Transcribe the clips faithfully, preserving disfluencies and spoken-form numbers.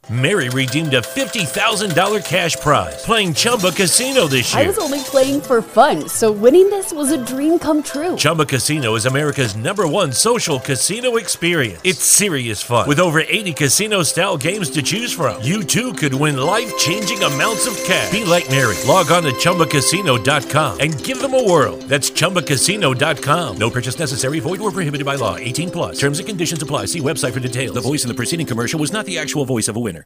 Mary redeemed a fifty thousand dollars cash prize playing Chumba Casino this year. I was only playing for fun, so winning this was a dream come true. Chumba Casino is America's number one social casino experience. It's serious fun. With over eighty casino-style games to choose from, you too could win life-changing amounts of cash. Be like Mary. Log on to Chumba Casino dot com and give them a whirl. That's Chumba Casino dot com. No purchase necessary. Void or prohibited by law. eighteen plus. Terms and conditions apply. See website for details. The voice in the preceding commercial was not the actual voice of a winner.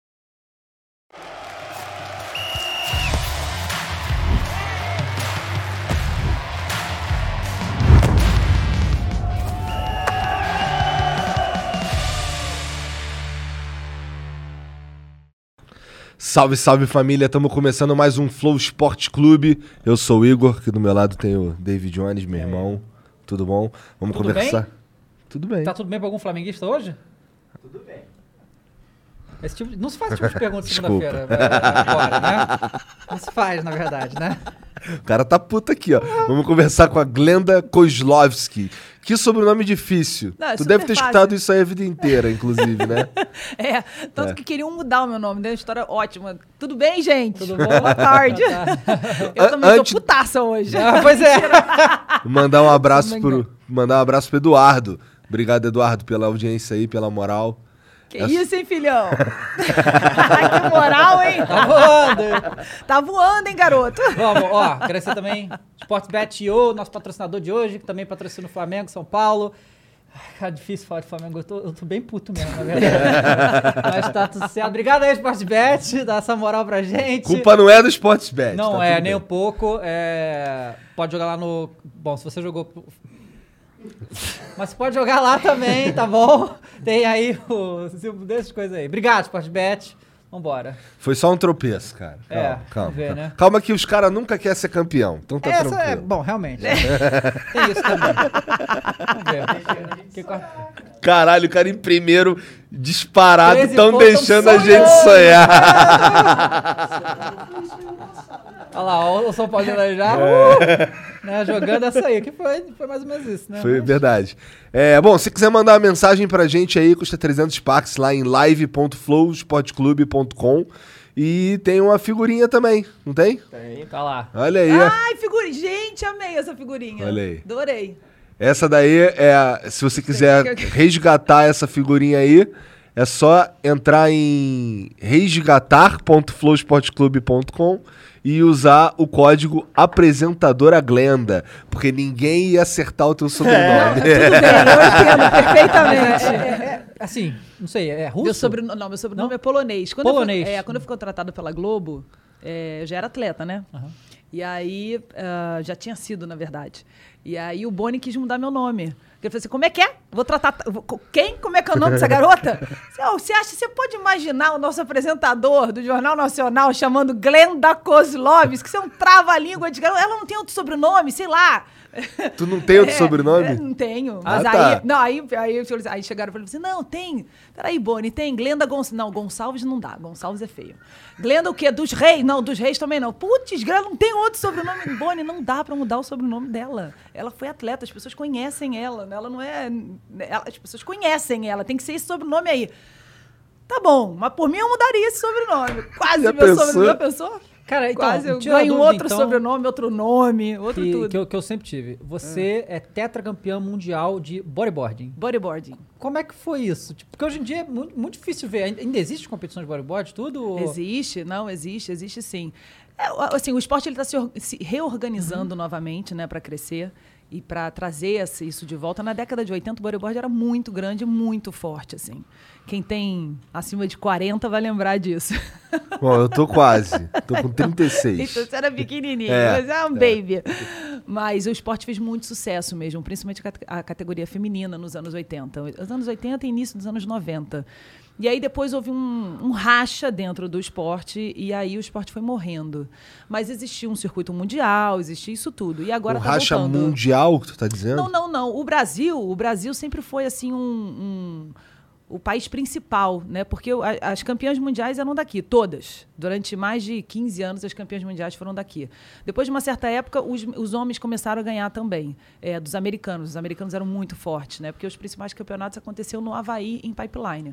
Salve, salve família, estamos começando mais um Flow Esporte Clube. Eu sou o Igor, aqui do meu lado tem o David Jones, meu irmão. Tudo bom? Vamos tudo conversar? Bem? Tudo bem. Tá tudo bem para algum flamenguista hoje? Tudo bem. Esse tipo, não se faz esse tipo de pergunta segunda-feira. Agora, né? Não se faz, na verdade, né? O cara tá puto aqui, ó. Vamos conversar com a Glenda Kozlovski. Que sobrenome difícil. Não, é tu deve ter fácil. escutado isso aí a vida inteira, inclusive, né? É, tanto É. que queriam mudar o meu nome, deu uma história ótima. Tudo bem, gente? Tudo bom? Boa tarde. Eu An- também antes- tô putaça hoje. Ah, pois é. Mandar um abraço Tudo pro, mandar um abraço pro Eduardo. Obrigado, Eduardo, pela audiência aí, pela moral. Que Essa- isso, hein, filhão? Que moral, hein? Tá voando. Tá voando, hein, garoto? Vamos, ó, agradecer também Sportsbet ponto io, nosso patrocinador de hoje, que também patrocina o Flamengo, São Paulo. Ai, cara, difícil falar de Flamengo, eu tô, eu tô bem puto mesmo, na verdade. Mas tá tudo certo. Obrigado aí, Sportsbet, dá essa moral pra gente. Culpa não é do Sportsbet. Não tá é, tudo nem bem. um pouco. É... Pode jogar lá no... Bom, se você jogou... Mas pode jogar lá também, tá bom? Tem aí o... Dessas coisas aí. Obrigado, Sportsbet. Vambora. Foi só um tropeço, cara. Calma, É, calma. vamos ver, calma. né? Calma que os caras nunca querem ser campeão. Então tá Essa tranquilo. é... Bom, realmente. Tem isso também. Vamos ver. Que quarta- Caralho, o cara em primeiro, disparado, treze tão pontos, deixando tão a gente sonhar. Olha lá, o São Paulo já uh, né, jogando essa aí, que foi, foi mais ou menos isso, né? Foi Mas- verdade. É, bom, se quiser mandar uma mensagem pra gente aí, custa trezentos Pax lá em live ponto flow sport club ponto com. E tem uma figurinha também, não tem? Tem. Tá lá. Olha aí. ó. Ai, figurinha. Gente, amei essa figurinha. Olha aí. Adorei. Essa daí é, a- se você quiser resgatar essa figurinha aí, é só entrar em resgatar ponto flow sport club ponto com e usar o código apresentadora Glenda, porque ninguém ia acertar o teu sobrenome. Tudo bem, eu entendo perfeitamente. É, é, é, assim, não sei, é russo? Meu sobrenome, não, meu sobrenome Não? é polonês. Quando Polonês. Eu fui, é, quando eu fui contratada pela Globo, é, eu já era atleta, né? Aham. E aí, ah, já tinha sido, na verdade. E aí o Boni quis mudar meu nome. Ele falou assim, como é que é? Vou tratar... vou- quem? Como é que é o nome dessa garota? Você, ó, você acha, você pode imaginar o nosso apresentador do Jornal Nacional chamando Glenda Kozlovski, que você é um trava-língua de garota. Ela não tem outro sobrenome, sei lá. Tu não tem outro É, sobrenome? é, não tenho. Ah, Mas aí, tá. não, aí, aí, eu falei assim, aí chegaram e falaram assim, não, tem. Peraí, Boni, tem Glenda Gonçalves. Não, Gonçalves não dá. Gonçalves é feio. Glenda o quê? Dos Reis? Não, dos Reis também não. Putz, Glenda não tem outro sobrenome. Boni, não dá pra mudar o sobrenome dela. Ela foi atleta, as pessoas conhecem ela. né? Ela não é... ela- as pessoas conhecem ela. Tem que ser esse sobrenome aí. Tá bom, mas por mim eu mudaria esse sobrenome. Quase Já meu pensou? sobrenome. Já pensou? Cara, então, Quase eu tira a ganho dúvida, outro então, sobrenome, outro nome, outro que, tudo. que, eu, que eu sempre tive. Você é tetracampeã mundial de bodyboarding. Bodyboarding. Como é que foi isso? Tipo, porque hoje em dia é muito, muito difícil ver. Ainda existe competição de bodyboard, tudo? ou- Existe, não, existe, existe sim. É, o- assim, o esporte está se, or- se reorganizando novamente, né, para crescer e para trazer esse- isso de volta. Na década de oitenta, o bodyboard era muito grande, muito forte, assim. Quem tem acima de quarenta vai lembrar disso. Bom, eu tô quase. Tô com trinta e seis. Então você era pequenininho, É, mas é um é. baby. Mas o esporte fez muito sucesso mesmo, principalmente a cate- a categoria feminina nos anos oitenta. Os anos oitenta e início dos anos noventa. E aí depois houve um, um racha dentro do esporte e aí o esporte foi morrendo. Mas existia um circuito mundial, existia isso tudo. E agora O tá racha voltando. mundial que tu tá dizendo? Não, não, não. O Brasil, o Brasil sempre foi assim um, um- o país principal, né? Porque o- a- as campeãs mundiais eram daqui, todas. Durante mais de quinze anos, as campeãs mundiais foram daqui. Depois de uma certa época, os, os homens começaram a ganhar também, é, dos americanos. Os americanos eram muito fortes, né? Porque os principais campeonatos aconteciam no Havaí, em Pipeline.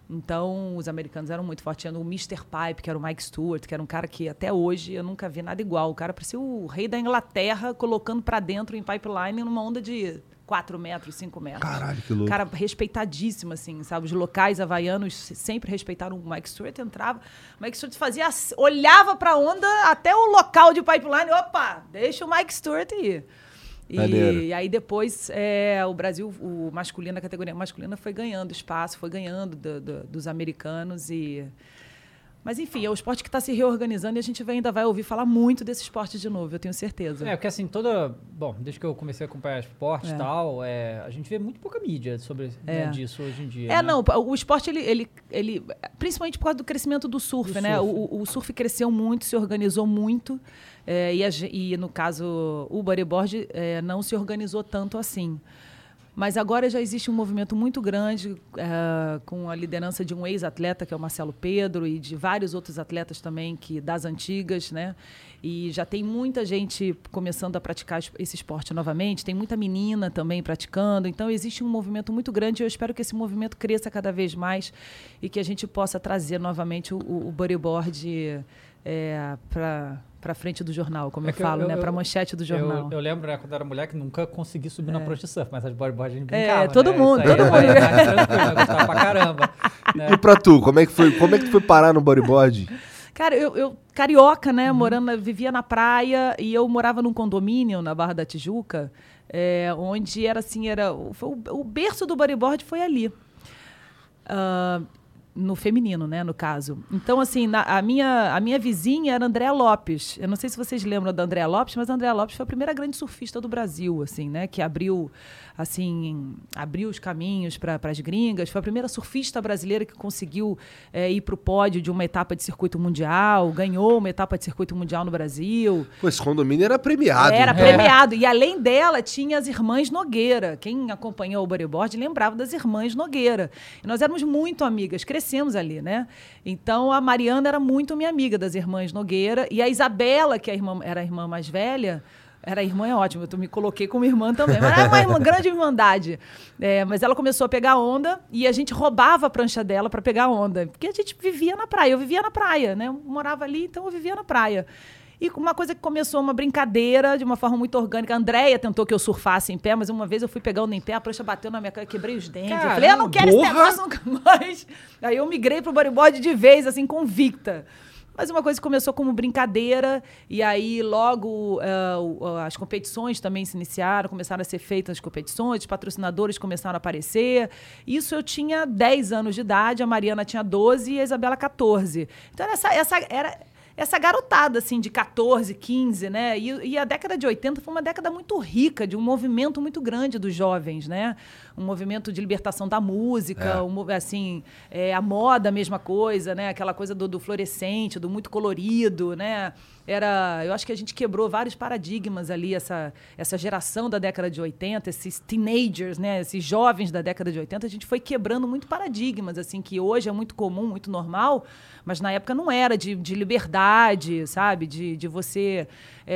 Então, os americanos eram muito fortes. Tinha o mister Pipe, que era o Mike Stewart, que era um cara que até hoje eu nunca vi nada igual. O cara parecia o rei da Inglaterra colocando para dentro em pipeline numa onda de quatro metros, cinco metros. Caralho, que louco. Cara respeitadíssimo, assim, sabe? Os locais havaianos sempre respeitaram o Mike Stewart, entrava. O Mike Stewart fazia, olhava para a onda até o local de pipeline. Opa, deixa o Mike Stewart ir. E, e aí depois é, o Brasil, o masculino, a categoria masculina foi ganhando espaço, foi ganhando do, do, dos americanos. E... Mas enfim, é o esporte que está se reorganizando e a gente vai, ainda vai ouvir falar muito desse esporte de novo, eu tenho certeza. É, porque assim, toda... Bom, desde que eu comecei a acompanhar esporte e É. tal, é, a gente vê muito pouca mídia sobre É. né, disso hoje em dia. É, né? não, o esporte, ele, ele, ele... Principalmente por causa do crescimento do surf, Do né? surf. O, o surf cresceu muito, se organizou muito. É, e, a ge- e, no caso, o bodyboard é, não se organizou tanto assim. Mas agora já existe um movimento muito grande é, com a liderança de um ex-atleta, que é o Marcelo Pedro, e de vários outros atletas também que das antigas, né? E já tem muita gente começando a praticar es- esse esporte novamente, tem muita menina também praticando. Então, existe um movimento muito grande e eu espero que esse movimento cresça cada vez mais e que a gente possa trazer novamente o, o bodyboard é, para... para frente do jornal, como É eu que eu- falo, eu- né? eu- Para manchete do jornal. Eu, eu lembro, né, quando eu era mulher, que nunca consegui subir na É. prancha de surf, mas as bodyboard a gente É, brincava, todo né? mundo, Isso aí todo era mundo. mais tranquilo, eu gostava pra caramba. Né? E pra tu, como é que foi? Como é que tu foi parar no bodyboard? Cara, eu, eu carioca, né? Morando, na- vivia na praia e eu morava num condomínio na Barra da Tijuca, é, onde era assim, era o, foi o, o berço do bodyboard foi ali. Ah, no feminino, né, no caso. Então, assim, na- a, minha, a minha vizinha era a Andréa Lopes. Eu não sei se vocês lembram da Andréa Lopes, mas a Andréa Lopes foi a primeira grande surfista do Brasil, assim, né, que abriu, assim, abriu os caminhos para as gringas. Foi a primeira surfista brasileira que conseguiu é, ir para o pódio de uma etapa de circuito mundial, ganhou uma etapa de circuito mundial no Brasil. Pô, esse condomínio era premiado. Era né? premiado. E além dela, tinha as irmãs Nogueira. Quem acompanhou o bodyboard lembrava das irmãs Nogueira. E nós éramos muito amigas, crescemos ali, né? Então, a Mariana era muito minha amiga das irmãs Nogueira. E a Isabela, que é a irmã, era a irmã mais velha... Era irmã, é ótimo, eu me coloquei como irmã também. Mas era uma irmã, grande irmandade. É, mas ela começou a pegar onda e a gente roubava a prancha dela para pegar onda. Porque a gente vivia na praia. Eu vivia na praia, né? Eu morava ali, então eu vivia na praia. E uma coisa que começou uma brincadeira de uma forma muito orgânica. A Andréia tentou que eu surfasse em pé, mas uma vez eu fui pegar onda em pé, a prancha bateu na minha cara, quebrei os dentes. Eu falei, eu não quero esse Porra! negócio nunca mais. Aí eu migrei pro bodyboard de vez, assim, convicta. Mas uma coisa que começou como brincadeira, e aí logo uh, uh, as competições também se iniciaram, começaram a ser feitas as competições, os patrocinadores começaram a aparecer. Isso eu tinha dez anos de idade, a Mariana tinha doze e a Isabela catorze. Então, essa, essa era... Essa garotada, assim, de catorze, quinze, né? E, e a década de oitenta foi uma década muito rica, de um movimento muito grande dos jovens, né? Um movimento de libertação da música, É. um, mo- assim, é, a moda, a mesma coisa, né? Aquela coisa do, do fluorescente, do muito colorido, né? Era, eu acho que a gente quebrou vários paradigmas ali, essa, essa geração da década de oitenta, esses teenagers, né? Esses jovens da década de oitenta, a gente foi quebrando muito paradigmas, assim, que hoje é muito comum, muito normal, mas na época não era, de, de liberdade, sabe? De, de você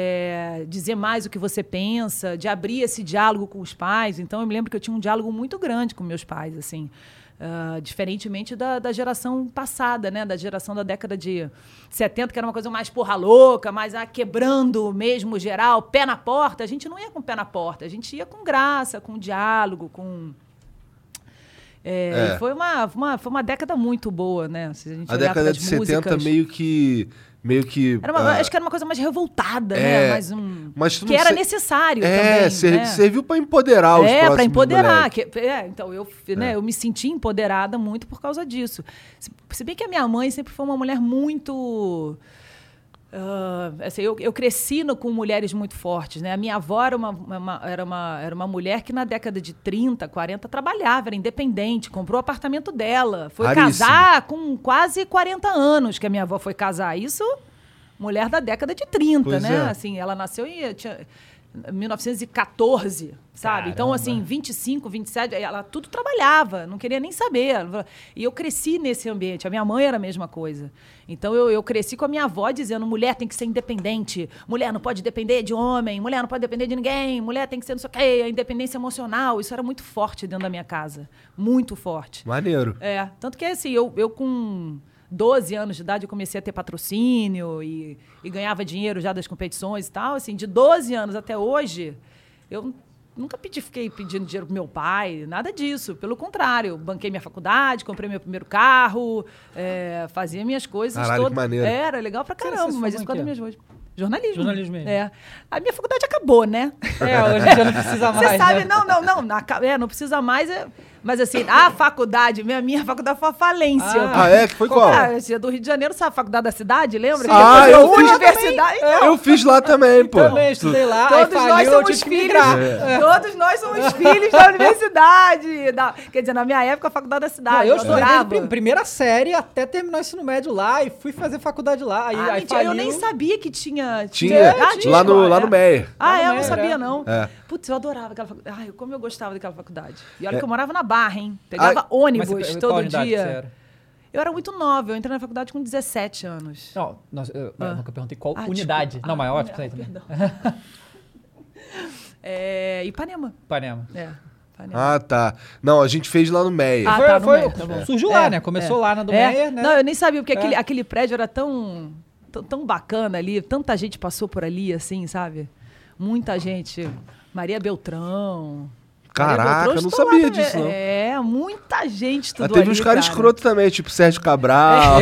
é, dizer mais o que você pensa, de abrir esse diálogo com os pais. Então, eu me lembro que eu tinha um diálogo muito grande com meus pais, assim. Uh, diferentemente da, da geração passada, né? Da geração da década de setenta, que era uma coisa mais porra louca, mais ah, quebrando mesmo geral, pé na porta. A gente não ia com o pé na porta, a gente ia com graça, com diálogo, com... É, É. Foi, uma, uma, foi uma década muito boa, né? Se a gente A olhar década pras de setenta músicas. meio que... Meio que... Era uma, ah, acho que era uma coisa mais revoltada, é, né? Mais um, mas tu que não era sei- necessário É, também, ser- né? serviu pra empoderar os É, próximos para empoderar. moleque. Que, é, então, eu, né, eu me senti empoderada muito por causa disso. Se, se bem que a minha mãe sempre foi uma mulher muito... ah, assim, eu, eu cresci no- com mulheres muito fortes, né? A minha avó era uma, uma- era, uma, era uma mulher que na década de trinta, quarenta trabalhava, era independente, comprou o apartamento dela, foi Raríssimo. casar com quase quarenta anos que a minha avó foi casar. Isso, mulher da década de trinta, Pois né? é. Assim, ela nasceu e tinha, mil novecentos e quatorze, sabe? Caramba. Então, assim, vinte e cinco, vinte e sete, ela tudo trabalhava, não queria nem saber. E eu cresci nesse ambiente. A minha mãe era a mesma coisa. Então, eu, eu cresci com a minha avó dizendo, mulher tem que ser independente, mulher não pode depender de homem, mulher não pode depender de ninguém, mulher tem que ser não sei o quê, a independência emocional. Isso era muito forte dentro da minha casa. Muito forte. Maneiro. É, tanto que, assim, eu, eu com doze anos de idade eu comecei a ter patrocínio e, e ganhava dinheiro já das competições e tal. Assim, de doze anos até hoje, eu nunca pedi, fiquei pedindo dinheiro pro meu pai, nada disso. Pelo contrário, eu banquei minha faculdade, comprei meu primeiro carro, é, fazia minhas coisas Caralho, todas. que maneiro. Era legal pra caramba, Você- você mas se isso por formou causa em das quê? minhas coisas. Jornalismo. Jornalismo mesmo. É. A minha faculdade acabou, né? É, hoje em dia não precisa mais. Você sabe, né? não, não, não. Na, ca- é, não precisa mais. É, mas assim, a faculdade, minha, minha faculdade foi a falência. Ah, é? Que foi qual? Ah, você é do Rio de Janeiro, sabe? A faculdade da cidade, lembra? Sim. Ah, Depois eu virou fiz universidade. Então, Eu fiz lá também, pô. Também estudei lá, aí todos nós faliu, eu somos tive que filhos. migrar. É. Todos nós somos filhos da universidade. Da- quer dizer, na minha época, a faculdade da Não, cidade. eu eu estudei adorava. desde a primeira série até terminar o ensino médio lá e fui fazer faculdade lá. Aí, Ah, aí mentira, eu faliu. nem sabia que tinha. Tinha, Ah, tinha, lá no, é. lá no Meyer. Ah, Lá no é, eu não Meyer, sabia, é. não. É. Putz, eu adorava aquela faculdade. Ai, como eu gostava daquela faculdade. E olha É. que eu morava na Barra, hein? Pegava Ah, ônibus Mas você- qual todo unidade dia. que você era? Eu era muito nova, eu entrei na faculdade com dezessete anos. Não, nossa, eu, eu nunca perguntei qual Ah, unidade. desculpa. Não, mas é Ah, ótimo isso ah, aí também. perdão. É, Ipanema. Ipanema. É, Ipanema. Ah, tá. Não, a gente fez lá no Meyer. Ah, foi, tá, no foi- Meyer, tá bom. surgiu lá, É, né? Começou é. lá na do É. Meyer, né? Não, eu nem sabia, porque É. aquele, aquele prédio era tão, tão, tão bacana ali, tanta gente passou por ali, assim, sabe? Muita gente. Maria Beltrão. Maria Caraca, Beltrão eu não estudou lá sabia também. disso, não. É, muita gente Mas estudou teve ali, uns caras cara. escrotos também, tipo Sérgio Cabral.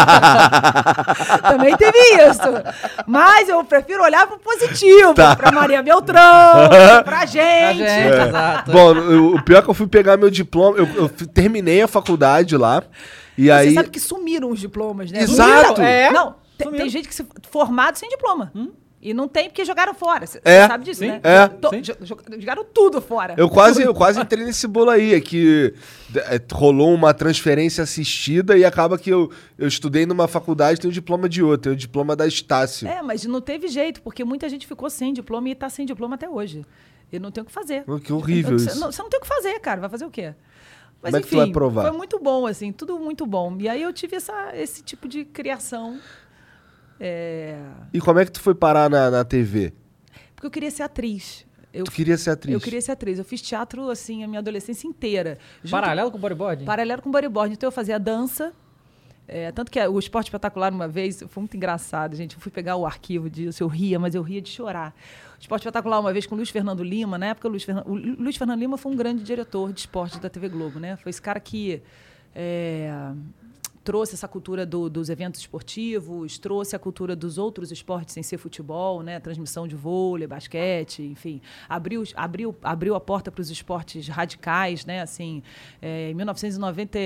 É. Também teve isso. Mas eu prefiro olhar pro positivo. Tá. Pra Maria Beltrão, pra gente. A gente, É. exato. Bom, o o pior é que eu fui pegar meu diploma, eu, eu f- terminei a faculdade lá, e Você aí... sabe que sumiram os diplomas, né? Exato. Sumiram, É? Não, tem, Sumiram. tem gente que se formado sem diploma. E não tem porque jogaram fora. Você É. sabe disso, Sim. né? É. To- Sim. jo- jo- Jogaram tudo fora. Eu quase, eu quase entrei nesse bolo aí, é que é, rolou uma transferência assistida e acaba que eu, eu estudei numa faculdade, tenho diploma de outra, tenho o diploma da Estácio. É, mas não teve jeito, porque muita gente ficou sem diploma e tá sem diploma até hoje. E não tem o que fazer. Oh, que horrível Você isso. não, você não tem o que fazer, cara. Vai fazer o quê? Mas Como é que tu enfim, vai provar? foi muito bom, assim, tudo muito bom. E aí eu tive essa, esse tipo de criação. É... E como é que tu foi parar na, na T V? Porque eu queria ser atriz. Eu, Tu queria ser atriz? eu queria ser atriz. Eu fiz teatro, assim, a minha adolescência inteira. Junto- Paralelo com o bodyboard? Paralelo com bodyboard. Então eu fazia dança. É, tanto que o Esporte Espetacular, uma vez, foi muito engraçado, gente. Eu fui pegar o arquivo disso, eu ria, mas eu ria de chorar. O Esporte Espetacular, uma vez, com o Luiz Fernando Lima. Na época, o Luiz, Fernan... o Lu- Luiz Fernando Lima foi um grande diretor de esporte da T V Globo, né? Foi esse cara que é, trouxe essa cultura do- dos eventos esportivos, trouxe a cultura dos outros esportes sem ser futebol, né? Transmissão de vôlei, basquete, enfim. Abriu, abriu, abriu a porta para os esportes radicais, né? Assim, é, em mil novecentos e noventa...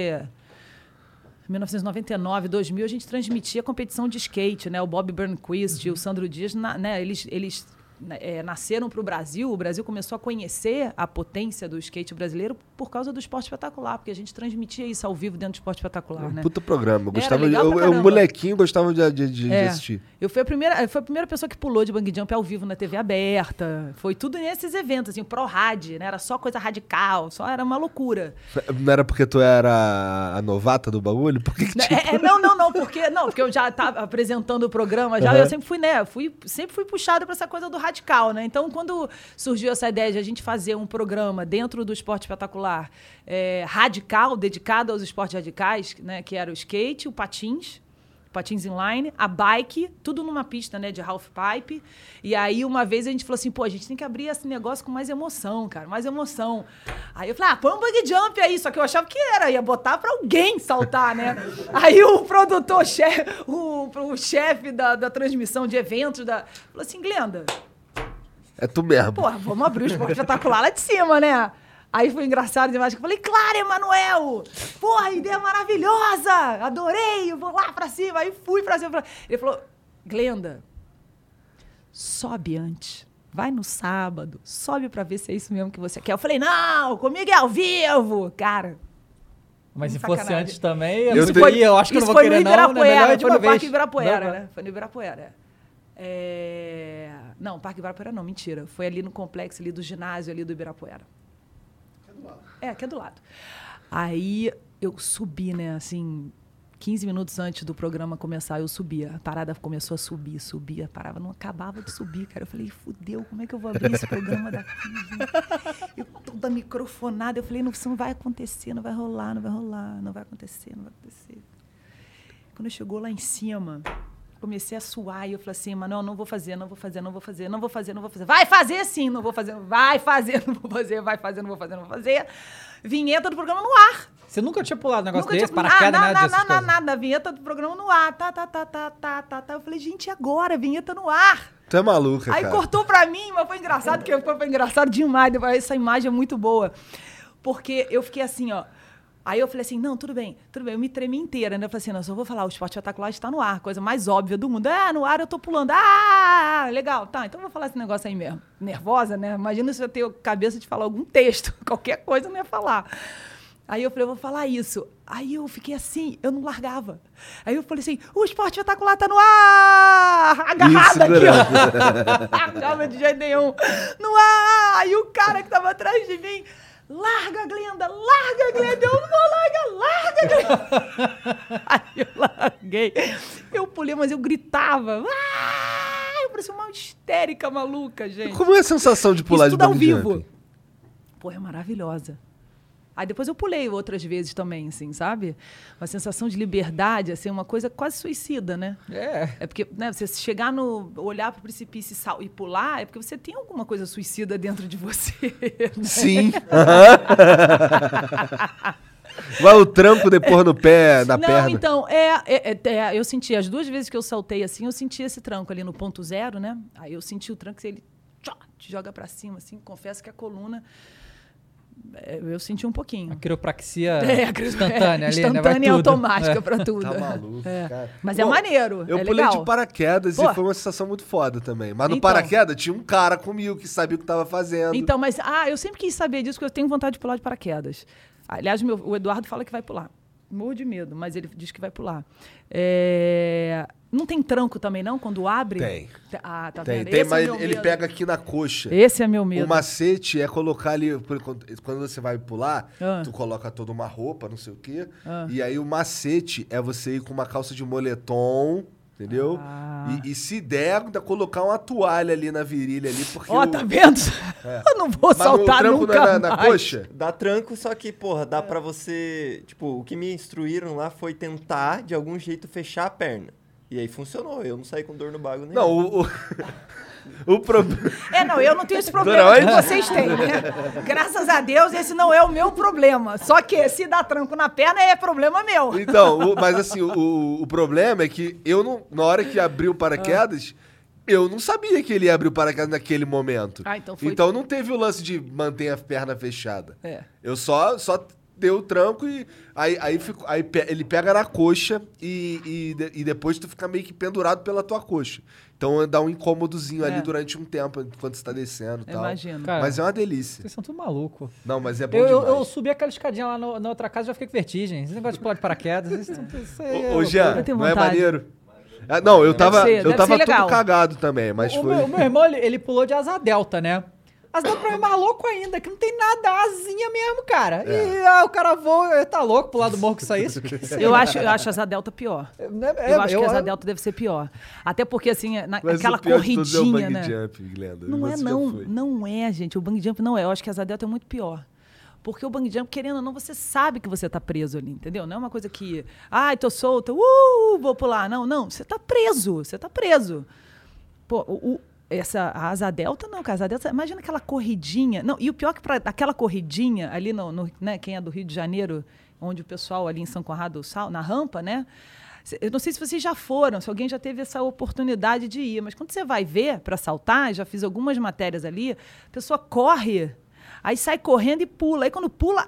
mil novecentos e noventa e nove, dois mil, a gente transmitia a competição de skate, né? O Bob Burnquist e o Sandro Dias, na- né? Eles, eles é, nasceram para o Brasil. O Brasil começou a conhecer a potência do skate brasileiro por causa do Esporte Espetacular, porque a gente transmitia isso ao vivo dentro do Esporte Espetacular, né? Puta programa. Eu Era gostava de, legal eu, pra eu, caramba. molequinho, gostava de, de, de É. assistir. Eu fui a primeira, eu fui a primeira pessoa que pulou de bungee jump ao vivo na T V aberta. Foi tudo nesses eventos, assim, pro rádio, né? Era só coisa radical, só era uma loucura. Não era porque tu era a novata do bagulho? Por que que Né, tinha- é, é, não, não, não, porque não, porque eu já estava apresentando o programa, já Uhum. eu sempre fui, né, fui, sempre fui puxada para essa coisa do radical, né? Então, quando surgiu essa ideia de a gente fazer um programa dentro do Esporte Espetacular é, radical, dedicado aos esportes radicais, né, que era o skate, o patins, patins inline, a bike, tudo numa pista, né, de half pipe. E aí, uma vez, a gente falou assim, pô, a gente tem que abrir esse negócio com mais emoção, cara, mais emoção. Aí eu falei, ah, põe um bungee jump aí, só que eu achava que era, ia botar pra alguém saltar, né? Aí o produtor, chefe, o, o chefe da, da transmissão de eventos, da, falou assim, Glenda, É tu mesmo. porra, vamos abrir o Esporte Espetacular lá de cima, né? Aí foi engraçado demais, que eu falei, claro, Emanuel! Porra, ideia maravilhosa! Adorei, eu vou lá pra cima. Aí fui pra cima. Ele falou, Glenda, sobe antes. Vai no sábado, sobe pra ver se é isso mesmo que você quer. Eu falei, não, comigo é ao vivo. Cara, Mas se Sacanagem. fosse antes também, Eu eu, tenho- fui, eu acho que eu isso não vou foi querer no não, né? Ibirapuera, Melhor ir de foi uma no Parque vez. Ibirapuera, Não, né? Foi no Ibirapuera. É... Não, Parque Ibirapuera não, mentira. Foi ali no complexo ali do ginásio ali do Ibirapuera. Que é do lado. É, aqui é do lado. Aí eu subi, né, assim, quinze minutos antes do programa começar, eu subia. A parada começou a subir, subia, parava, não acabava de subir, cara. Eu falei, fudeu, como é que eu vou abrir esse programa daqui, gente? Eu toda microfonada, eu falei, não, isso não vai acontecer, não vai rolar, não vai rolar, não vai acontecer, não vai acontecer. Quando chegou lá em cima, comecei a suar e eu falei assim, Manoel, não vou fazer, não vou fazer, não vou fazer, não vou fazer, não vou fazer. Vai fazer sim, não vou fazer, vai fazer, não vou fazer, vai fazer, não vou fazer, não vou fazer. Vinheta do programa no ar. Você nunca tinha pulado um negócio Nunca desse, tinha- paraquedas, ah, nada nada, dessas nada, coisas? nada, vinheta do programa no ar, tá, tá, tá, tá, tá, tá, tá. Eu falei, gente, e agora? Vinheta no ar. Tu é maluca, Aí cara. cortou pra mim, mas foi engraçado, porque foi, foi engraçado demais. Essa imagem é muito boa. Porque eu fiquei assim, ó. Aí eu falei assim, não, tudo bem, tudo bem. Eu me tremi inteira, né? Eu falei assim, não, só vou falar, o Esporte Espetacular está no ar, coisa mais óbvia do mundo. Ah, no ar eu tô pulando. Ah, legal. Tá, então eu vou falar esse negócio aí mesmo. Nervosa, né? Imagina se eu tenho cabeça de falar algum texto. Qualquer coisa eu não ia falar. Aí eu falei, eu vou falar isso. Aí eu fiquei assim, eu não largava. Aí eu falei assim, o Esporte Espetacular tá no ar! Agarrada aqui, ó. Não largava de jeito nenhum. No ar! Aí o cara que tava atrás de mim, larga, Glenda, larga, Glenda. Eu não vou largar, larga, Glenda. Aí eu larguei. Eu pulei, mas eu gritava. Ah! Eu parecia uma histérica maluca, gente. Como é a sensação de pular Isso de tudo ao bungee vivo. jumping? Pô, é maravilhosa. Aí depois eu pulei outras vezes também, assim, sabe? Uma sensação de liberdade, assim, uma coisa quase suicida, né? É. É porque, né, você chegar no... olhar pro precipício e, sal, e pular, é porque você tem alguma coisa suicida dentro de você. Né? Sim. Vai o tranco depois no pé, na Não, perna. então, é, é, é, é, eu senti, as duas vezes que eu saltei assim, eu senti esse tranco ali no ponto zero, né? Aí eu senti o tranco, ele tchá, te joga pra cima, assim, confesso que a coluna... é, eu senti um pouquinho. A quiropraxia É, a cri- instantânea é, ali, né? Vai instantânea e tudo. automática É. pra tudo. Tá maluco, É. cara. Mas Bom, é maneiro, Eu é pulei legal. de paraquedas Pô. e foi uma sensação muito foda também. Mas no Então. paraquedas tinha um cara comigo que sabia o que tava fazendo. Então, mas ah, eu sempre quis saber disso, porque eu tenho vontade de pular de paraquedas. Aliás, meu, o Eduardo fala que vai pular. Morro de medo, mas ele diz que vai pular. É, não tem tranco também, não, quando abre? Tem. Ah, tá tem, vendo? tem, Esse é mas meu ele medo. pega aqui na coxa. Esse é meu medo. O macete é colocar ali, por- quando você vai pular, Ah. tu coloca toda uma roupa, não sei o quê. Ah. E aí o macete é você ir com uma calça de moletom, entendeu? Ah. E, e se der, ainda colocar uma toalha ali na virilha ali, porque... Ó, o- tá vendo? Eu não vou Mas saltar o tranco nunca não é na, na mais. coxa? Dá tranco, só que, porra, dá pra você... Tipo, o que me instruíram lá foi tentar, de algum jeito, fechar a perna. E aí funcionou. Eu não saí com dor no bago nenhum. Não, o... o... O problema... É, não, eu não tenho esse problema Dona que Oi? vocês têm, né? Graças a Deus, esse não é o meu problema. Só que se dá tranco na perna, é problema meu. Então, o- mas assim, o, o problema é que eu não... Na hora que abriu o paraquedas, eu não sabia que ele ia abrir o paraquedas naquele momento. Ah, então foi- Então não teve o lance de manter a perna fechada. É. Eu só... só dei o tranco e aí, aí, fico, aí pe- ele pega na coxa e, e, de- e depois tu fica meio que pendurado pela tua coxa. Então dá um incômodozinho ali É. durante um tempo, enquanto você tá descendo e Eu tal. imagino. Cara, Mas é uma delícia. Vocês são tudo maluco. Não, mas é bom Eu, eu, demais. eu subi aquela escadinha lá no- na outra casa e já fiquei com vertigem. Esse negócio de pular de paraquedas, isso, isso aí é Ô, ô Jean, Eu tenho não é vontade. maneiro? Ah, não, eu tava, ser, eu deve tava ser todo legal. cagado também, mas o, foi... meu, o meu irmão, ele, ele pulou de asa delta, né? Asa delta pra mim é mais louco ainda, que não tem nada, asinha mesmo, cara. É. E ah, o cara voa, tá louco pular do morro com isso aí? Isso que- Eu acho, eu acho a asa delta pior. É, Eu acho que a asa delta deve ser pior. Até porque, assim, na, Mas aquela o pior de todos é o corridinha, bungee né? jump, Glenda. Não é, Você já não. foi. Não é, gente. O bungee jump não é. Eu acho que a asa delta é muito pior. Porque o bungee jump, querendo ou não, você sabe que você tá preso ali, entendeu? Não é uma coisa que, ai, tô solta, uh, vou pular. Não, não. Você tá preso. Você tá preso. Pô, o, o- essa a asa delta, não, cara. A asa delta, imagina aquela corridinha. Não, e o pior é que para aquela corridinha ali, no, no, né, quem é do Rio de Janeiro, onde o pessoal ali em São Conrado, sal, na rampa, né? Eu não sei se vocês já foram, se alguém já teve essa oportunidade de ir, mas quando você vai ver para saltar, já fiz algumas matérias ali, a pessoa corre, aí sai correndo e pula. Aí quando pula,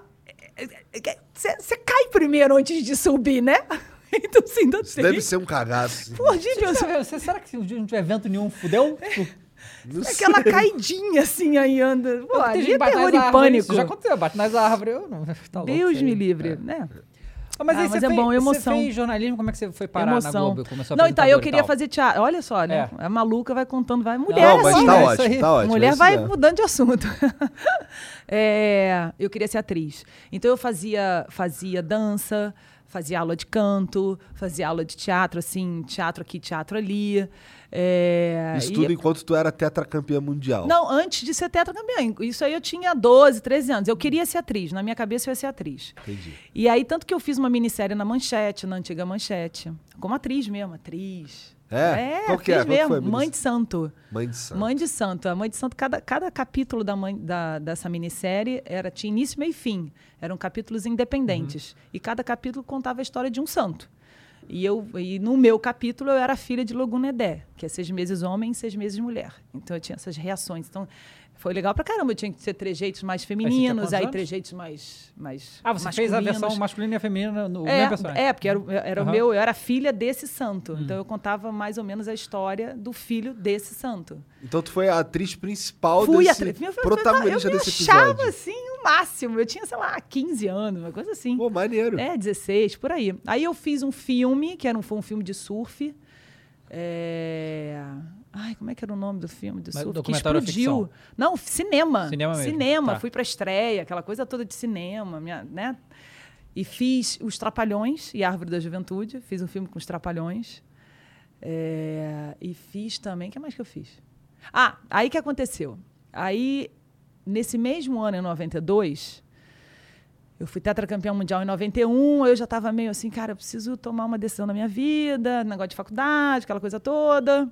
você você cai primeiro antes de subir, né? Então você ainda Isso tem. deve ser um cagaço. Pô, gente, eu- Você, você- será que se um dia não tiver vento nenhum, fudeu? Tipo, Não sei. aquela caidinha assim aí anda. Pô, tem ali gente é bate terror nas e árvores, pânico. isso já aconteceu, bate nas árvores. Eu não, tá louco Deus isso me aí. livre, É. né? Ah, mas Ah, aí mas você é fez, bom, emoção. Você fez jornalismo, como é que você foi parar Emoção. na Globo? Começou a Não, então, eu apresentadora e queria tal? fazer teatro. Olha só, né? É. A maluca vai contando, vai. Mulher, Não, é mas assim, tá né? isso ótimo, aí. tá ótimo. é Mulher isso vai mesmo. mudando de assunto. É, eu queria ser atriz. Então eu fazia, fazia dança, fazia aula de canto, fazia aula de teatro, assim, teatro aqui, teatro ali. É, Isso e- tudo enquanto tu era tetracampeã mundial. Não, antes de ser tetracampeã. Isso aí eu tinha doze, treze anos. Eu queria ser atriz. Na minha cabeça eu ia ser atriz. Entendi. E aí, tanto que eu fiz uma minissérie na Manchete, na antiga Manchete. Como atriz mesmo, atriz. É? É, Qual que é? fiz Qual que mesmo. foi a Mãe minissérie? de Santo. Mãe de santo. Mãe de Santo. A Mãe de Santo, cada, cada capítulo da mãe, da, dessa minissérie era, tinha início, meio e fim. Eram capítulos independentes. Uhum. E cada capítulo contava a história de um santo. E, eu, e no meu capítulo eu era filha de Logunedé, que é seis meses homem e seis meses mulher. Então eu tinha essas reações. Então foi legal pra caramba. Eu tinha que ser trejeitos mais femininos, quantos aí anos? trejeitos mais, mais Ah, você fez a masculinos. versão masculina e a feminina no É, mesmo personagem. é, porque era, o- era o Aham. meu, eu era filha desse santo. Hum. Então eu contava mais ou menos a história do filho desse santo. Então tu foi a atriz principal Fui desse atriz. Meu filho, protagonista eu me desse achava episódio. assim o máximo. Eu tinha, sei lá, quinze anos, uma coisa assim. Pô, maneiro. É, dezesseis, por aí. Aí eu fiz um filme, que era um, foi um filme de surf. É... Ai, como é que era o nome do filme de Mas surf? Que documentário ou explodiu. ficção? Não, cinema. Cinema mesmo, Cinema. tá. Fui pra estreia, aquela coisa toda de cinema, minha, né? E fiz Os Trapalhões e Árvore da Juventude. Fiz um filme com os Trapalhões. É, e fiz também... O que mais que eu fiz? Ah, aí que aconteceu? Aí, nesse mesmo ano, em noventa e dois... Eu fui tetracampeã mundial em noventa e um, eu já estava meio assim, cara, eu preciso tomar uma decisão na minha vida, negócio de faculdade, aquela coisa toda.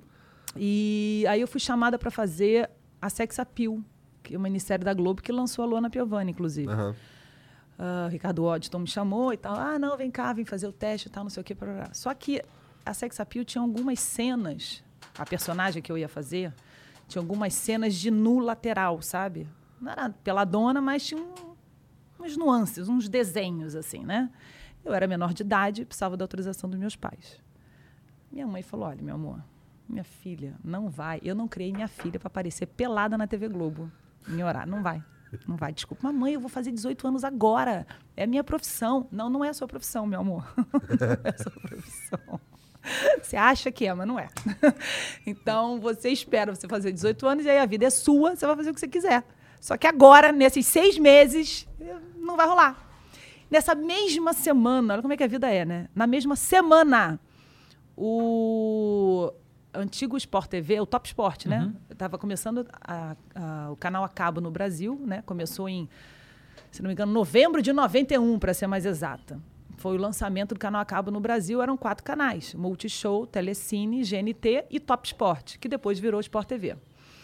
E aí eu fui chamada para fazer a Sex Appeal, que é uma minissérie da Globo que lançou a Luana Piovani, inclusive. Aham. Ah, Ricardo Waddington me chamou e tal. Ah, não, vem cá, vem fazer o teste e tal, não sei o quê. Blá, blá, blá. Só que a Sex Appeal tinha algumas cenas, a personagem que eu ia fazer, tinha algumas cenas de nu lateral, sabe? Não era peladona, mas tinha um, umas nuances, uns desenhos, assim, né? Eu era menor de idade, precisava da autorização dos meus pais. Minha mãe falou, olha, meu amor, minha filha, não vai. Eu não criei minha filha para aparecer pelada na T V Globo, em horário. Não vai. Não vai, desculpa. Mamãe, eu vou fazer dezoito anos agora. É a minha profissão. Não, não é a sua profissão, meu amor. Não é a sua profissão. Você acha que é, mas não é. Então, você espera você fazer dezoito anos e aí a vida é sua, você vai fazer o que você quiser. Só que agora, nesses seis meses, não vai rolar. Nessa mesma semana, olha como é que a vida é, né? Na mesma semana, o antigo Sport T V, o Top Sport, né? Uhum. Estava começando a- a- o canal a cabo no Brasil, né? Começou em, se não me engano, novembro de noventa e um, para ser mais exata. Foi o lançamento do canal a cabo no Brasil, eram quatro canais: Multishow, Telecine, G N T e Top Sport, que depois virou Sport T V.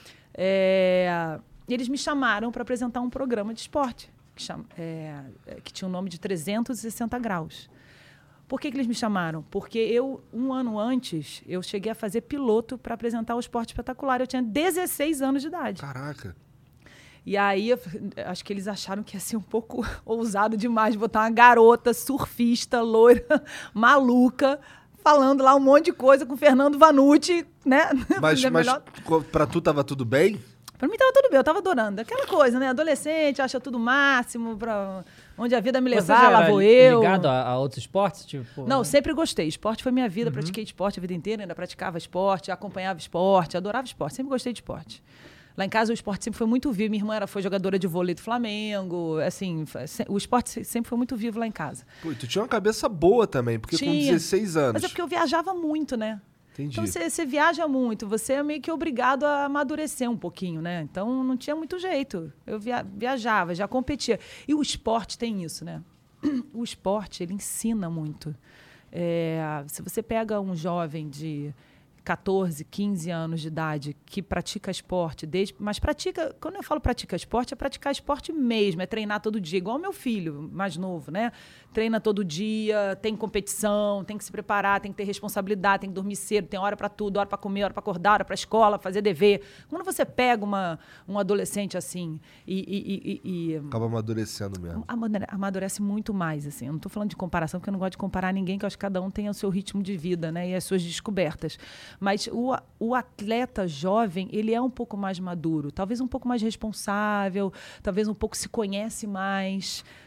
É, e eles me chamaram para apresentar um programa de esporte, que, chama, é, que tinha o nome de trezentos e sessenta graus. Por que, que eles me chamaram? Porque eu, um ano antes, eu cheguei a fazer piloto para apresentar o Esporte Espetacular. Eu tinha dezesseis anos de idade. Caraca. E aí, eu, acho que eles acharam que ia ser um pouco ousado demais botar uma garota surfista, loira, maluca, falando lá um monte de coisa com o Fernando Vanucci, né? Mas, É mas melhor- co- pra tu tava tudo bem? Pra mim tava tudo bem, eu tava adorando. Aquela coisa, né? Adolescente, acha tudo o máximo, pra onde a vida me Você levar, já lá era vou eu. ligado a, a outros esportes? Tipo, Não, sempre gostei. Esporte foi minha vida, pratiquei esporte a vida inteira, ainda praticava esporte, acompanhava esporte, adorava esporte, sempre gostei de esporte. Lá em casa o esporte sempre foi muito vivo. Minha irmã era, foi jogadora de vôlei do Flamengo, assim, foi- se- o esporte se- sempre foi muito vivo lá em casa. Pô, e tu tinha uma cabeça boa também, porque com Tinha. dezesseis anos. Mas é porque eu viajava muito, né? Entendi. Então você, você viaja muito, você é meio que obrigado a amadurecer um pouquinho, né? Então não tinha muito jeito. Eu via- viajava, já competia. E o esporte tem isso, né? O esporte, ele ensina muito. É, se você pega um jovem de catorze, quinze anos de idade que pratica esporte, desde, mas pratica, quando eu falo pratica esporte, é praticar esporte mesmo, é treinar todo dia, igual o meu filho mais novo, né? Treina todo dia, tem competição, tem que se preparar, tem que ter responsabilidade, tem que dormir cedo, tem hora para tudo, hora para comer, hora para acordar, hora para escola, fazer dever. Quando você pega uma, um adolescente assim e, e, e, e Acaba amadurecendo mesmo. Amadure- amadurece muito mais, assim. Eu não estou falando de comparação, porque eu não gosto de comparar ninguém, que eu acho que cada um tem o seu ritmo de vida, né? E as suas descobertas. Mas o, a- o atleta jovem, ele é um pouco mais maduro, talvez um pouco mais responsável, talvez um pouco se conhece mais,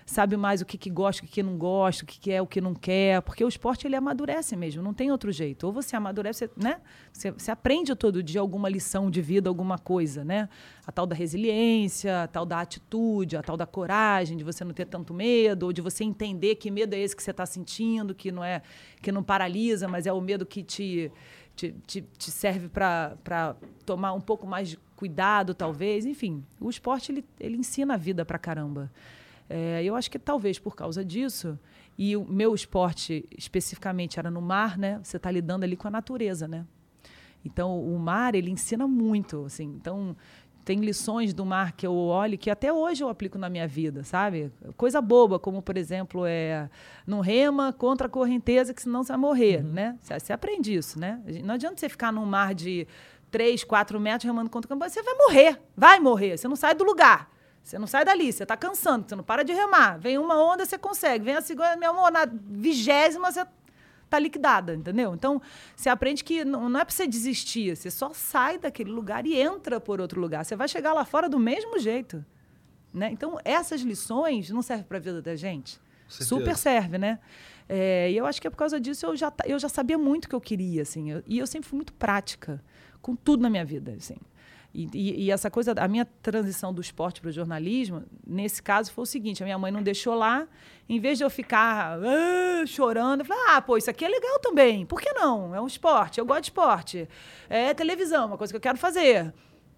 sabe mais o que, que gosta, o que, que não gosta, o que, que é, o que não quer, porque o esporte ele amadurece mesmo, não tem outro jeito. Ou você amadurece, né? Você, você aprende todo dia alguma lição de vida, alguma coisa, né? A tal da resiliência, a tal da atitude, a tal da coragem, de você não ter tanto medo, ou de você entender que medo é esse que você está sentindo, que não é, que não paralisa, mas é o medo que te, te, te, te serve para tomar um pouco mais de cuidado, talvez. Enfim, o esporte ele, ele ensina a vida pra caramba. É, eu acho que talvez por causa disso, e o meu esporte especificamente era no mar, né? Você está lidando ali com a natureza, né? Então, o mar, ele ensina muito, assim. Então, tem lições do mar que eu olho que até hoje eu aplico na minha vida, sabe? Coisa boba, como, por exemplo, é não rema contra a correnteza, que senão você vai morrer, uhum. né? Você, você aprende isso, né? Não adianta você ficar num mar de três, quatro metros remando contra o campo, você vai morrer, vai morrer, você não sai do lugar. Você não sai dali, você está cansando, você não para de remar. Vem uma onda, você consegue. Vem a segunda, meu amor, na vigésima, você está liquidada, entendeu? Então, você aprende que não, não é para você desistir, você só sai daquele lugar e entra por outro lugar. Você vai chegar lá fora do mesmo jeito, né? Então, essas lições não servem para a vida da gente? Super serve, né? É, e eu acho que é por causa disso eu já, eu já sabia muito o que eu queria, assim. Eu, e eu sempre fui muito prática com tudo na minha vida, assim. E, e, e essa coisa, a minha transição do esporte para o jornalismo, nesse caso, foi o seguinte, a minha mãe não deixou lá, em vez de eu ficar ah, chorando, eu falei, ah, pô, isso aqui é legal também, por que não? É um esporte, eu gosto de esporte, é televisão, uma coisa que eu quero fazer.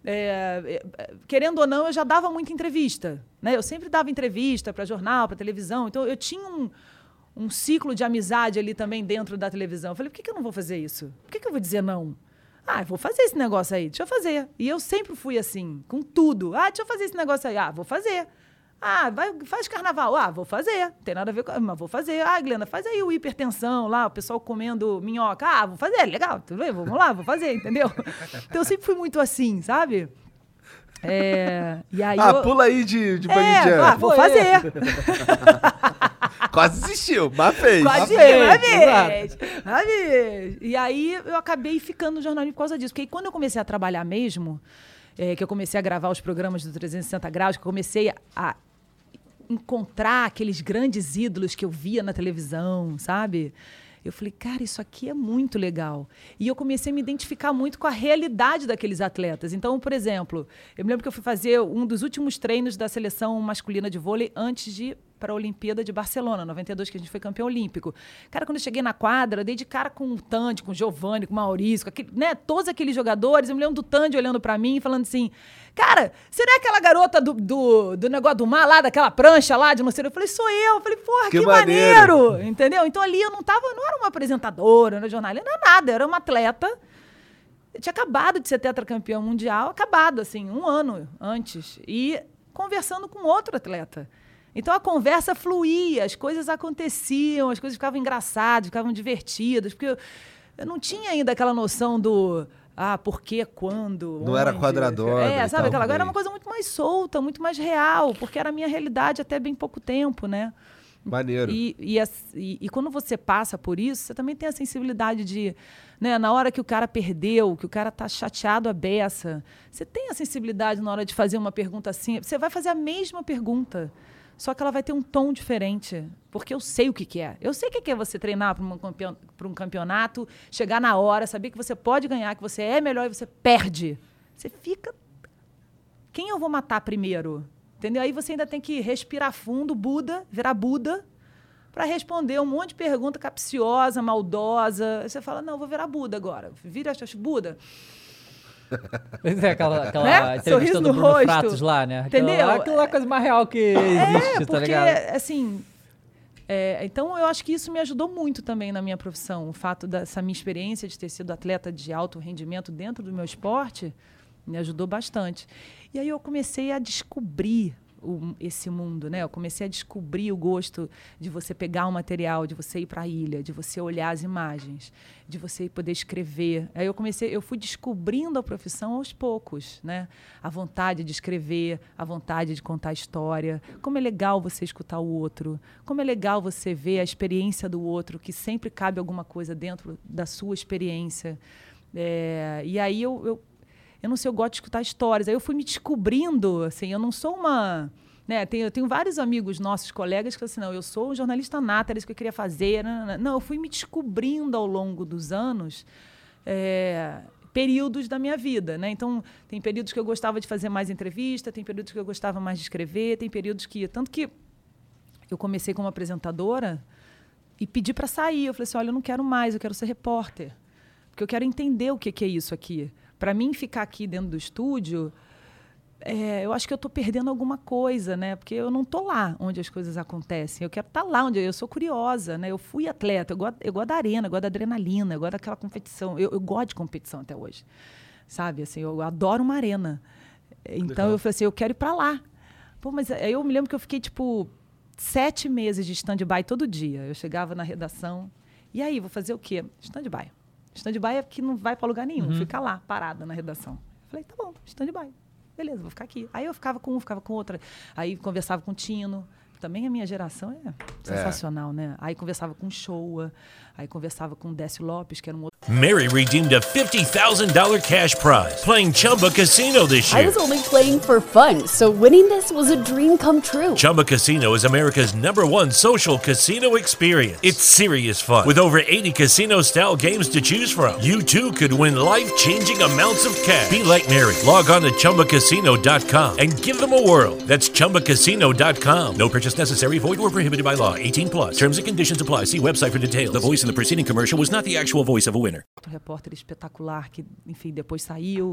É, é, querendo ou não, eu já dava muita entrevista, né? Eu sempre dava entrevista para jornal, para televisão, então eu tinha um, um ciclo de amizade ali também dentro da televisão. Eu falei, por que, que eu não vou fazer isso? Por que, que eu vou dizer não? Ah, vou fazer esse negócio aí, deixa eu fazer. E eu sempre fui assim, com tudo. Ah, deixa eu fazer esse negócio aí. Ah, vou fazer. Ah, vai, faz carnaval. Ah, vou fazer. Não tem nada a ver com... Mas vou fazer. Ah, Glenda, faz aí o hipertensão lá, o pessoal comendo minhoca. Ah, vou fazer. Legal, tudo bem? Vamos lá, vou fazer, entendeu? Então, eu sempre fui muito assim, sabe? É... E aí ah, eu... pula aí de, de é, Bunny ah, vou fazer. Quase desistiu, mas fez. Quase desistiu, mas fez. Mas fez. E aí eu acabei ficando no jornalismo por causa disso. Porque aí, quando eu comecei a trabalhar mesmo, é, que eu comecei a gravar os programas do trezentos e sessenta graus, que eu comecei a, a encontrar aqueles grandes ídolos que eu via na televisão, sabe? Eu falei, cara, isso aqui é muito legal. E eu comecei a me identificar muito com a realidade daqueles atletas. Então, por exemplo, eu me lembro que eu fui fazer um dos últimos treinos da seleção masculina de vôlei antes de ir para a Olimpíada de Barcelona, noventa e dois, que a gente foi campeão olímpico. Cara, quando eu cheguei na quadra, eu dei de cara com o Tandy, com o Giovani, com o Maurício, com aquele, né, todos aqueles jogadores. Eu me lembro do Tandy olhando para mim e falando assim, cara, você não é aquela garota do, do, do negócio do mar lá, daquela prancha lá de não sei? Eu falei, sou eu. Eu falei, porra, que, que maneiro. maneiro. Entendeu? Então ali eu não tava, não era uma apresentadora, não era jornalista, não era nada, eu era uma atleta. Eu tinha acabado de ser tetracampeão mundial, acabado, assim, um ano antes. E conversando com outro atleta. Então, a conversa fluía, as coisas aconteciam, as coisas ficavam engraçadas, ficavam divertidas, porque eu, eu não tinha ainda aquela noção do, ah, por quê, quando, Não onde. era quadradona. É, sabe, aquela agora também. era uma coisa muito mais solta, muito mais real, porque era a minha realidade até bem pouco tempo, né? Maneiro. E, e, e, e quando você passa por isso, você também tem a sensibilidade de, né, na hora que o cara perdeu, que o cara tá chateado à beça, você tem a sensibilidade na hora de fazer uma pergunta assim, você vai fazer a mesma pergunta, só que ela vai ter um tom diferente, porque eu sei o que, que é. Eu sei o que, que é você treinar para um, um campeonato, chegar na hora, saber que você pode ganhar, que você é melhor e você perde. Você fica... Quem eu vou matar primeiro? Entendeu? Aí você ainda tem que respirar fundo, Buda, virar Buda, para responder um monte de pergunta capciosa, maldosa. Aí você fala, não, vou virar Buda agora. Vira Buda. Pois é, aquela, aquela né? entrevista Sorriso do no Bruno rosto. Fratos lá, né? Aquela, Entendeu? Aquela é a coisa mais real que existe, é, porque, tá ligado? assim... É, então, eu acho que isso me ajudou muito também na minha profissão. O fato dessa minha experiência de ter sido atleta de alto rendimento dentro do meu esporte me ajudou bastante. E aí eu comecei a descobrir o, esse mundo, né? Eu comecei a descobrir o gosto de você pegar um material, de você ir para a ilha, de você olhar as imagens, de você poder escrever. Aí eu comecei, eu fui descobrindo a profissão aos poucos, né? A vontade de escrever, a vontade de contar história. Como é legal você escutar o outro. Como é legal você ver a experiência do outro, que sempre cabe alguma coisa dentro da sua experiência. É, e aí eu, eu Eu não sei, eu gosto de escutar histórias. Aí eu fui me descobrindo, assim, eu não sou uma... Né? Tenho, eu tenho vários amigos nossos, colegas, que falam assim, não, eu sou um jornalista nato, era isso que eu queria fazer. Não, não, não, eu fui me descobrindo ao longo dos anos é, períodos da minha vida. Né? Então, tem períodos que eu gostava de fazer mais entrevista, tem períodos que eu gostava mais de escrever, tem períodos que... Tanto que eu comecei como apresentadora e pedi para sair. Eu falei assim, olha, eu não quero mais, eu quero ser repórter. Porque eu quero entender o que, que é isso aqui. Para mim, ficar aqui dentro do estúdio... É, eu acho que eu estou perdendo alguma coisa, né? Porque eu não estou lá onde as coisas acontecem. Eu quero estar lá onde eu, eu sou curiosa, né? Eu fui atleta, eu gosto, eu gosto da arena, eu gosto da adrenalina, eu gosto daquela competição. Eu, eu gosto de competição até hoje, sabe? Assim, eu adoro uma arena. Então Legal. Eu falei assim, eu quero ir para lá. Pô, mas aí eu me lembro que eu fiquei tipo sete meses de stand-by todo dia. Eu chegava na redação e aí vou fazer o quê? Stand-by. Stand-by é que não vai para lugar nenhum, uhum. Fica lá parada na redação. Eu falei, tá bom, stand-by. Beleza, vou ficar aqui. Aí eu ficava com um, ficava com outra. Aí conversava com o Tino. Também a minha geração é sensacional, é. Né? Aí conversava com o Showa. Aí conversava com o Décio Lopes, que era um outro... Mary redeemed a fifty thousand dollars cash prize playing Chumba Casino this year. I was only playing for fun, so winning this was a dream come true. Chumba Casino is America's number one social casino experience. It's serious fun. With over eighty casino-style games to choose from, you too could win life-changing amounts of cash. Be like Mary. Log on to Chumba Casino dot com and give them a whirl. That's Chumba Casino dot com. No purchase necessary. Void or prohibited by law. eighteen plus. Terms and conditions apply. See website for details. The voice in the preceding commercial was not the actual voice of a winner. Outro repórter espetacular que, enfim, depois saiu.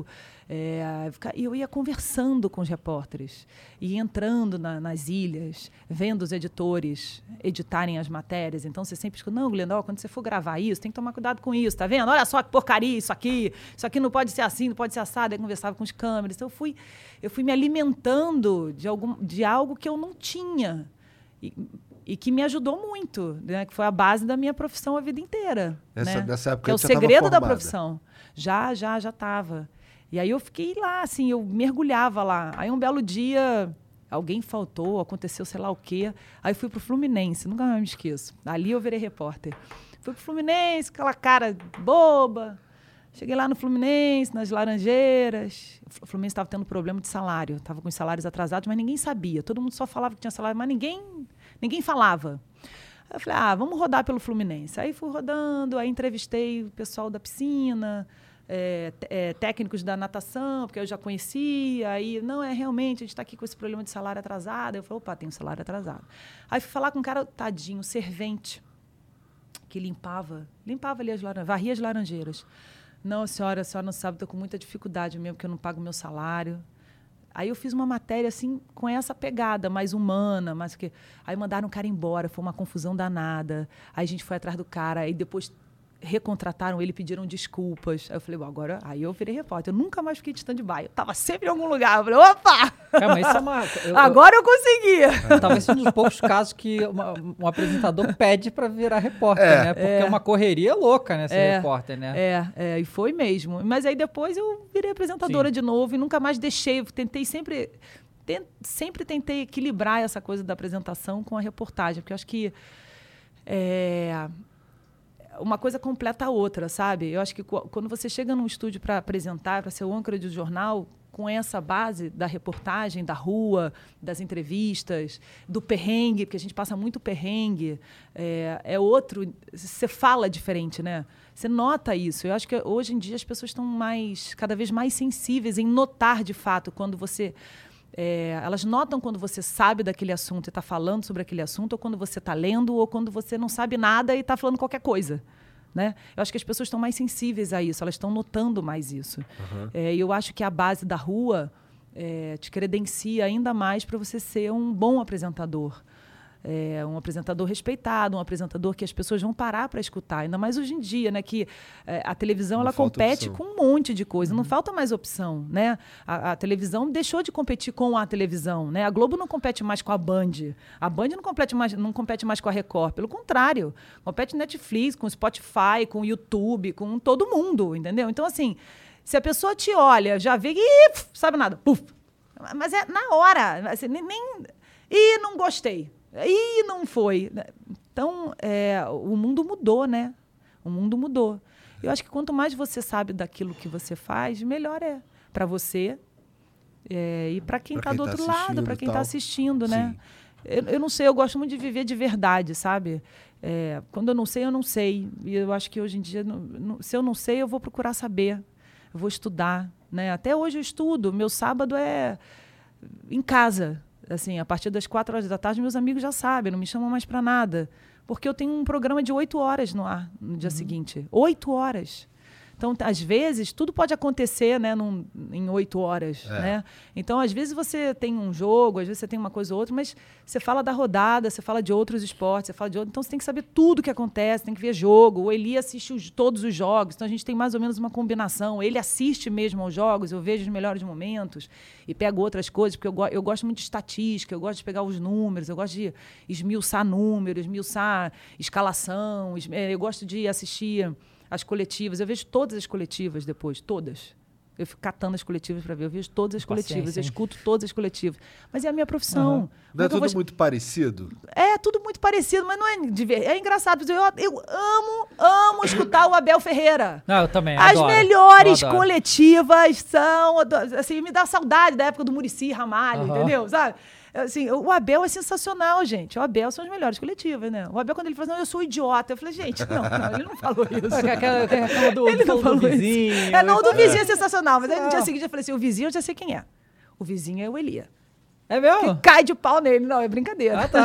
É, eu ia conversando com os repórteres, ia entrando na, nas ilhas, vendo os editores editarem as matérias. Então, você sempre escuta, não, Glenda, ó, quando você for gravar isso, tem que tomar cuidado com isso, tá vendo? Olha só que porcaria isso aqui, isso aqui não pode ser assim, não pode ser assado. Aí conversava com os câmeras. Então, eu fui, eu fui me alimentando de, algum, de algo que eu não tinha. E, E que me ajudou muito, né? Que foi a base da minha profissão a vida inteira. Essa, né? Nessa época que é o já segredo da profissão. Já, já, já estava. E aí eu fiquei lá, assim, eu mergulhava lá. Aí um belo dia, alguém faltou, aconteceu sei lá o quê. Aí fui pro Fluminense, nunca mais me esqueço. Ali eu virei repórter. Fui pro Fluminense, aquela cara boba. Cheguei lá no Fluminense, nas Laranjeiras. O Fluminense estava tendo problema de salário. Estava com os salários atrasados, mas ninguém sabia. Todo mundo só falava que tinha salário, mas ninguém... Ninguém falava. Aí eu falei, ah, vamos rodar pelo Fluminense. Aí fui rodando, aí entrevistei o pessoal da piscina, é, é, técnicos da natação, porque eu já conhecia. Aí, não, é realmente, a gente está aqui com esse problema de salário atrasado. Eu falei, opa, tem um salário atrasado. Aí fui falar com um cara, tadinho, servente, que limpava, limpava ali as laranjeiras, varria as laranjeiras. Não, senhora, a senhora não sabe, estou com muita dificuldade mesmo, porque eu não pago o meu salário. Aí eu fiz uma matéria assim com essa pegada mais humana, mais que aí mandaram o cara embora, foi uma confusão danada. Aí a gente foi atrás do cara, aí depois recontrataram ele, pediram desculpas. Aí eu falei, bom, agora aí eu virei repórter. Eu nunca mais fiquei de stand-by. Eu tava sempre em algum lugar. Eu falei, opa! É, mas isso é uma, eu, agora eu consegui. É, talvez seja um dos poucos casos que uma, um apresentador pede para virar repórter, é, né? Porque é uma correria louca, né? Ser é, repórter, né? É, é, e foi mesmo. Mas aí depois eu virei apresentadora Sim. de novo e nunca mais deixei. Eu tentei sempre... Tent, sempre tentei equilibrar essa coisa da apresentação com a reportagem, porque eu acho que... É, uma coisa completa a outra, sabe? Eu acho que quando você chega num estúdio para apresentar, para ser o âncora de jornal, com essa base da reportagem, da rua, das entrevistas, do perrengue, porque a gente passa muito perrengue, é, é outro... Você fala diferente, né? Você nota isso. Eu acho que hoje em dia as pessoas estão mais, cada vez mais sensíveis em notar, de fato, quando você... É, elas notam quando você sabe daquele assunto e está falando sobre aquele assunto, ou quando você está lendo, ou quando você não sabe nada e está falando qualquer coisa. Né? Eu acho que as pessoas estão mais sensíveis a isso, elas estão notando mais isso. Uhum. É, e eu acho que a base da rua é, te credencia ainda mais para você ser um bom apresentador. É, um apresentador respeitado, um apresentador que as pessoas vão parar para escutar. Ainda mais hoje em dia, né, que é, a televisão ela compete opção. com um monte de coisa. Uhum. Não falta mais opção. Né? A, a televisão deixou de competir com a televisão. Né? A Globo não compete mais com a Band. A Band não compete mais, não compete mais com a Record. Pelo contrário, compete Netflix, com Spotify, com YouTube, com todo mundo. Entendeu? Então, assim, se a pessoa te olha, já vê e sabe nada. Puf. Mas é na hora. Assim, nem, nem... Ih, não gostei. E não foi. Então, é, o mundo mudou, né? O mundo mudou. Eu acho que quanto mais você sabe daquilo que você faz, melhor é para você É, e para quem está do tá outro lado, para quem está tal. assistindo, né? Sim. Eu, eu não sei, eu gosto muito de viver de verdade, sabe? É, quando eu não sei, eu não sei. E eu acho que hoje em dia, não, não, se eu não sei, eu vou procurar saber. Eu vou estudar, né? Até hoje eu estudo. Meu sábado é em casa. Assim, a partir das quatro horas da tarde, meus amigos já sabem, não me chamam mais para nada. Porque eu tenho um programa de oito horas no ar no dia uhum. seguinte. Oito horas. Então, às vezes, tudo pode acontecer, né, num, em oito horas. É. Né? Então, às vezes, você tem um jogo, às vezes você tem uma coisa ou outra, mas você fala da rodada, você fala de outros esportes, você fala de outro. Então, você tem que saber tudo o que acontece, tem que ver jogo. O Eli assiste os, todos os jogos, então a gente tem mais ou menos uma combinação. Ele assiste mesmo aos jogos, eu vejo os melhores momentos e pego outras coisas, porque eu, go eu gosto muito de estatística, eu gosto de pegar os números, eu gosto de esmiuçar números, esmiuçar escalação, es eu gosto de assistir as coletivas. Eu vejo todas as coletivas depois, todas. Eu fico catando as coletivas para ver. Eu vejo todas as coletivas, eu escuto todas as coletivas. Mas é a minha profissão. Uhum. Não é tudo vou... muito parecido? É, tudo muito parecido, mas não é... De ver... É engraçado. Eu, eu amo, amo escutar o Abel Ferreira. Não, eu também, As adoro. melhores Eu adoro. coletivas são... Assim, me dá saudade da época do Muricy Ramalho, uhum. entendeu? Sabe? Assim, o Abel é sensacional, gente. O Abel são as melhores coletivas, né? O Abel, quando ele falou assim, não, eu sou idiota. Eu falei, gente, não, não, ele não falou isso. Aquela do, ele não falou do vizinho. Isso. É, não, o do vizinho é, é sensacional. Mas aí no dia seguinte eu falei assim, o vizinho eu já sei quem é. O vizinho é o Elia. É mesmo? Que cai de pau nele. Não, é brincadeira. Ah,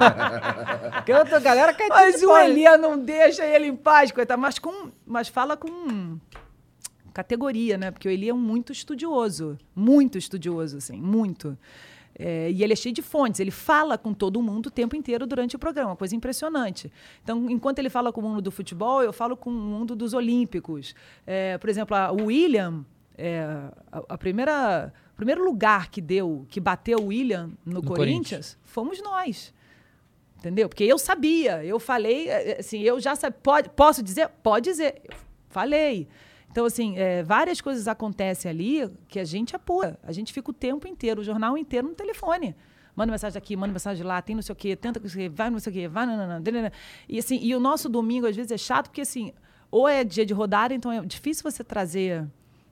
tá. Porque outra galera cai de pau. Mas o Elia não deixa ele em paz, coitado. Mas, com, mas fala com categoria, né? Porque o Elia é muito estudioso. Muito estudioso, assim. Muito. É, e ele é cheio de fontes, ele fala com todo mundo o tempo inteiro durante o programa, uma coisa impressionante. Então, enquanto ele fala com o mundo do futebol, eu falo com o mundo dos olímpicos. É, por exemplo, a, o William, é, a, a primeira, o primeiro lugar que deu, que bateu o William no, no Corinthians, Corinthians, fomos nós. Entendeu? Porque eu sabia, eu falei, assim, eu já sabia, pode, posso dizer? Pode dizer, eu falei. Então, assim, é, várias coisas acontecem ali que a gente apura. A gente fica o tempo inteiro, o jornal inteiro no telefone. Manda mensagem aqui, manda mensagem lá, tem não sei o quê, tenta, vai não sei o quê, vai, não, não, não. E, assim, e o nosso domingo, às vezes, é chato, porque, assim, ou é dia de rodada, então é difícil você trazer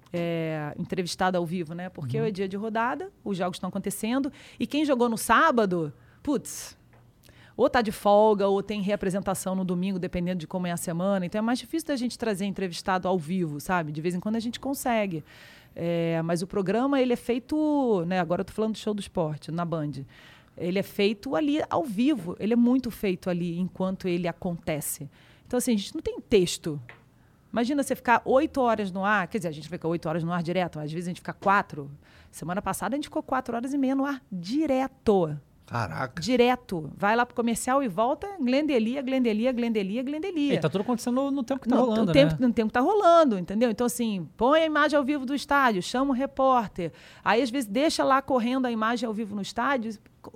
é, entrevistado ao vivo, né? Porque uhum. ou é dia de rodada, os jogos estão acontecendo, e quem jogou no sábado, putz... ou tá de folga, ou tem reapresentação no domingo, dependendo de como é a semana. Então, é mais difícil da gente trazer entrevistado ao vivo, sabe? De vez em quando a gente consegue. É, mas o programa, ele é feito... Né? Agora eu tô falando do Show do Esporte, na Band. Ele é feito ali ao vivo. Ele é muito feito ali enquanto ele acontece. Então, assim, a gente não tem texto. Imagina você ficar oito horas no ar. Quer dizer, a gente fica oito horas no ar direto. Às vezes a gente fica quatro. Semana passada a gente ficou quatro horas e meia no ar direto. Caraca. Direto. Vai lá pro comercial e volta, Glendelia, Glendelia, Glendelia, Glendelia. E tá tudo acontecendo no, no tempo que tá no, rolando, no tempo, né? No tempo que tá rolando, entendeu? Então, assim, põe a imagem ao vivo do estádio, chama o repórter. Aí, às vezes, deixa lá correndo a imagem ao vivo no estádio.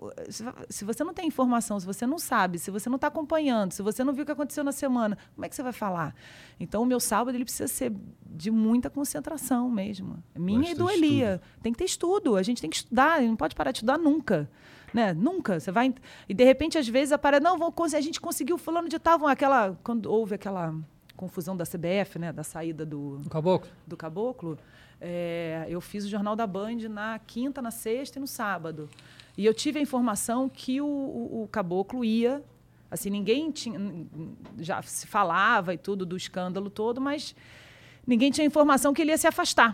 Se você não tem informação, se você não sabe, se você não está acompanhando, se você não viu o que aconteceu na semana, como é que você vai falar? Então, o meu sábado ele precisa ser de muita concentração mesmo. Minha e do Elia. Tem que ter estudo. A gente tem que estudar. Não pode parar de estudar nunca. Né? Nunca. Você vai... E, de repente, às vezes, aparece... Não, vamos... a gente conseguiu fulano de tal. Aquela... Quando houve aquela confusão da C B F, né? Da saída do... Do Caboclo. Do Caboclo. É... Eu fiz o Jornal da Band na quinta, na sexta e no sábado. E eu tive a informação que o, o, o Caboclo ia... Assim, ninguém tinha... Já se falava e tudo do escândalo todo, mas ninguém tinha informação que ele ia se afastar.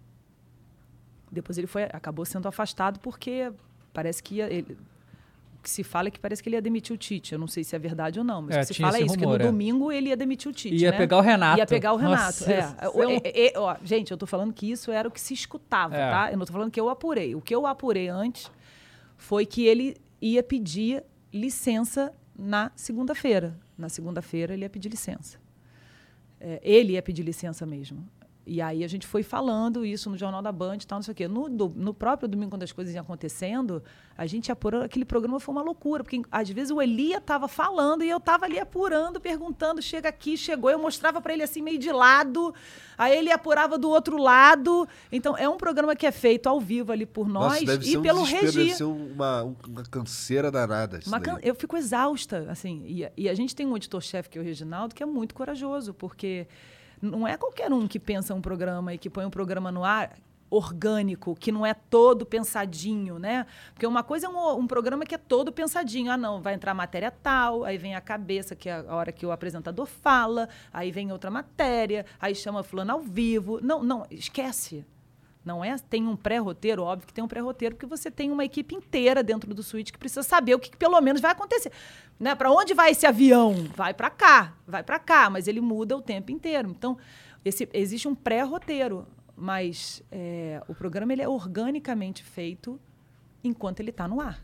Depois ele foi, acabou sendo afastado porque parece que ia... Ele, o que se fala é que parece que ele ia demitir o Tite. Eu não sei se é verdade ou não, mas é, o que se fala é isso, rumor, que no é. domingo ele ia demitir o Tite, Ia né? pegar o Renato. Ia pegar o Renato, Nossa, é. é, é, é ó, gente, eu tô falando que isso era o que se escutava, é. tá? Eu não tô falando que eu apurei. O que eu apurei antes foi que ele ia pedir licença na segunda-feira. Na segunda-feira ele ia pedir licença. É, ele ia pedir licença mesmo. E aí a gente foi falando isso no Jornal da Band e tal, não sei o quê. No, do, no próprio domingo, quando as coisas iam acontecendo, a gente apurou, aquele programa foi uma loucura, porque às vezes o Elia estava falando e eu estava ali apurando, perguntando, chega aqui, chegou, eu mostrava para ele assim meio de lado, aí ele apurava do outro lado. Então é um programa que é feito ao vivo ali por nós. Nossa, deve e ser um pelo desespero, Regi. deve ser uma, uma canseira danada. Uma can... Eu fico exausta, assim, e, e a gente tem um editor-chefe que é o Reginaldo, que é muito corajoso, porque não é qualquer um que pensa um programa e que põe um programa no ar orgânico, que não é todo pensadinho, né? Porque uma coisa é um, um programa que é todo pensadinho. Ah, não, vai entrar matéria tal, aí vem a cabeça, que é a hora que o apresentador fala, aí vem outra matéria, aí chama fulano ao vivo. Não, não, esquece. Não é? Tem um pré-roteiro, óbvio que tem um pré-roteiro, porque você tem uma equipe inteira dentro do Switch que precisa saber o que, que pelo menos vai acontecer. Né? Para onde vai esse avião? Vai para cá, vai para cá, mas ele muda o tempo inteiro. Então, esse, existe um pré-roteiro. Mas é, o programa ele é organicamente feito enquanto ele está no ar.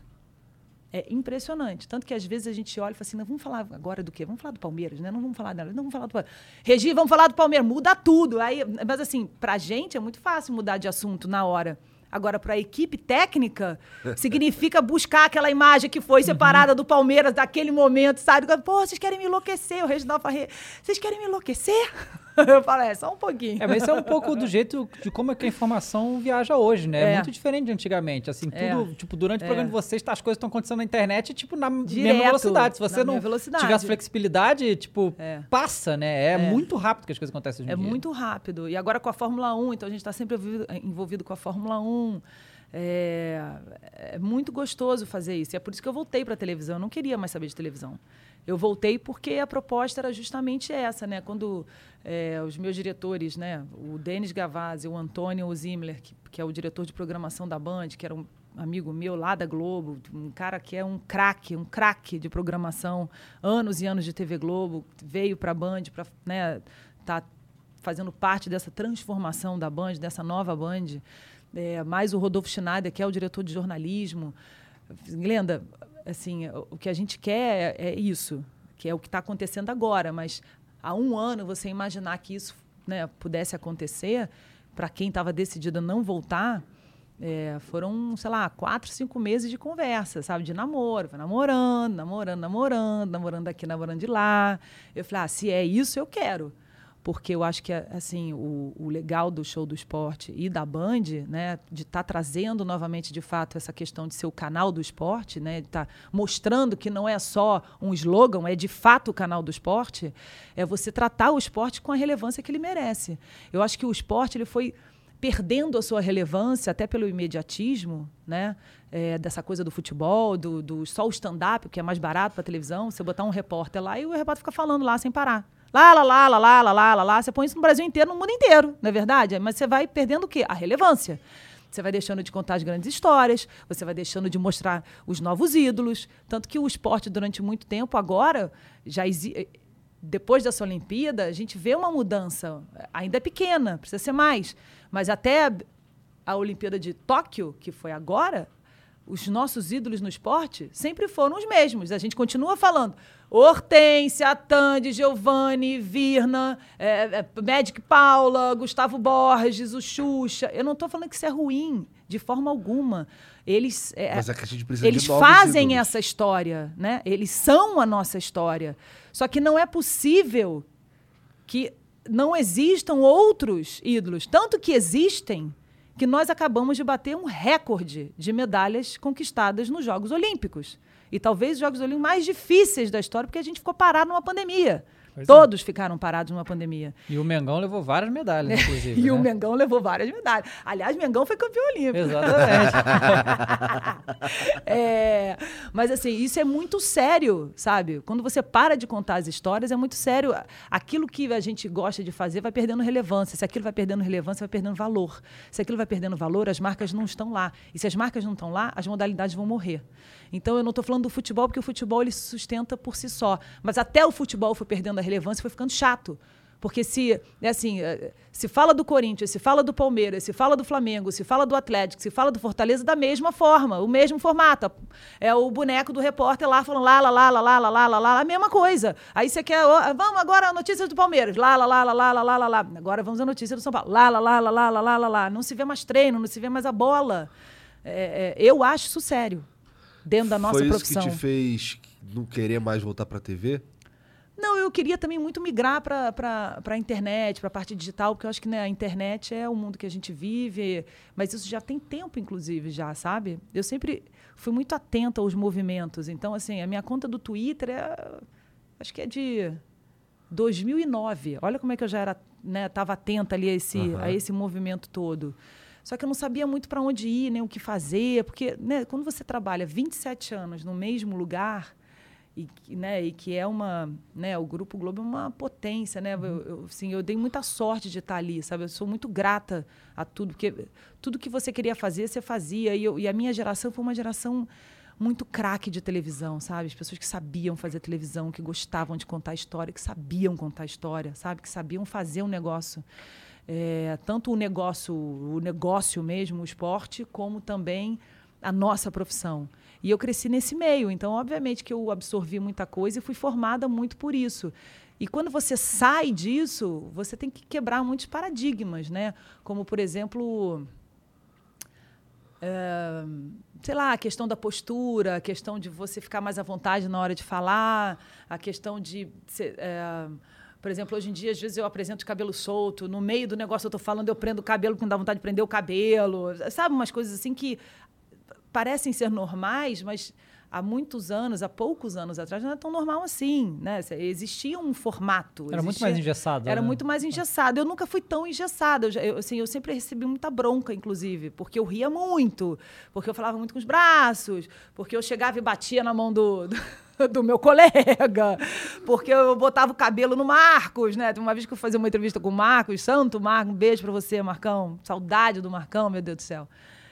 É impressionante. Tanto que, às vezes, a gente olha e fala assim, não, vamos falar agora do quê? Vamos falar do Palmeiras, né? Não vamos falar dela, não vamos falar do Palmeiras. Regi, vamos falar do Palmeiras. Muda tudo. Aí, mas, assim, para a gente é muito fácil mudar de assunto na hora. Agora, para a equipe técnica, significa buscar aquela imagem que foi separada uhum. do Palmeiras daquele momento, sabe? Pô, vocês querem me enlouquecer? O Reginaldo fala, vocês querem me enlouquecer? Eu falo, é, só um pouquinho. É, mas isso é um pouco do jeito de como é que a informação viaja hoje, né? É, é muito diferente de antigamente. Assim, tudo, é. tipo, durante é. o programa de vocês, as coisas estão acontecendo na internet, tipo, na Direto, mesma velocidade. Se você não tivesse flexibilidade, tipo, é. passa, né? É, é muito rápido que as coisas acontecem hoje em É dia. muito rápido. E agora com a Fórmula um, então a gente está sempre envolvido, envolvido com a Fórmula um. É, é muito gostoso fazer isso. E é por isso que eu voltei para a televisão. Eu não queria mais saber de televisão. Eu voltei porque a proposta era justamente essa, né? Quando é, os meus diretores, né? O Denis Gavazzi, o Antônio Zimler, que, que é o diretor de programação da Band, que era um amigo meu lá da Globo, um cara que é um craque, um craque de programação, anos e anos de T V Globo, veio para a Band para, né, tá fazendo parte dessa transformação da Band, dessa nova Band. É, mais o Rodolfo Schneider, que é o diretor de jornalismo. Glenda, assim, o que a gente quer é, é isso, que é o que está acontecendo agora, mas há um ano você imaginar que isso, né, pudesse acontecer, para quem estava decidido a não voltar, é, foram, sei lá, quatro, cinco meses de conversa, sabe, de namoro, foi namorando, namorando, namorando, namorando aqui, namorando de lá. Eu falei, ah, se é isso, eu quero. Porque eu acho que, assim, o, o legal do Show do Esporte e da Band, né, de estar tá trazendo novamente, de fato, essa questão de ser o canal do esporte, né, de estar tá mostrando que não é só um slogan, é de fato o canal do esporte, é você tratar o esporte com a relevância que ele merece. Eu acho que o esporte ele foi perdendo a sua relevância, até pelo imediatismo, né, é, dessa coisa do futebol, do, do só o stand-up, que é mais barato para a televisão, você botar um repórter lá e o repórter fica falando lá sem parar. Lá, lá, lá, lá, lá, lá, lá, lá, lá. Você põe isso no Brasil inteiro, no mundo inteiro, não é verdade? Mas você vai perdendo o quê? A relevância. Você vai deixando de contar as grandes histórias, você vai deixando de mostrar os novos ídolos. Tanto que o esporte, durante muito tempo, agora, já exi- depois dessa Olimpíada, a gente vê uma mudança. Ainda é pequena, precisa ser mais. Mas até a Olimpíada de Tóquio, que foi agora, os nossos ídolos no esporte sempre foram os mesmos. A gente continua falando Hortência, Tandy, Giovanni, Virna, é, é, Magic Paula, Gustavo Borges, o Xuxa. Eu não estou falando que isso é ruim, de forma alguma. Eles, é, Mas é que a gente precisa eles de novos fazem ídolos. essa história, né? Eles são a nossa história. Só que não é possível que não existam outros ídolos. Tanto que existem que nós acabamos de bater um recorde de medalhas conquistadas nos Jogos Olímpicos. E talvez os Jogos Olímpicos mais difíceis da história, porque a gente ficou parado numa pandemia. Pois Todos é. ficaram parados numa pandemia. E o Mengão levou várias medalhas, inclusive. e né? o Mengão levou várias medalhas. Aliás, Mengão foi campeão olímpico. Exatamente. é, mas, assim, isso é muito sério, sabe? Quando você para de contar as histórias, é muito sério. Aquilo que a gente gosta de fazer vai perdendo relevância. Se aquilo vai perdendo relevância, vai perdendo valor. Se aquilo vai perdendo valor, as marcas não estão lá. E se as marcas não estão lá, as modalidades vão morrer. Então, eu não estou falando do futebol, porque o futebol ele se sustenta por si só. Mas até o futebol foi perdendo a relevância, foi ficando chato. Porque se, é assim, se fala do Corinthians, se fala do Palmeiras, se fala do Flamengo, se fala do Atlético, se fala do Fortaleza, da mesma forma, o mesmo formato. É o boneco do repórter lá falando lá, lá, lá, lá, lá, lá, lá, lá, a mesma coisa. Aí você quer, oh, vamos agora a notícia do Palmeiras, lá, lá, lá, lá, lá, lá, lá, lá, lá. Agora vamos à notícia do São Paulo, lá, lá, lá, lá, lá, lá, lá, lá, lá. Não se vê mais treino, não se vê mais a bola. É, é, eu acho isso sério. Dentro da nossa Foi isso profissão. que te fez não querer mais voltar para a T V? Não, eu queria também muito migrar para a internet, para a parte digital, porque eu acho que, né, a internet é o mundo que a gente vive, mas isso já tem tempo, inclusive, já, sabe? Eu sempre fui muito atenta aos movimentos. Então, assim, a minha conta do Twitter é, acho que é de dois mil e nove. Olha como é que eu já era, né, estava atenta ali a esse, uhum. a esse movimento todo. Só que eu não sabia muito para onde ir, nem o que fazer, porque, né, quando você trabalha vinte e sete anos no mesmo lugar, e, né, e que é uma, né, o Grupo Globo é uma potência, né? Eu, eu, assim, eu dei muita sorte de estar ali, sabe? Eu sou muito grata a tudo, porque tudo que você queria fazer, você fazia. E, eu, e a minha geração foi uma geração muito craque de televisão, sabe? As pessoas que sabiam fazer televisão, que gostavam de contar história, que sabiam contar história, sabe? Que sabiam fazer um negócio. É, tanto o negócio, o negócio mesmo, o esporte, como também a nossa profissão. E eu cresci nesse meio, então, obviamente, que eu absorvi muita coisa e fui formada muito por isso. E quando você sai disso, você tem que quebrar muitos paradigmas, né? Como, por exemplo, é, sei lá, a questão da postura, a questão de você ficar mais à vontade na hora de falar, a questão de... É, por exemplo, hoje em dia, às vezes eu apresento de cabelo solto, no meio do negócio eu estou falando, eu prendo o cabelo porque me dá vontade de prender o cabelo. Sabe, umas coisas assim que parecem ser normais, mas há muitos anos, há poucos anos atrás, não era tão normal assim, né? Existia um formato. Era existia, muito mais engessado. Era né? muito mais engessado. Eu nunca fui tão engessada. Eu, eu, assim, eu sempre recebi muita bronca, inclusive, porque eu ria muito, porque eu falava muito com os braços, porque eu chegava e batia na mão do... do do meu colega, porque eu botava o cabelo no Marcos, né? Uma vez que eu fazia uma entrevista com o Marcos, Santo Marcos, um beijo pra você, Marcão. Saudade do Marcão, meu Deus do céu.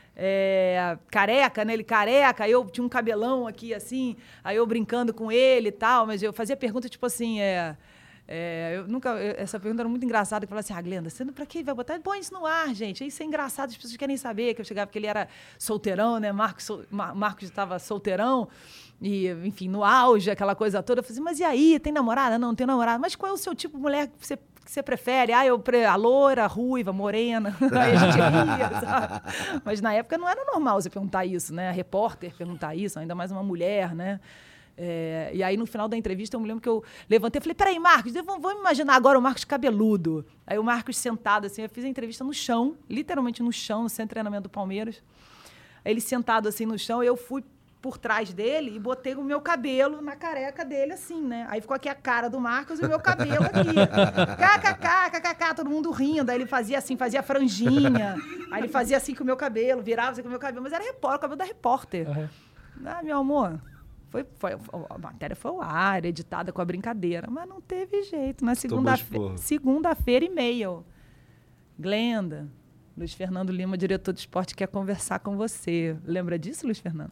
É, careca, né? Ele careca, aí eu tinha um cabelão aqui, assim, aí eu brincando com ele e tal, mas eu fazia pergunta, tipo assim, é... É, eu nunca, eu, essa pergunta era muito engraçada, que eu falava assim, ah, Glenda, você pra que vai botar? Põe isso no ar, gente, isso é engraçado, as pessoas querem saber, que eu chegava, porque ele era solteirão, né, Marcos, sol, Mar, Marcos estava solteirão, e, enfim, no auge, aquela coisa toda, eu falei assim, mas e aí, tem namorada? Não, não tem namorada, mas qual é o seu tipo de mulher que você, que você prefere? Ah, eu, a loira, a ruiva, a morena, aí a gente ria, sabe? Mas na época não era normal você perguntar isso, né, a repórter perguntar isso, ainda mais uma mulher, né? É, e aí, no final da entrevista, eu me lembro que eu levantei e falei, peraí, Marcos, vamos imaginar agora o Marcos cabeludo. Aí o Marcos sentado, assim, eu fiz a entrevista no chão, literalmente no chão, no centro de treinamento do Palmeiras. Aí ele sentado, assim, no chão, eu fui por trás dele e botei o meu cabelo na careca dele, assim, né? Aí ficou aqui a cara do Marcos e o meu cabelo aqui. Kkk, kkk, todo mundo rindo. Aí ele fazia assim, fazia franjinha. Aí ele fazia assim com o meu cabelo, virava assim com o meu cabelo. Mas era repórter, o cabelo da repórter. Uhum. Ah, meu amor... Foi, foi, a matéria foi ao ar, editada com a brincadeira, mas não teve jeito. Na segunda-feira, segunda-feira e meia, Glenda, Luiz Fernando Lima, diretor de esporte, quer conversar com você. Lembra disso, Luiz Fernando?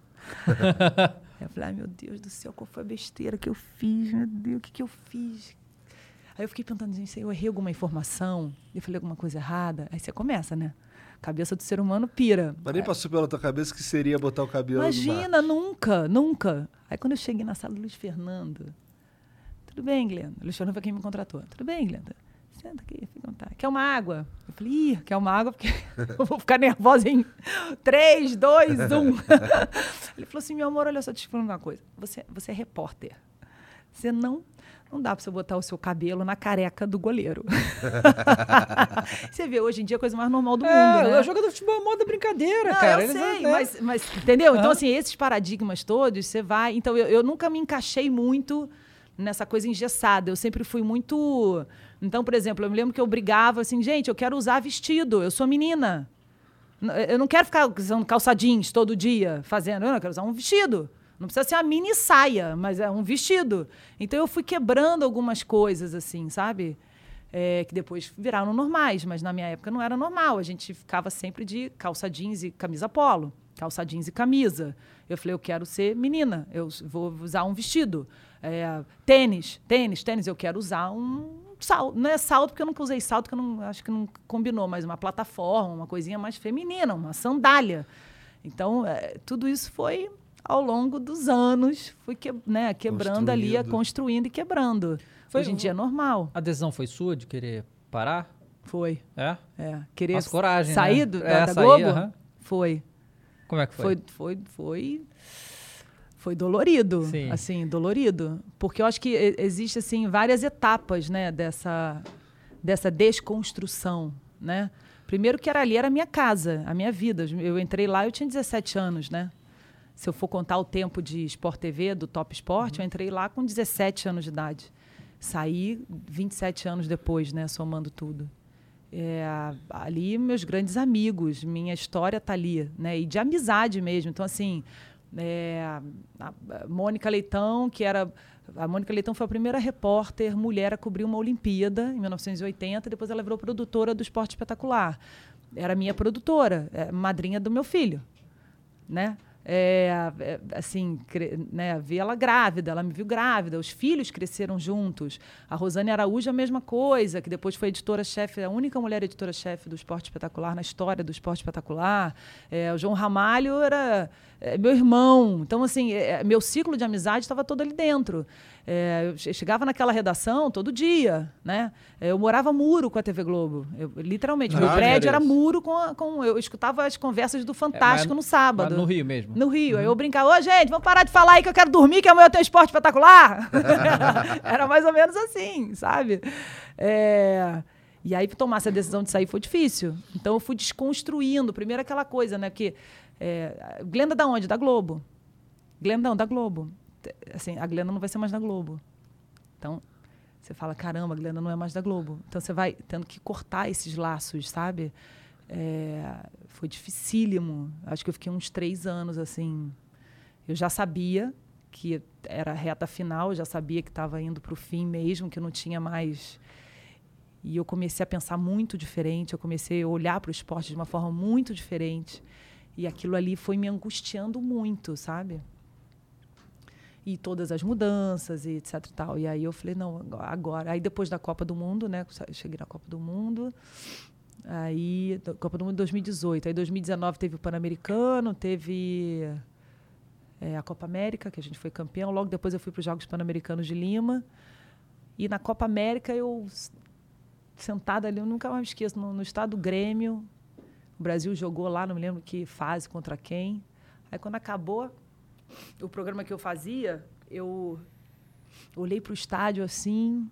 Eu falei, ai, meu Deus do céu, qual foi a besteira que eu fiz? Meu Deus, o que, que eu fiz? Aí eu fiquei perguntando, gente, eu errei alguma informação? Eu falei alguma coisa errada? Aí você começa, né? Cabeça do ser humano pira. Mas nem passou pela tua cabeça que seria botar o cabelo Imagina, nunca, nunca. Aí quando eu cheguei na sala do Luiz Fernando, tudo bem, Glenda? Luiz Fernando foi quem me contratou. Tudo bem, Glenda? Senta aqui, fica à vontade. Quer uma água? Eu falei, ih, quer uma água? Porque eu vou ficar nervosa em três, dois, um. Ele falou assim, meu amor, olha só, te explico uma coisa. Você, você é repórter. Você não... Não dá pra você botar o seu cabelo na careca do goleiro. Você vê, hoje em dia é a coisa mais normal do mundo, é, né? É, jogador de futebol é moda brincadeira, não, cara. Eu Eles sei, não, mas, mas, entendeu? Uhum. Então, assim, esses paradigmas todos, você vai... Então, eu, eu nunca me encaixei muito nessa coisa engessada. Eu sempre fui muito... Então, por exemplo, eu me lembro que eu brigava assim, gente, eu quero usar vestido, eu sou menina. Eu não quero ficar usando calça jeans todo dia, fazendo... Eu não quero usar um vestido. Não precisa ser uma mini saia, mas é um vestido. Então, eu fui quebrando algumas coisas, assim, sabe? É, que depois viraram normais, mas na minha época não era normal. A gente ficava sempre de calça jeans e camisa polo. Calça jeans e camisa. Eu falei, eu quero ser menina, eu vou usar um vestido. É, tênis, tênis, tênis, eu quero usar um salto. Não é salto, porque eu nunca usei salto, porque eu não, acho que não combinou, mas uma plataforma, uma coisinha mais feminina, uma sandália. Então, é, tudo isso foi... ao longo dos anos, fui que, né, quebrando ali, construindo e quebrando. Foi, hoje em dia é normal. A decisão foi sua de querer parar? Foi. É? É. Querer Nossa, coragem, sair né? do, da, é, da sair, Globo? Uh-huh. Foi. Como é que foi? Foi, foi, foi, foi dolorido. Sim. Assim, dolorido. Porque eu acho que existe, assim, várias etapas, né, dessa, dessa desconstrução, né? Primeiro que era ali, era a minha casa, a minha vida. Eu entrei lá, eu tinha dezessete anos, né? Se eu for contar o tempo de Sport T V, do Top Sport, uhum. eu entrei lá com dezessete anos de idade. Saí vinte e sete anos depois, né, somando tudo. É, ali, meus grandes amigos, minha história tá ali, né? E de amizade mesmo. Então, assim, é, a, a Mônica Leitão, que era... A Mônica Leitão foi a primeira repórter mulher a cobrir uma Olimpíada, em mil novecentos e oitenta. Depois ela virou produtora do Esporte Espetacular. Era minha produtora, é, madrinha do meu filho, né? É, é, assim, cre, né, vi ela grávida, ela me viu grávida, os filhos cresceram juntos. A Rosane Araújo, a mesma coisa, que depois foi editora-chefe, a única mulher editora-chefe do Esporte Espetacular, na história do Esporte Espetacular. É, o João Ramalho era é, meu irmão. Então, assim, é, meu ciclo de amizade estava todo ali dentro. É, eu chegava naquela redação todo dia, né? Eu morava muro com a T V Globo, eu, literalmente. Ah, meu prédio era era isso. muro com, a, com... Eu escutava as conversas do Fantástico mas- no sábado. mas no Rio mesmo? No Rio. Aí eu brincava, ô gente, vamos parar de falar aí que eu quero dormir, que amanhã eu tenho Esporte Espetacular. Era mais ou menos assim, sabe? É... E aí, tomar essa decisão de sair foi difícil. Então, eu fui desconstruindo. Primeiro, aquela coisa, né? Porque... É... Glenda da onde? Da Globo. Glenda não, da Globo. Assim, a Glenda não vai ser mais da Globo. Então, você fala, caramba, a Glenda não é mais da Globo. Então, você vai tendo que cortar esses laços, sabe? É, foi dificílimo. Acho que eu fiquei uns três anos, assim. Eu já sabia que era a reta final, eu já sabia que estava indo para o fim mesmo, que eu não tinha mais... E eu comecei a pensar muito diferente, eu comecei a olhar para o esporte de uma forma muito diferente. E aquilo ali foi me angustiando muito, sabe? E todas as mudanças e etc e tal. E aí eu falei, não, agora... Aí depois da Copa do Mundo, né? Eu cheguei na Copa do Mundo... Aí, Copa do Mundo em dois mil e dezoito. Aí, em dois mil e dezenove, teve o Pan-Americano, teve é, a Copa América, que a gente foi campeão. Logo depois, eu fui para os Jogos Pan-Americanos de Lima. E na Copa América, eu, sentada ali, eu nunca mais me esqueço, no, no estado do Grêmio. O Brasil jogou lá, não me lembro que fase, contra quem. Aí, quando acabou o programa que eu fazia, eu olhei para o estádio assim...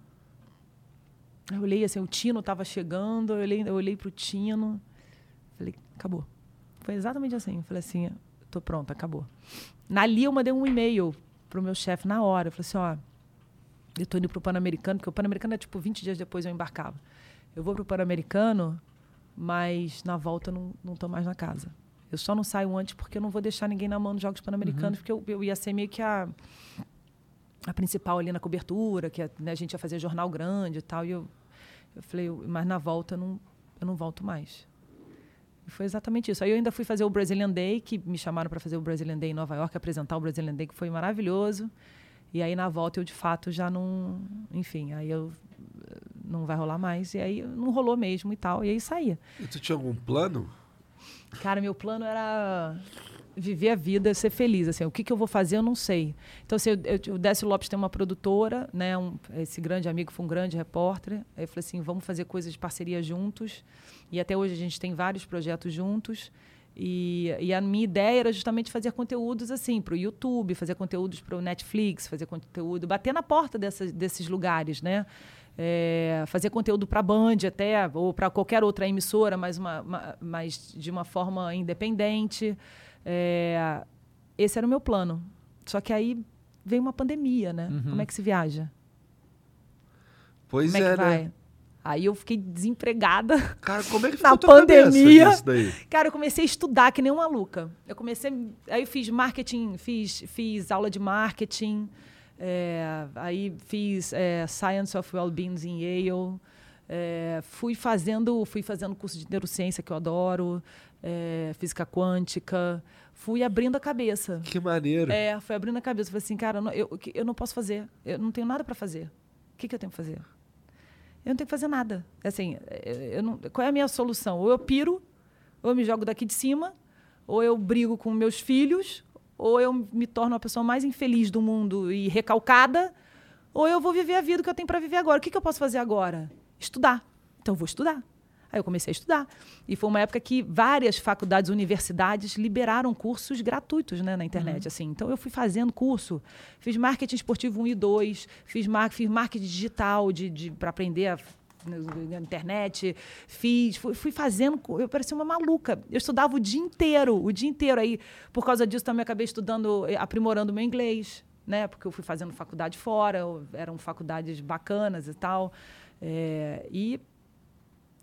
Eu olhei assim, o Tino estava chegando, eu olhei, eu olhei para o Tino, falei, acabou. Foi exatamente assim, eu falei assim, estou pronta, acabou. Ali eu mandei um e-mail para o meu chefe na hora, eu falei assim, ó, eu estou indo para o Pan-Americano, porque o Pan-Americano é tipo vinte dias depois eu embarcava. Eu vou para o Pan-Americano, mas na volta eu não estou mais na casa. Eu só não saio antes porque eu não vou deixar ninguém na mão nos Jogos Pan-Americanos, uhum. porque eu, eu ia ser meio que a... a principal ali na cobertura, que a, né, a gente ia fazer jornal grande e tal. E eu, eu falei, mas na volta eu não, eu não volto mais. E foi exatamente isso. Aí eu ainda fui fazer o Brazilian Day, que me chamaram para fazer o Brazilian Day em Nova York, apresentar o Brazilian Day, que foi maravilhoso. E aí na volta eu, de fato, já não... Enfim, aí eu... Não vai rolar mais. E aí não rolou mesmo e tal. E aí saía. E tu tinha algum plano? Cara, meu plano era... viver a vida, ser feliz, assim, o que, que eu vou fazer eu não sei. Então, assim, eu, eu, o Décio Lopes tem uma produtora, né, um, esse grande amigo foi um grande repórter, aí eu falei assim, vamos fazer coisas de parceria juntos, e até hoje a gente tem vários projetos juntos, e, e a minha ideia era justamente fazer conteúdos assim, para o YouTube, fazer conteúdos para o Netflix, fazer conteúdo, bater na porta dessas, desses lugares, né? É, fazer conteúdo para a Band até, ou para qualquer outra emissora, mas, uma, uma, mas de uma forma independente. É, esse era o meu plano. Só que aí veio uma pandemia, né? Uhum. Como é que se viaja? Pois Como é, é, que vai? né? Aí eu fiquei desempregada. Cara, como é que Na foi a tua cabeça pandemia. nisso daí? Cara, eu comecei a estudar que nem uma maluca. Eu comecei... Aí eu fiz marketing, fiz, fiz aula de marketing, é, aí fiz é, Science of Wellbeing em Yale, é, fui fazendo fui fazendo curso de neurociência, que eu adoro, é, física quântica, fui abrindo a cabeça. Que maneiro. É, fui abrindo a cabeça. Falei assim, cara, eu não, eu, eu não posso fazer. Eu não tenho nada para fazer. O que, que eu tenho que fazer? Eu não tenho que fazer nada. Assim, eu não, qual é a minha solução? Ou eu piro, ou eu me jogo daqui de cima, ou eu brigo com meus filhos, ou eu me torno a pessoa mais infeliz do mundo e recalcada, ou eu vou viver a vida que eu tenho para viver agora. O que, que eu posso fazer agora? Estudar. Então, eu vou estudar. Aí eu comecei a estudar. E foi uma época que várias faculdades, universidades liberaram cursos gratuitos, né, na internet. Uhum. Assim. Então, eu fui fazendo curso. Fiz marketing esportivo um e dois, fiz, mar fiz marketing digital de, de, para aprender a, na internet. Fiz, fui, fui fazendo... Eu parecia uma maluca. Eu estudava o dia inteiro, o dia inteiro. Aí, por causa disso, também acabei estudando, aprimorando o meu inglês, né, porque eu fui fazendo faculdade fora, eram faculdades bacanas e tal. É, e...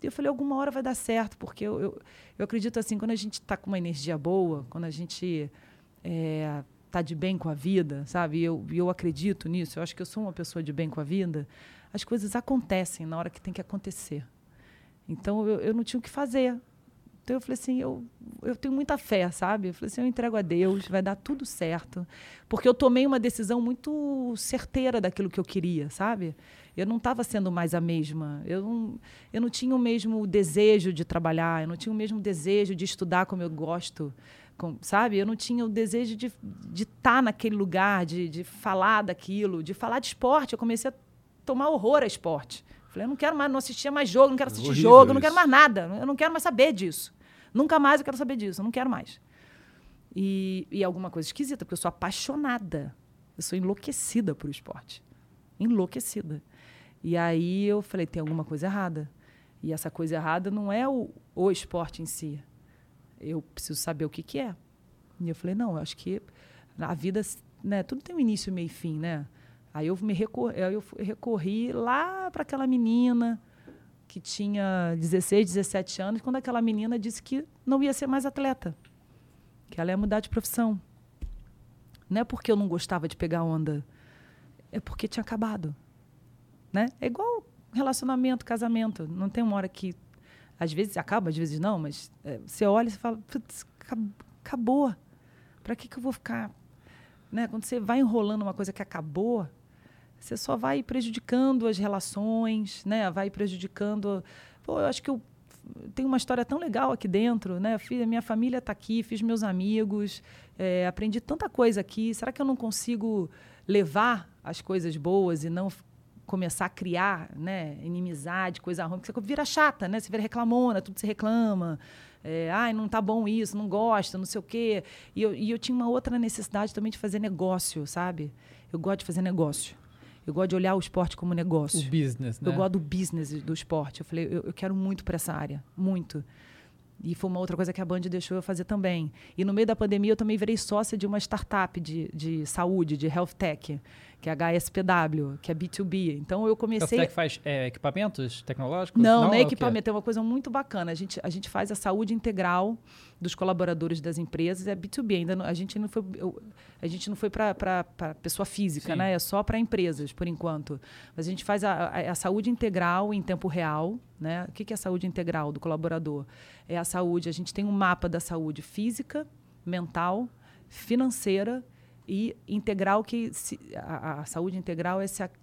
E eu falei, alguma hora vai dar certo, porque eu, eu, eu acredito assim, quando a gente está com uma energia boa, quando a gente é, tá de bem com a vida, sabe? E eu, eu acredito nisso, eu acho que eu sou uma pessoa de bem com a vida, as coisas acontecem na hora que tem que acontecer. Então, eu, eu não tinha o que fazer. Então, eu falei assim, eu, eu tenho muita fé, sabe? Eu falei assim, eu entrego a Deus, vai dar tudo certo. Porque eu tomei uma decisão muito certeira daquilo que eu queria, sabe? Eu não estava sendo mais a mesma. Eu não, eu não tinha o mesmo desejo de trabalhar, eu não tinha o mesmo desejo de estudar como eu gosto, com, sabe? Eu não tinha o desejo de de estar naquele lugar, de, de falar daquilo, de falar de esporte. Eu comecei a tomar horror a esporte. Falei, eu não quero mais, não assistia mais jogo, não quero assistir Horrível jogo, eu não quero isso. mais nada, eu não quero mais saber disso. Nunca mais eu quero saber disso, eu não quero mais. E, e alguma coisa esquisita, porque eu sou apaixonada, eu sou enlouquecida por esporte. Enlouquecida. E aí eu falei, tem alguma coisa errada. E essa coisa errada não é o, o esporte em si. Eu preciso saber o que, que é. E eu falei, não, eu acho que a vida, né, tudo tem um início, meio e fim, né? Aí eu me recorri, eu recorri lá para aquela menina que tinha dezesseis, dezessete anos, quando aquela menina disse que não ia ser mais atleta, que ela ia mudar de profissão. Não é porque eu não gostava de pegar onda, é porque tinha acabado. Né? É igual relacionamento, casamento. Não tem uma hora que, às vezes acaba, às vezes não, mas é, você olha e você fala, putz, acabou. Para que, que eu vou ficar... Né? Quando você vai enrolando uma coisa que acabou, você só vai prejudicando as relações, né? Vai prejudicando... Pô, eu acho que eu tenho uma história tão legal aqui dentro, né? Fiz, minha família está aqui, fiz meus amigos, é, aprendi tanta coisa aqui. Será que eu não consigo levar as coisas boas e não começar a criar, né, inimizade, coisa ruim? Porque você vira chata, né? Você vira reclamona, tudo se reclama. É, ai, não tá bom isso, não gosta, não sei o quê. E eu, e eu tinha uma outra necessidade também de fazer negócio, sabe? Eu gosto de fazer negócio. Eu gosto de olhar o esporte como negócio. O business, né? Eu gosto do business do esporte. Eu falei, eu, eu quero muito para essa área, muito. E foi uma outra coisa que a Band deixou eu fazer também. E no meio da pandemia eu também virei sócia de uma startup de, de saúde, de health tech, que é a H S P W, que é B dois B. Então eu comecei... Você que faz é, equipamentos tecnológicos? Não, não não é é o quê? equipamento, é uma coisa muito bacana. A gente, a gente faz a saúde integral dos colaboradores das empresas, é B dois B. Ainda não, a gente não foi, eu, a gente não foi para pessoa física, Sim. né? É só para empresas, por enquanto. Mas a gente faz a, a, a saúde integral em tempo real. Né? O que, que é a saúde integral do colaborador? É a saúde, a gente tem um mapa da saúde física, mental, financeira e integral, que se, a, a saúde integral é se a,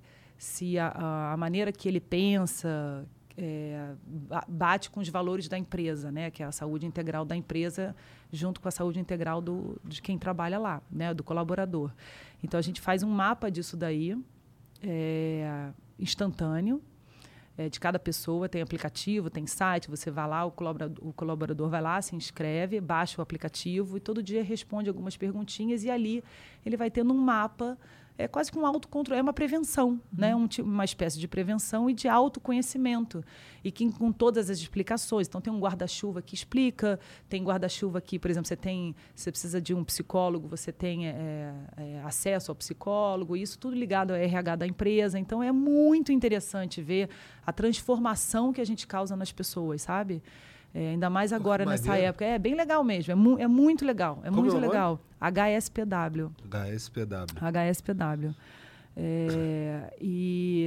se a, a maneira que ele pensa é, bate com os valores da empresa, né? Que é a saúde integral da empresa junto com a saúde integral do, de quem trabalha lá, né? Do colaborador. Então, a gente faz um mapa disso daí, é, instantâneo, é, de cada pessoa. Tem aplicativo, tem site, você vai lá, o colaborador, o colaborador vai lá, se inscreve, baixa o aplicativo e todo dia responde algumas perguntinhas e ali ele vai tendo um mapa, é quase que um autocontrole, é uma prevenção, uhum. né? Um, uma espécie de prevenção e de autoconhecimento. E que, com todas as explicações. Então, tem um guarda-chuva que explica, tem guarda-chuva que, por exemplo, você tem, você precisa de um psicólogo, você tem é, é, acesso ao psicólogo, isso tudo ligado ao R H da empresa. Então, é muito interessante ver a transformação que a gente causa nas pessoas, sabe? É, ainda mais agora, nessa maneiro. época. É bem legal mesmo, é, mu é muito legal, é Como muito é o nome? legal. H S P W. H S P W. H S P W. É, e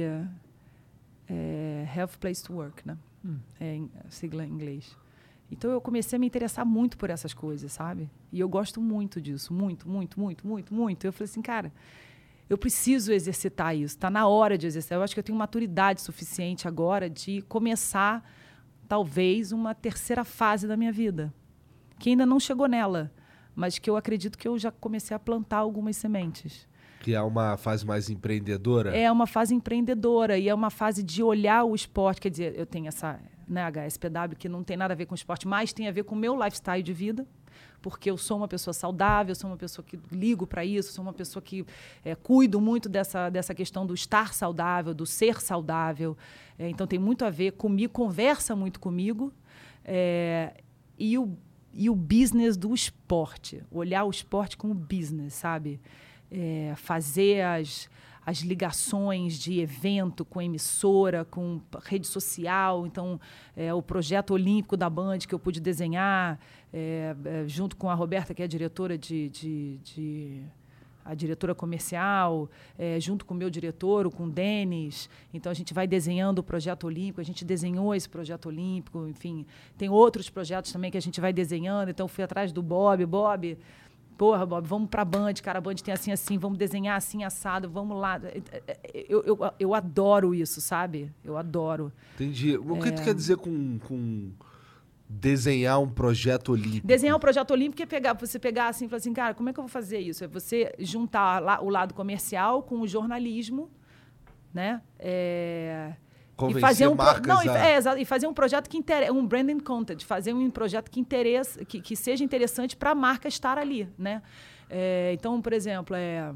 é, Health Place to Work, né? Hum. É em, sigla em inglês. Então, eu comecei a me interessar muito por essas coisas, sabe? E eu gosto muito disso, muito, muito, muito, muito, muito. Eu falei assim, cara, eu preciso exercitar isso, está na hora de exercitar. Eu acho que eu tenho maturidade suficiente agora de começar, talvez, uma terceira fase da minha vida, que ainda não chegou nela, mas que eu acredito que eu já comecei a plantar algumas sementes. Que é uma fase mais empreendedora? É uma fase empreendedora e é uma fase de olhar o esporte. Quer dizer, eu tenho essa, né, H S P W, que não tem nada a ver com esporte, mas tem a ver com o meu lifestyle de vida, porque eu sou uma pessoa saudável, sou uma pessoa que ligo para isso, sou uma pessoa que é, cuido muito dessa, dessa questão do estar saudável, do ser saudável. É, então, tem muito a ver comigo, conversa muito comigo. É, e, o, e o business do esporte, olhar o esporte como business, sabe? É, fazer as, as ligações de evento com emissora, com rede social. Então, é, o projeto olímpico da Band que eu pude desenhar, é, é, junto com a Roberta, que é a diretora de... de, de a diretora comercial, é, junto com o meu diretor, com o Denis. Então, a gente vai desenhando o projeto olímpico, a gente desenhou esse projeto olímpico, enfim. Tem outros projetos também que a gente vai desenhando. Então, fui atrás do Bob. Bob, porra, Bob, vamos para a Band, cara, a Band tem assim, assim, vamos desenhar assim, assado, vamos lá. Eu, eu, eu adoro isso, sabe? Eu adoro. Entendi. O que é... tu quer dizer com... com... desenhar um projeto olímpico? Desenhar um projeto olímpico é pegar, você pegar assim e falar assim, cara, como é que eu vou fazer isso? É você juntar lá, o lado comercial com o jornalismo, né? É, Convencer e fazer um marcas não, a... é, é, e fazer um projeto que interessa, um branding content, fazer um projeto que interessa, que, que seja interessante para a marca estar ali, né? É, então, por exemplo, é,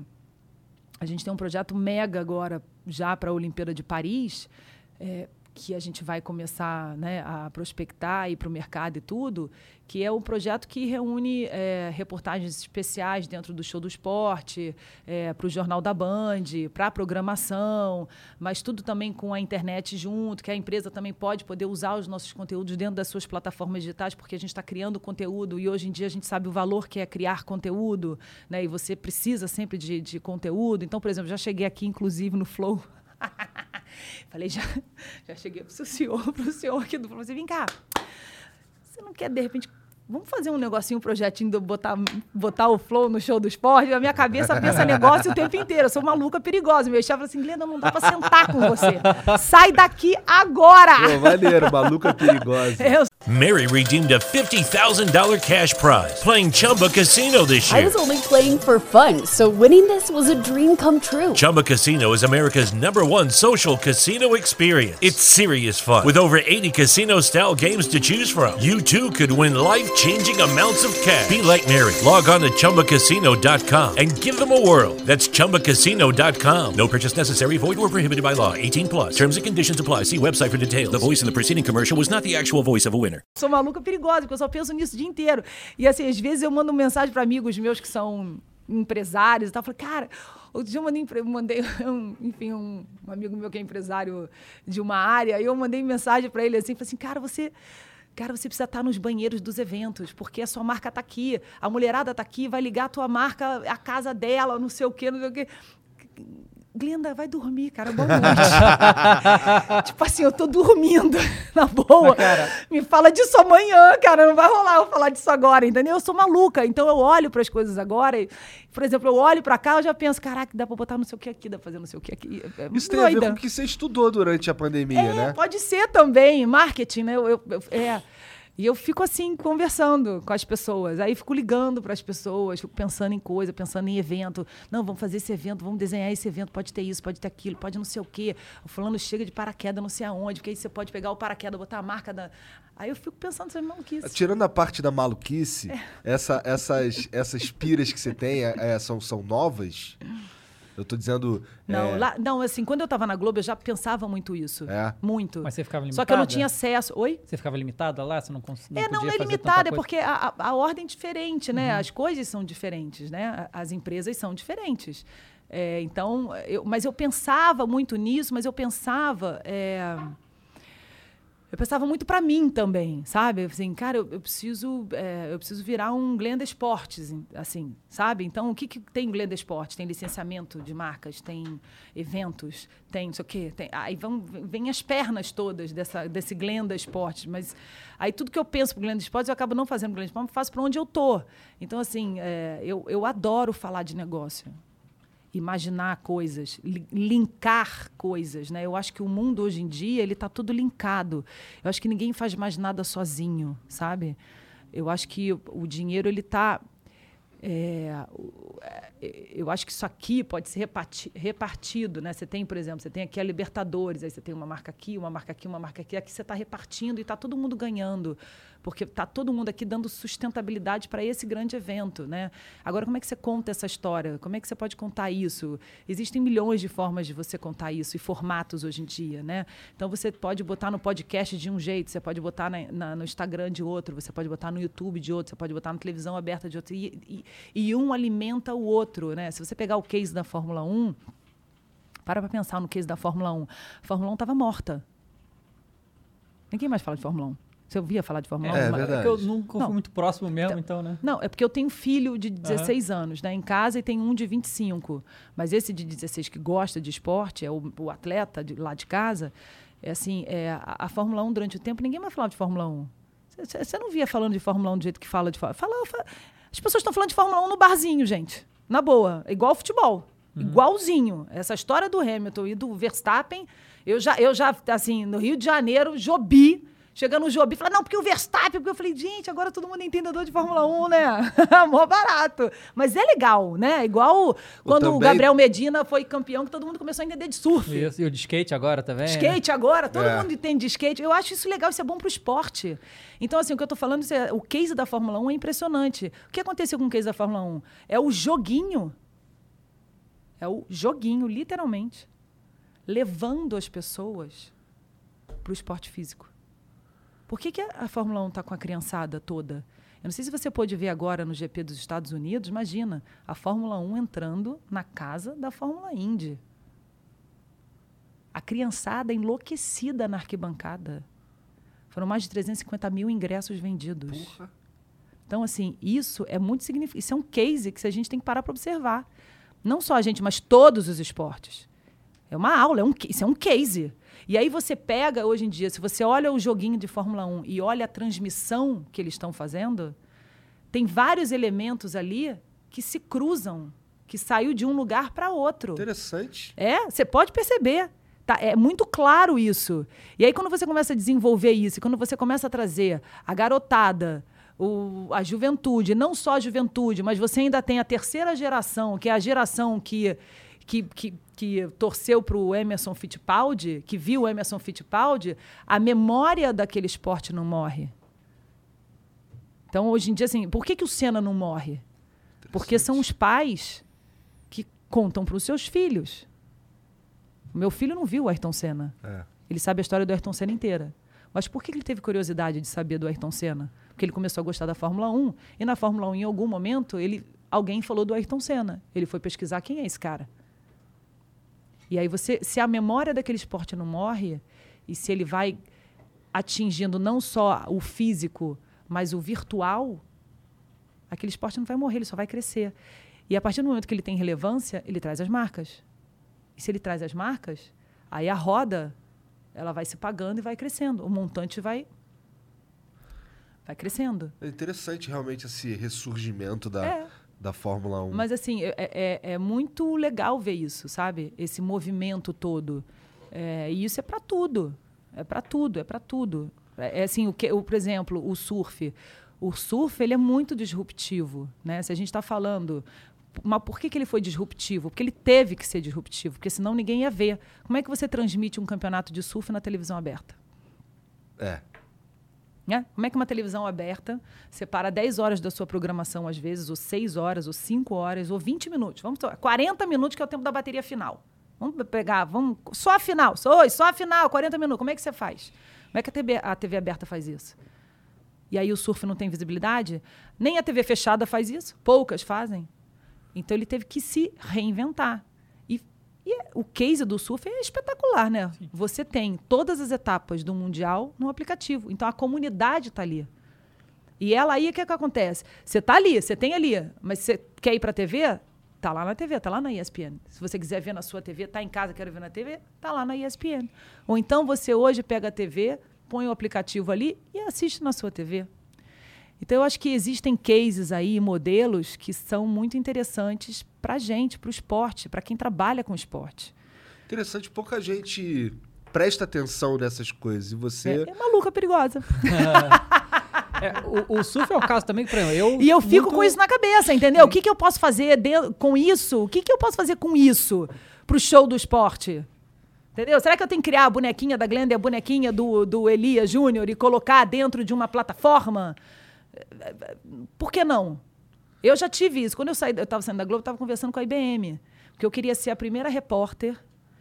a gente tem um projeto mega agora já para a Olimpíada de Paris. É, que a gente vai começar, né, a prospectar, ir para o mercado e tudo, que é um projeto que reúne é, reportagens especiais dentro do Show do Esporte, é, para o Jornal da Band, para a programação, mas tudo também com a internet junto, que a empresa também pode poder usar os nossos conteúdos dentro das suas plataformas digitais, porque a gente está criando conteúdo e hoje em dia a gente sabe o valor que é criar conteúdo, né, e você precisa sempre de, de conteúdo. Então, por exemplo, já cheguei aqui, inclusive, no Flow. Falei, já, já cheguei pro senhor, pro senhor aqui do Flow. Você vem cá, você não quer, de repente, vamos fazer um negocinho, um projetinho de botar, botar o Flow no Show do Esporte? A minha cabeça pensa negócio o tempo inteiro. Eu sou maluca perigosa. Meu chefe fala assim, Glenda, não dá pra sentar com você. Sai daqui agora! Pô, maneiro, maluca perigosa. Eu Mary redeemed a fifty thousand dollars cash prize playing Chumba Casino this I year. was only playing for fun, so winning this was a dream come true. Chumba Casino is America's number one social casino experience. It's serious fun. With over eighty casino-style games to choose from, you too could win life-changing amounts of cash. Be like Mary. Log on to Chumba Casino dot com and give them a whirl. That's Chumba Casino dot com. No purchase necessary. Void or prohibited by law. eighteen plus. Terms and conditions apply. See website for details. The voice in the preceding commercial was not the actual voice of a winner. sou maluca perigosa, porque eu só penso nisso o dia inteiro. E assim, às vezes eu mando mensagem para amigos meus que são empresários e tal. Eu falo, cara, outro dia eu mandei, mandei um, enfim, um, um amigo meu que é empresário de uma área, e eu mandei mensagem para ele assim, falei assim, cara, você... Cara, você precisa estar nos banheiros dos eventos, porque a sua marca está aqui, a mulherada está aqui, vai ligar a tua marca, a casa dela, não sei o quê, não sei o quê. Glenda, vai dormir, cara, boa noite. Tipo assim, eu tô dormindo, na boa. Cara, me fala disso amanhã, cara, não vai rolar eu falar disso agora, entendeu? Eu sou maluca, então eu olho para as coisas agora, e, por exemplo, eu olho para cá, eu já penso, caraca, dá para botar não sei o que aqui, dá para fazer não sei o que aqui. É Isso tem a ver com o que você estudou durante a pandemia, é, né? Pode ser também, marketing, né? Eu, eu, eu, é... E eu fico assim, conversando com as pessoas. Aí fico ligando para as pessoas, fico pensando em coisa, pensando em evento. Não, vamos fazer esse evento, vamos desenhar esse evento. Pode ter isso, pode ter aquilo, pode não sei o quê. O fulano chega de paraquedas não sei aonde, porque aí você pode pegar o paraquedas, botar a marca da... Aí eu fico pensando nessa maluquice. Tirando a parte da maluquice, é. essa, essas, essas piras que você tem é, são, são novas? Eu tô dizendo... Não, é... lá, não, assim, quando eu tava na Globo, eu já pensava muito isso. É? Muito. Mas você ficava limitada? Só que eu não tinha acesso... Oi? Você ficava limitada lá? Você não conseguia É, não, não é limitada, é porque a, a, a ordem é diferente, né? Uhum. As coisas são diferentes, né? As empresas são diferentes. É, então, eu, mas eu pensava muito nisso, mas eu pensava... É, eu pensava muito para mim também, sabe? Assim, cara, eu, eu, preciso, é, eu preciso virar um Glenda Esportes, assim, sabe? Então, o que, que tem Glenda Esportes? Tem licenciamento de marcas, tem eventos, tem não sei o quê. Tem, aí vão, vem as pernas todas dessa, desse Glenda Esportes. Mas aí tudo que eu penso para o Glenda Esportes, eu acabo não fazendo Glenda Esportes, eu faço para onde eu tô. Então, assim, é, eu, eu adoro falar de negócio. Imaginar coisas, li- linkar coisas, né? Eu acho que o mundo hoje em dia ele está tudo linkado. Eu acho que ninguém faz mais nada sozinho, sabe? Eu acho que o, o dinheiro ele está, é, eu acho que isso aqui pode ser reparti- repartido, né? Você tem, por exemplo, você tem aqui a Libertadores, aí você tem uma marca aqui, uma marca aqui, uma marca aqui, aqui você está repartindo e está todo mundo ganhando. Porque está todo mundo aqui dando sustentabilidade para esse grande evento, né? Agora, como é que você conta essa história? Como é que você pode contar isso? Existem milhões de formas de você contar isso e formatos hoje em dia, né? Então, você pode botar no podcast de um jeito, você pode botar na, na, no Instagram de outro, você pode botar no YouTube de outro, você pode botar na televisão aberta de outro. E, e, e um alimenta o outro, né? Se você pegar o case da Fórmula um... Para pra pensar no case da Fórmula um. A Fórmula um estava morta. Ninguém mais fala de Fórmula um. Você ouvia falar de Fórmula um? É, Mas verdade. que eu nunca fui Não. muito próximo mesmo, então, né? Não, é porque eu tenho filho de dezesseis anos, né, em casa, e tenho um de vinte e cinco. Mas esse de dezesseis que gosta de esporte, é o, o atleta de, lá de casa, é assim, é, a, a Fórmula um, durante o tempo, ninguém mais falava de Fórmula um. Você não via falando de Fórmula um do jeito que fala de Fórmula um. Fala, fala, as pessoas estão falando de Fórmula um no barzinho, gente. Na boa. Igual futebol. Uhum. Igualzinho. Essa história do Hamilton e do Verstappen, eu já, eu já, assim, no Rio de Janeiro, Jobi, chegando no Jobi, falando, não, porque o Verstappen, porque eu falei, gente, agora todo mundo é entendedor de Fórmula um, né? Mó barato. Mas é legal, né? Igual quando também... o Gabriel Medina foi campeão, que todo mundo começou a entender de surf. Isso, e o de skate agora também. Skate agora, todo É. mundo entende de skate. Eu acho isso legal, isso é bom pro esporte. Então, assim, o que eu tô falando, isso é, o case da Fórmula um é impressionante. O que aconteceu com o case da Fórmula um? É o joguinho. É o joguinho, literalmente, levando as pessoas pro esporte físico. Por que, que a Fórmula um está com a criançada toda? Eu não sei se você pôde ver agora no G P dos Estados Unidos, imagina, a Fórmula um entrando na casa da Fórmula Indy. A criançada enlouquecida na arquibancada. Foram mais de trezentos e cinquenta mil ingressos vendidos. Porra. Então, assim, isso é muito significativo. Isso é um case que a gente tem que parar para observar. Não só a gente, mas todos os esportes. É uma aula, é um, isso é um case. E aí você pega, hoje em dia, se você olha o joguinho de Fórmula um e olha a transmissão que eles estão fazendo, tem vários elementos ali que se cruzam, que saiu de um lugar para outro. Interessante. É, você pode perceber. Tá, é muito claro isso. E aí, quando você começa a desenvolver isso, quando você começa a trazer a garotada, o, a juventude, não só a juventude, mas você ainda tem a terceira geração, que é a geração que... Que, que, que torceu para o Emerson Fittipaldi, que viu o Emerson Fittipaldi, a memória daquele esporte não morre. Então, hoje em dia, assim, por que, que o Senna não morre? Porque são os pais que contam para os seus filhos. O meu filho não viu o Ayrton Senna. É. Ele sabe a história do Ayrton Senna inteira. Mas por que ele teve curiosidade de saber do Ayrton Senna? Porque ele começou a gostar da Fórmula um, e na Fórmula um, em algum momento, ele, alguém falou do Ayrton Senna. Ele foi pesquisar quem é esse cara. E aí, você, se a memória daquele esporte não morre, e se ele vai atingindo não só o físico, mas o virtual, aquele esporte não vai morrer, ele só vai crescer. E a partir do momento que ele tem relevância, ele traz as marcas. E se ele traz as marcas, aí a roda ela vai se pagando e vai crescendo. O montante vai, vai crescendo. É interessante realmente esse ressurgimento da... É. Da Fórmula um. Mas, assim, é, é, é muito legal ver isso, sabe? Esse movimento todo. É, e isso é para tudo. É para tudo, é para tudo. É, é assim, o que, o, por exemplo, o surf. O surf, ele é muito disruptivo, né? Se a gente está falando... Mas por que, que ele foi disruptivo? Porque ele teve que ser disruptivo, porque senão ninguém ia ver. Como é que você transmite um campeonato de surf na televisão aberta? É. Né? Como é que uma televisão aberta separa dez horas da sua programação, às vezes, ou seis horas, ou cinco horas, ou vinte minutos? Vamos quarenta minutos, que é o tempo da bateria final. Vamos pegar, vamos... Só a final, só, só a final, quarenta minutos. Como é que você faz? Como é que a T V, a T V aberta faz isso? E aí o surf não tem visibilidade? Nem a T V fechada faz isso. Poucas fazem. Então ele teve que se reinventar. E, e o case do surf é espetacular, né? Sim. Você tem todas as etapas do Mundial no aplicativo. Então a comunidade está ali. E ela aí, o que, é que acontece? Você está ali, você tem ali, mas você quer ir para a T V? Está lá na T V, está lá na E S P N. Se você quiser ver na sua T V, está em casa, quer ver na T V, está lá na E S P N. Ou então você hoje pega a T V, põe o aplicativo ali e assiste na sua T V. Então, eu acho que existem cases aí, modelos que são muito interessantes para a gente, para o esporte, para quem trabalha com esporte. Interessante, pouca gente presta atenção nessas coisas. E você... É, é maluca, perigosa. É, o, o surf é um caso também que, por exemplo, eu... E eu fico muito... com isso na cabeça, entendeu? O que, que eu posso fazer de... com isso? O que, que eu posso fazer com isso para o show do esporte? Entendeu? Será que eu tenho que criar a bonequinha da Glenda e a bonequinha do, do Elias Júnior e colocar dentro de uma plataforma? Por que não? Eu já tive isso. Quando eu saí, eu estava saindo da Globo, eu estava conversando com a I B M, porque eu queria ser a primeira repórter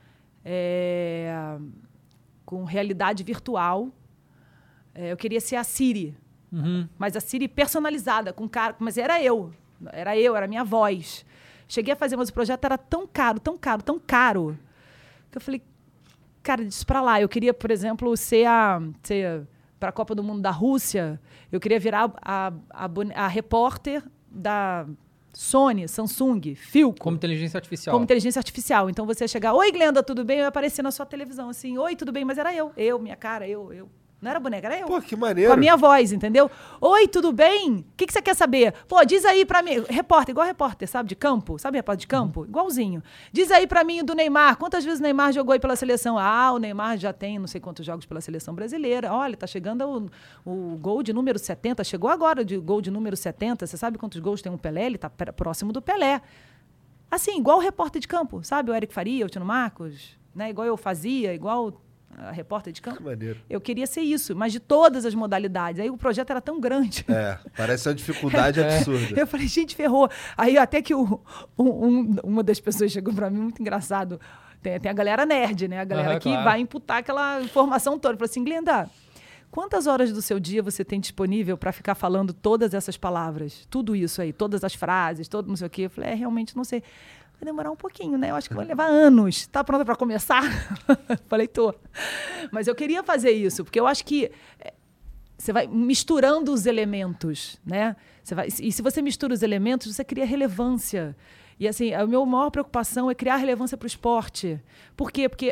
é, com realidade virtual. É, eu queria ser a Siri, uhum. mas a Siri personalizada, com cara, mas era eu, era eu, era a minha voz. Cheguei a fazer, mas o projeto era tão caro, tão caro, tão caro, que eu falei, cara, disso pra lá. Eu queria, por exemplo, ser a... Ser, para a Copa do Mundo da Rússia, eu queria virar a, a, a, a repórter da Sony, Samsung, Philco. Como inteligência artificial. Como inteligência artificial. Então você ia chegar, oi, Glenda, tudo bem? Eu ia aparecer na sua televisão, assim, oi, tudo bem? Mas era eu, eu, minha cara, eu, eu. Não era boneca, era eu. Pô, que maneiro. Com a minha voz, entendeu? Oi, tudo bem? O que, que você quer saber? Pô, diz aí pra mim. Repórter, igual repórter, sabe? De campo. Sabe repórter de campo? Uhum. Igualzinho. Diz aí pra mim do Neymar. Quantas vezes o Neymar jogou aí pela seleção? Ah, o Neymar já tem não sei quantos jogos pela seleção brasileira. Olha, tá chegando o, o gol de número setenta. Chegou agora de gol de número setenta. Você sabe quantos gols tem o Pelé? Ele tá próximo do Pelé. Assim, igual o repórter de campo. Sabe? O Eric Faria, o Tino Marcos. Né? Igual eu fazia, igual... a repórter de campo. Que maneiro. Eu queria ser isso, mas de todas as modalidades. Aí o projeto era tão grande. É, parece uma dificuldade é. absurda. Eu falei, gente, ferrou. Aí até que o, um, uma das pessoas chegou pra mim, muito engraçado. Tem, tem a galera nerd, né? A galera uhum, que claro. vai imputar aquela informação toda. Falou assim, Glenda, quantas horas do seu dia você tem disponível para ficar falando todas essas palavras? Tudo isso aí, todas as frases, todo não sei o quê. Eu falei, é, realmente não sei. Vai demorar um pouquinho, né? Eu acho que vai levar anos. Tá pronta para começar? Falei, tô. Mas eu queria fazer isso, porque eu acho que você vai misturando os elementos, né? Você vai, e se você mistura os elementos, você cria relevância. E assim, a minha maior preocupação é criar relevância para o esporte. Por quê? Porque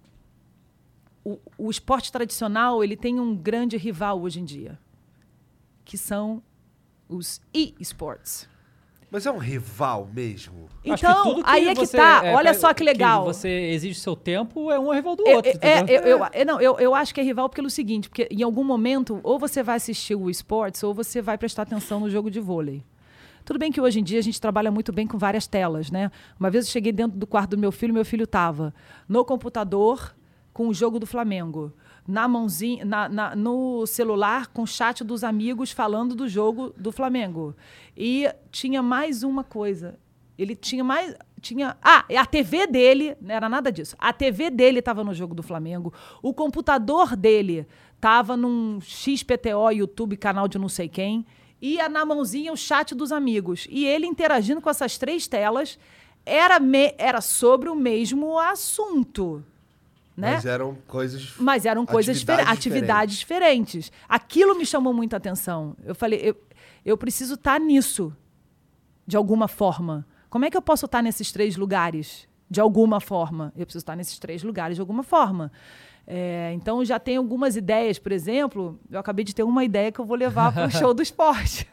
o, o esporte tradicional, ele tem um grande rival hoje em dia, que são os e-sports. Mas é um rival mesmo? Então, aí é que tá. É, Olha só que legal. Que você exige seu tempo, é um rival do é, outro. É, eu, eu, eu, não, eu, eu acho que é rival pelo seguinte, porque em algum momento, ou você vai assistir o esportes, ou você vai prestar atenção no jogo de vôlei. Tudo bem que hoje em dia a gente trabalha muito bem com várias telas, né? Uma vez eu cheguei dentro do quarto do meu filho, meu filho estava no computador com o jogo do Flamengo. Na mãozinha, na, na, no celular, com o chat dos amigos falando do jogo do Flamengo. E tinha mais uma coisa. Ele tinha mais... Tinha, ah, a T V dele, não era nada disso. A T V dele estava no jogo do Flamengo. O computador dele estava num X P T O, YouTube, canal de não sei quem. E na mãozinha o chat dos amigos. E ele interagindo com essas três telas era, me, era sobre o mesmo assunto. Né? Mas eram coisas... Mas eram coisas atividades, diferentes, atividades diferentes. Aquilo me chamou muita atenção. Eu falei, eu, eu preciso estar nisso, de alguma forma. Como é que eu posso estar nesses três lugares, de alguma forma? Eu preciso estar nesses três lugares, de alguma forma. É, então, já tenho algumas ideias. Por exemplo, eu acabei de ter uma ideia que eu vou levar para o show do esporte.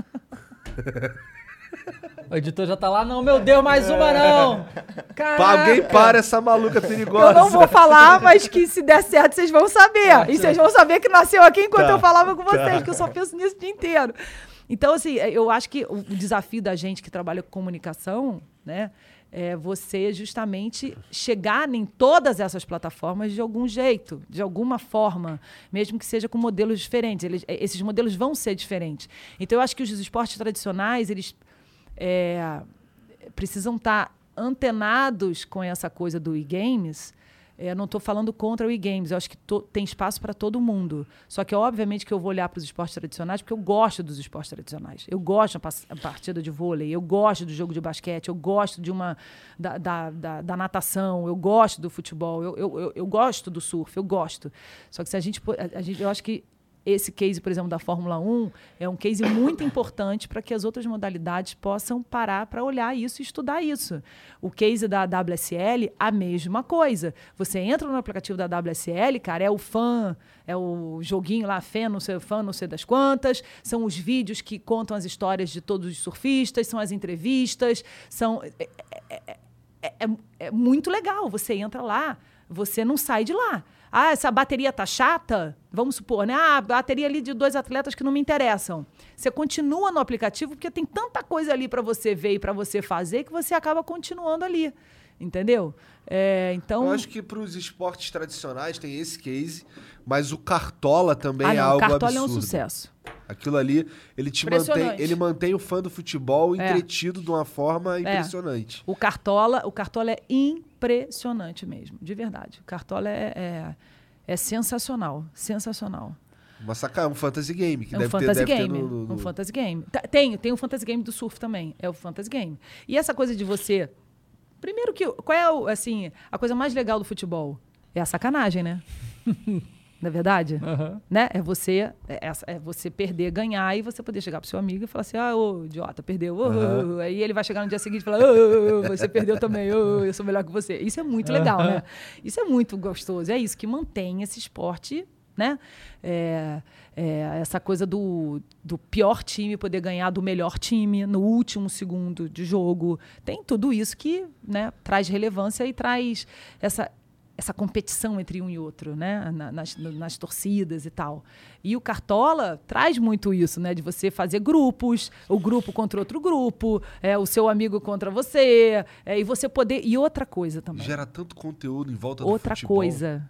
O editor já tá lá, não, meu Deus, mais uma não! Caraca. Alguém para essa maluca perigosa. Eu não vou falar, mas que se der certo, vocês vão saber. Ah, e vocês vão saber que nasceu aqui enquanto tá, eu falava com vocês, tá. que eu só penso nisso o dia inteiro. Então, assim, eu acho que o desafio da gente que trabalha com comunicação, né, é você justamente chegar em todas essas plataformas de algum jeito, de alguma forma, mesmo que seja com modelos diferentes. Eles, esses modelos vão ser diferentes. Então, eu acho que os esportes tradicionais, eles é, precisam estar antenados com essa coisa do e-games. É, não estou falando contra o e-games, eu acho que to, tem espaço para todo mundo. Só que, obviamente, que eu vou olhar para os esportes tradicionais, porque eu gosto dos esportes tradicionais. Eu gosto da partida de vôlei, eu gosto do jogo de basquete, eu gosto de uma, da, da, da, da natação, eu gosto do futebol, eu, eu, eu, eu gosto do surf, eu gosto. Só que se a gente, a gente... Eu acho que esse case, por exemplo, da Fórmula um é um case muito importante para que as outras modalidades possam parar para olhar isso e estudar isso. O case da W S L, a mesma coisa. Você entra no aplicativo da W S L, cara, é o fã, é o joguinho lá, fã, não sei, fã, não sei das quantas, são os vídeos que contam as histórias de todos os surfistas, são as entrevistas, são... É, é, é, é, é muito legal. Você entra lá, você não sai de lá. Ah, essa bateria tá chata? Vamos supor, né? Ah, a bateria ali de dois atletas que não me interessam. Você continua no aplicativo porque tem tanta coisa ali para você ver e para você fazer que você acaba continuando ali. Entendeu? É, então... Eu acho que para os esportes tradicionais tem esse case, mas o Cartola também ah, não, é algo absurdo. O Cartola absurdo. é um sucesso. Aquilo ali, ele te mantém, ele mantém o fã do futebol é. entretido de uma forma impressionante. É. O Cartola, o Cartola é impressionante mesmo, de verdade. O Cartola é, é, é sensacional, sensacional. Mas saca, é um fantasy game. Que é um deve fantasy ter, deve game. Ter no, no... Um fantasy game. Tem, tem o fantasy game do surf também. É o fantasy game. E essa coisa de você... Primeiro que, qual é, o, assim, a coisa mais legal do futebol? É a sacanagem, né? Não é verdade? Uhum. Né? É, você, é, é você perder, ganhar, e você poder chegar pro seu amigo e falar assim, ah, ô, idiota, perdeu. Oh, Uhum. oh. Aí ele vai chegar no dia seguinte e falar, oh, oh, você perdeu também, oh, eu sou melhor que você. Isso é muito legal, né? Isso é muito gostoso. É isso que mantém esse esporte, né? É, é, essa coisa do, do pior time poder ganhar do melhor time no último segundo de jogo. Tem tudo isso que, né, traz relevância e traz essa... essa competição entre um e outro, né? Na, nas, nas torcidas e tal. E o Cartola traz muito isso, né? De você fazer grupos, o grupo contra outro grupo, é, o seu amigo contra você, é, e você poder... E outra coisa também. Gera tanto conteúdo em volta Outra do futebol. coisa,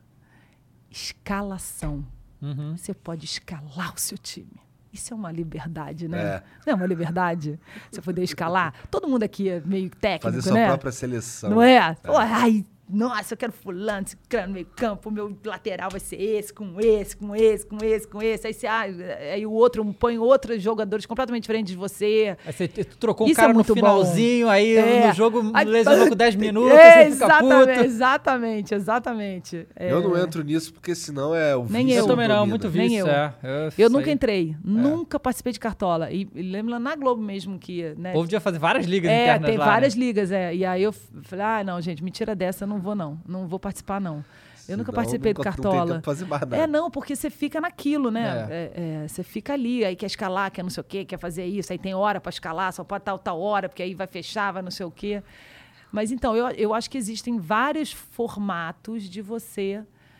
escalação. Uhum. Você pode escalar o seu time. Isso é uma liberdade, né? É. Não é uma liberdade? Você poder escalar. Todo mundo aqui é meio técnico, Fazer sua né? própria seleção. Não é? Pô, ai, nossa, eu quero fulano, esse cara no meio campo, o meu lateral vai ser esse, com esse, com esse, com esse, com esse. Aí, você, ah, aí o outro põe outros jogadores completamente diferentes de você. Aí você tu trocou um Isso cara é no muito finalzinho, aí É. no jogo Aí- lesionou com dez minutos, É, você fica exatamente, puto. exatamente, exatamente. É, Eu não entro nisso porque senão é o Nem vício eu. Eu também não, domina. muito Nem vício, eu. é. Eu, Eu isso nunca aí. entrei, nunca participei de Cartola. E, e lembro lá na Globo mesmo que, né? O povo devia fazer várias ligas É, internas tem lá, várias né? ligas, é. E aí eu f- falei, ah, não, gente, me tira dessa, eu não vou não. Não vou participar, não. Eu nunca Senão participei do nunca- Não tem Cartola. tempo pra fazer mais nada. É, não, porque você fica naquilo, né? É. É, é, você fica ali, aí quer escalar, quer não sei o quê, quer fazer isso, aí tem hora pra escalar, só pode tal, tal hora, porque aí vai fechar, vai não sei o quê. Mas então, eu, eu acho que existem vários formatos de você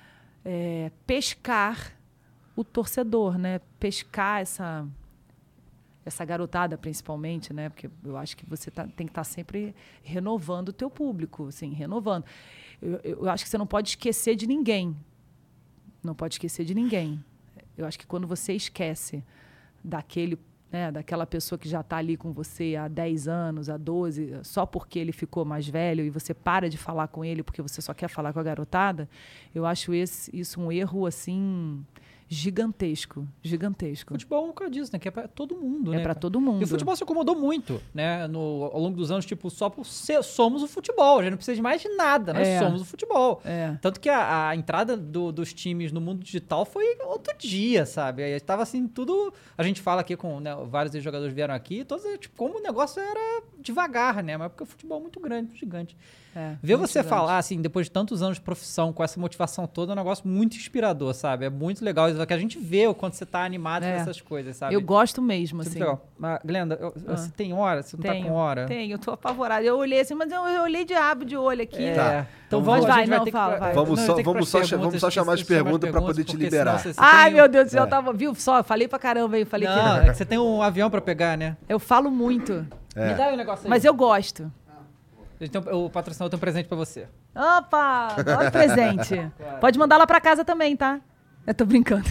é, pescar o torcedor, né? Pescar essa, essa garotada, principalmente, né? Porque eu acho que você tá- tem que estar sempre renovando o teu público, assim, renovando. Eu, eu acho que você não pode esquecer de ninguém. Não pode esquecer de ninguém. Eu acho que quando você esquece daquele, né, daquela pessoa que já está ali com você há dez anos, há doze, só porque ele ficou mais velho e você para de falar com ele porque você só quer falar com a garotada, eu acho esse, isso um erro, assim, gigantesco. Gigantesco. Futebol é um bocado disso, né? Que é pra todo mundo, né? É para cara? todo mundo. E o futebol se acomodou muito, né? No, ao longo dos anos, tipo, só por ser, somos o futebol. A gente não precisa de mais de nada, nós É. somos o futebol. É. Tanto que a, a entrada do- dos times no mundo digital foi outro dia, sabe? Aí tava assim, tudo... A gente fala aqui com, né, vários jogadores vieram aqui, todos, tipo, como o negócio era devagar, né? Mas porque o futebol é muito grande, muito gigante. É, Ver muito você gigante. falar, assim, depois de tantos anos de profissão, com essa motivação toda, é um negócio muito inspirador, sabe? É muito legal. Que a gente vê o quanto você tá animado É. com essas coisas, sabe? Eu gosto mesmo, Isso é assim. muito legal. Mas, Glenda, eu- Ah. você tem hora? Você não Tenho, tá com hora? Tenho, eu tô apavorada. Eu olhei assim, mas eu, eu olhei de abo de olho aqui. É. Tá. Então Mas vamos, vai, a gente vai não, ter fala, que... vai. Vamos não, só- tem que ir vamos pras só cha- vamos só perguntas, chamar as esqueci de perguntas pra poder te porque liberar. senão você- você Ai, tem meu um- Deus do céu, É. eu tava, viu? Só, falei pra caramba aí, falei Não, que é que você tem um avião pra pegar, né? eu falo muito, É. Me dá aí um negócio aí. mas eu gosto. A gente tem um- o patrocinador tem um presente pra você. Opa, adoro presente. Pode mandar lá pra casa também, tá? Eu tô brincando.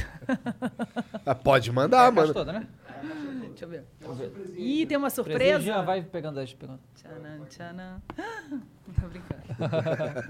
Ah, pode mandar, É a caixa mano. toda, né? Deixa eu ver. Ih, tem uma Presente, surpresa. Jean, vai pegando aí, pegando. Tchanan, tchanan. Tô brincando.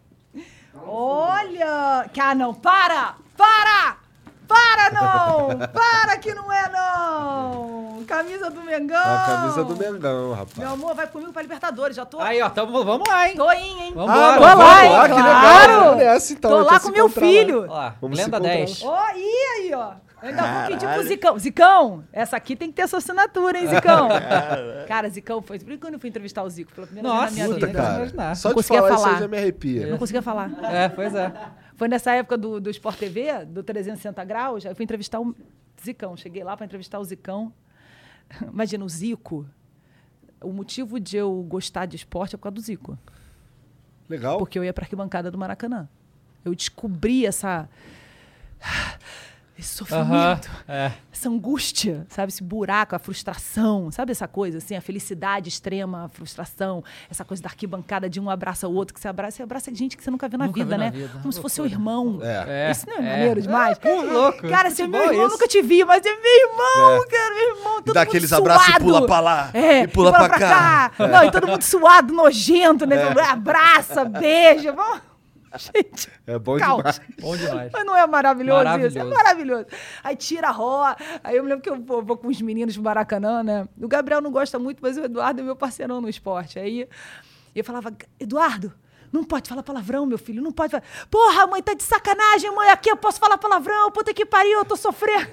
Olha! Que, ah, não, para! Para! Para, não! Para que não é, não! Camisa do Mengão! A camisa do Mengão, rapaz. Meu amor, vai comigo pra Libertadores, já tô. Aí, ó, tamo, vamos lá, hein? Tô indo, hein? Vamos Ah, embora. Tô vamos lá, hein? lá, que legal. Claro! Vamos nessa, então, Tô a gente lá vai com se meu encontrar lá. filho. Olha lá, Vamos se Glenda encontrar. dez. Ó, e aí, ó. Eu ainda vou pedir pro Zicão. Zicão, essa aqui tem que ter sua assinatura, hein, Zicão? Cara, Zicão foi... Por que quando eu fui entrevistar o Zico? Pela primeira Nossa, vez na minha Puta, vida. Puta, cara. imaginar. Só Não de conseguia falar isso falar. aí já me arrepia. Não conseguia falar. É, pois é. Foi nessa época do, do Sport T V, do trezentos e sessenta graus, aí eu fui entrevistar o Zicão. Cheguei lá para entrevistar o Zicão. Imagina, o Zico. O motivo de eu gostar de esporte é por causa do Zico. Legal. Porque eu ia para a arquibancada do Maracanã. Eu descobri essa... Esse sofrimento, Aham, é. essa angústia, sabe? Esse buraco, a frustração, sabe essa coisa assim? A felicidade extrema, a frustração, essa coisa da arquibancada de um abraça o outro, que você abraça, você abraça gente que você nunca viu na Nunca vida, viu na né? vida. Como se fosse seu Loucura. irmão. É. É, Isso não é, é. maneiro demais? Pô, louco. Cara, você é meu Futebol é irmão, eu isso. nunca te vi, mas é meu irmão, É. cara, meu irmão. Todo dá mundo aqueles abraços e suado. pula pra lá, É, e pula pra cá. Não, e todo mundo suado, nojento, né? É. Abraça, beija. Vamos... Gente, É bom caos. demais. Bom demais. Mas não é maravilhoso, isso? É Maravilhoso. maravilhoso. Aí tira a roda. Aí eu me lembro que eu vou, vou com os meninos do Maracanã, né? O Gabriel não gosta muito, mas o Eduardo é meu parceirão no esporte. Aí E eu falava, Eduardo, não pode falar palavrão, meu filho, não pode falar. Porra, mãe, tá de sacanagem, mãe, aqui eu posso falar palavrão, puta que pariu, eu tô sofrendo.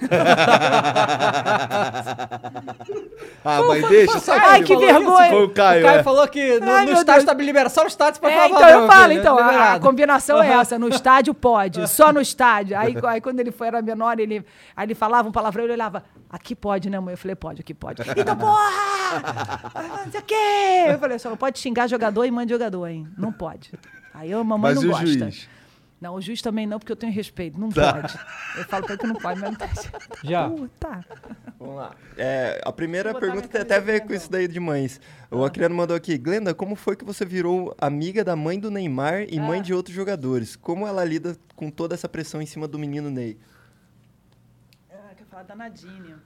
Ah, mãe, deixa, só Ai, que vergonha. Foi o Caio, O Caio é. falou que no, Ai, no meu estádio Deus. tá liberado. Só no estádio você pode É, falar então palavrão, eu falo, filho, então, a, a liberado. combinação é essa, no estádio pode, só no estádio. Aí, aí quando ele foi, era menor, ele, aí ele falava um palavrão, ele olhava, aqui pode, né, mãe? Eu falei, pode, aqui pode. Então, porra! Não sei o quê. Eu falei, só não pode xingar jogador e mãe de jogador, hein? Não pode. Aí a mamãe Mas não e o gosta. juiz? Não, o juiz também não, porque eu tenho respeito. Não Tá. pode. Eu falo pra ele que não pode, mas não tá. Já. Puta. Vamos lá. É, a primeira Vou botar pergunta minha tem até a ver camiseta, com então. isso daí de mães. O Acriano mandou aqui. Glenda, como foi que você virou amiga da mãe do Neymar e mãe de outros jogadores? Como ela lida com toda essa pressão em cima do menino Ney? Ah, quer falar da Nadine.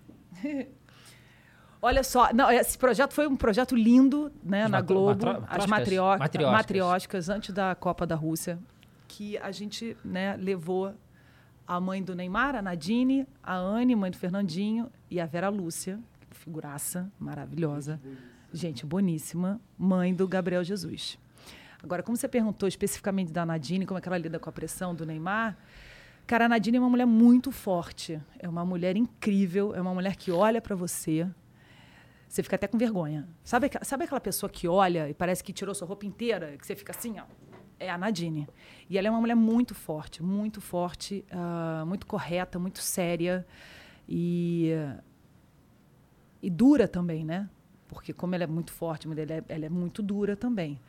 Olha só, não, esse projeto foi um projeto lindo, né, As na matro- Globo, matro- as matrióticas? matrio- Matrióticas. matrióticas antes da Copa da Rússia, que a gente, né, levou a mãe do Neymar, a Nadine, a Anne, mãe do Fernandinho, e a Vera Lúcia, figuraça maravilhosa, gente boníssima, mãe do Gabriel Jesus. Agora, como você perguntou especificamente da Nadine, como é que ela lida com a pressão do Neymar, cara, a Nadine é uma mulher muito forte, é uma mulher incrível, é uma mulher que olha para você, você fica até com vergonha. Sabe, aquela- sabe aquela pessoa que olha e parece que tirou sua roupa inteira, que você fica assim, ó? É a Nadine. E ela é uma mulher muito forte, muito forte, ah, muito correta, muito séria e, e dura também, né? Porque como ela é muito forte, ela é, ela é muito dura também.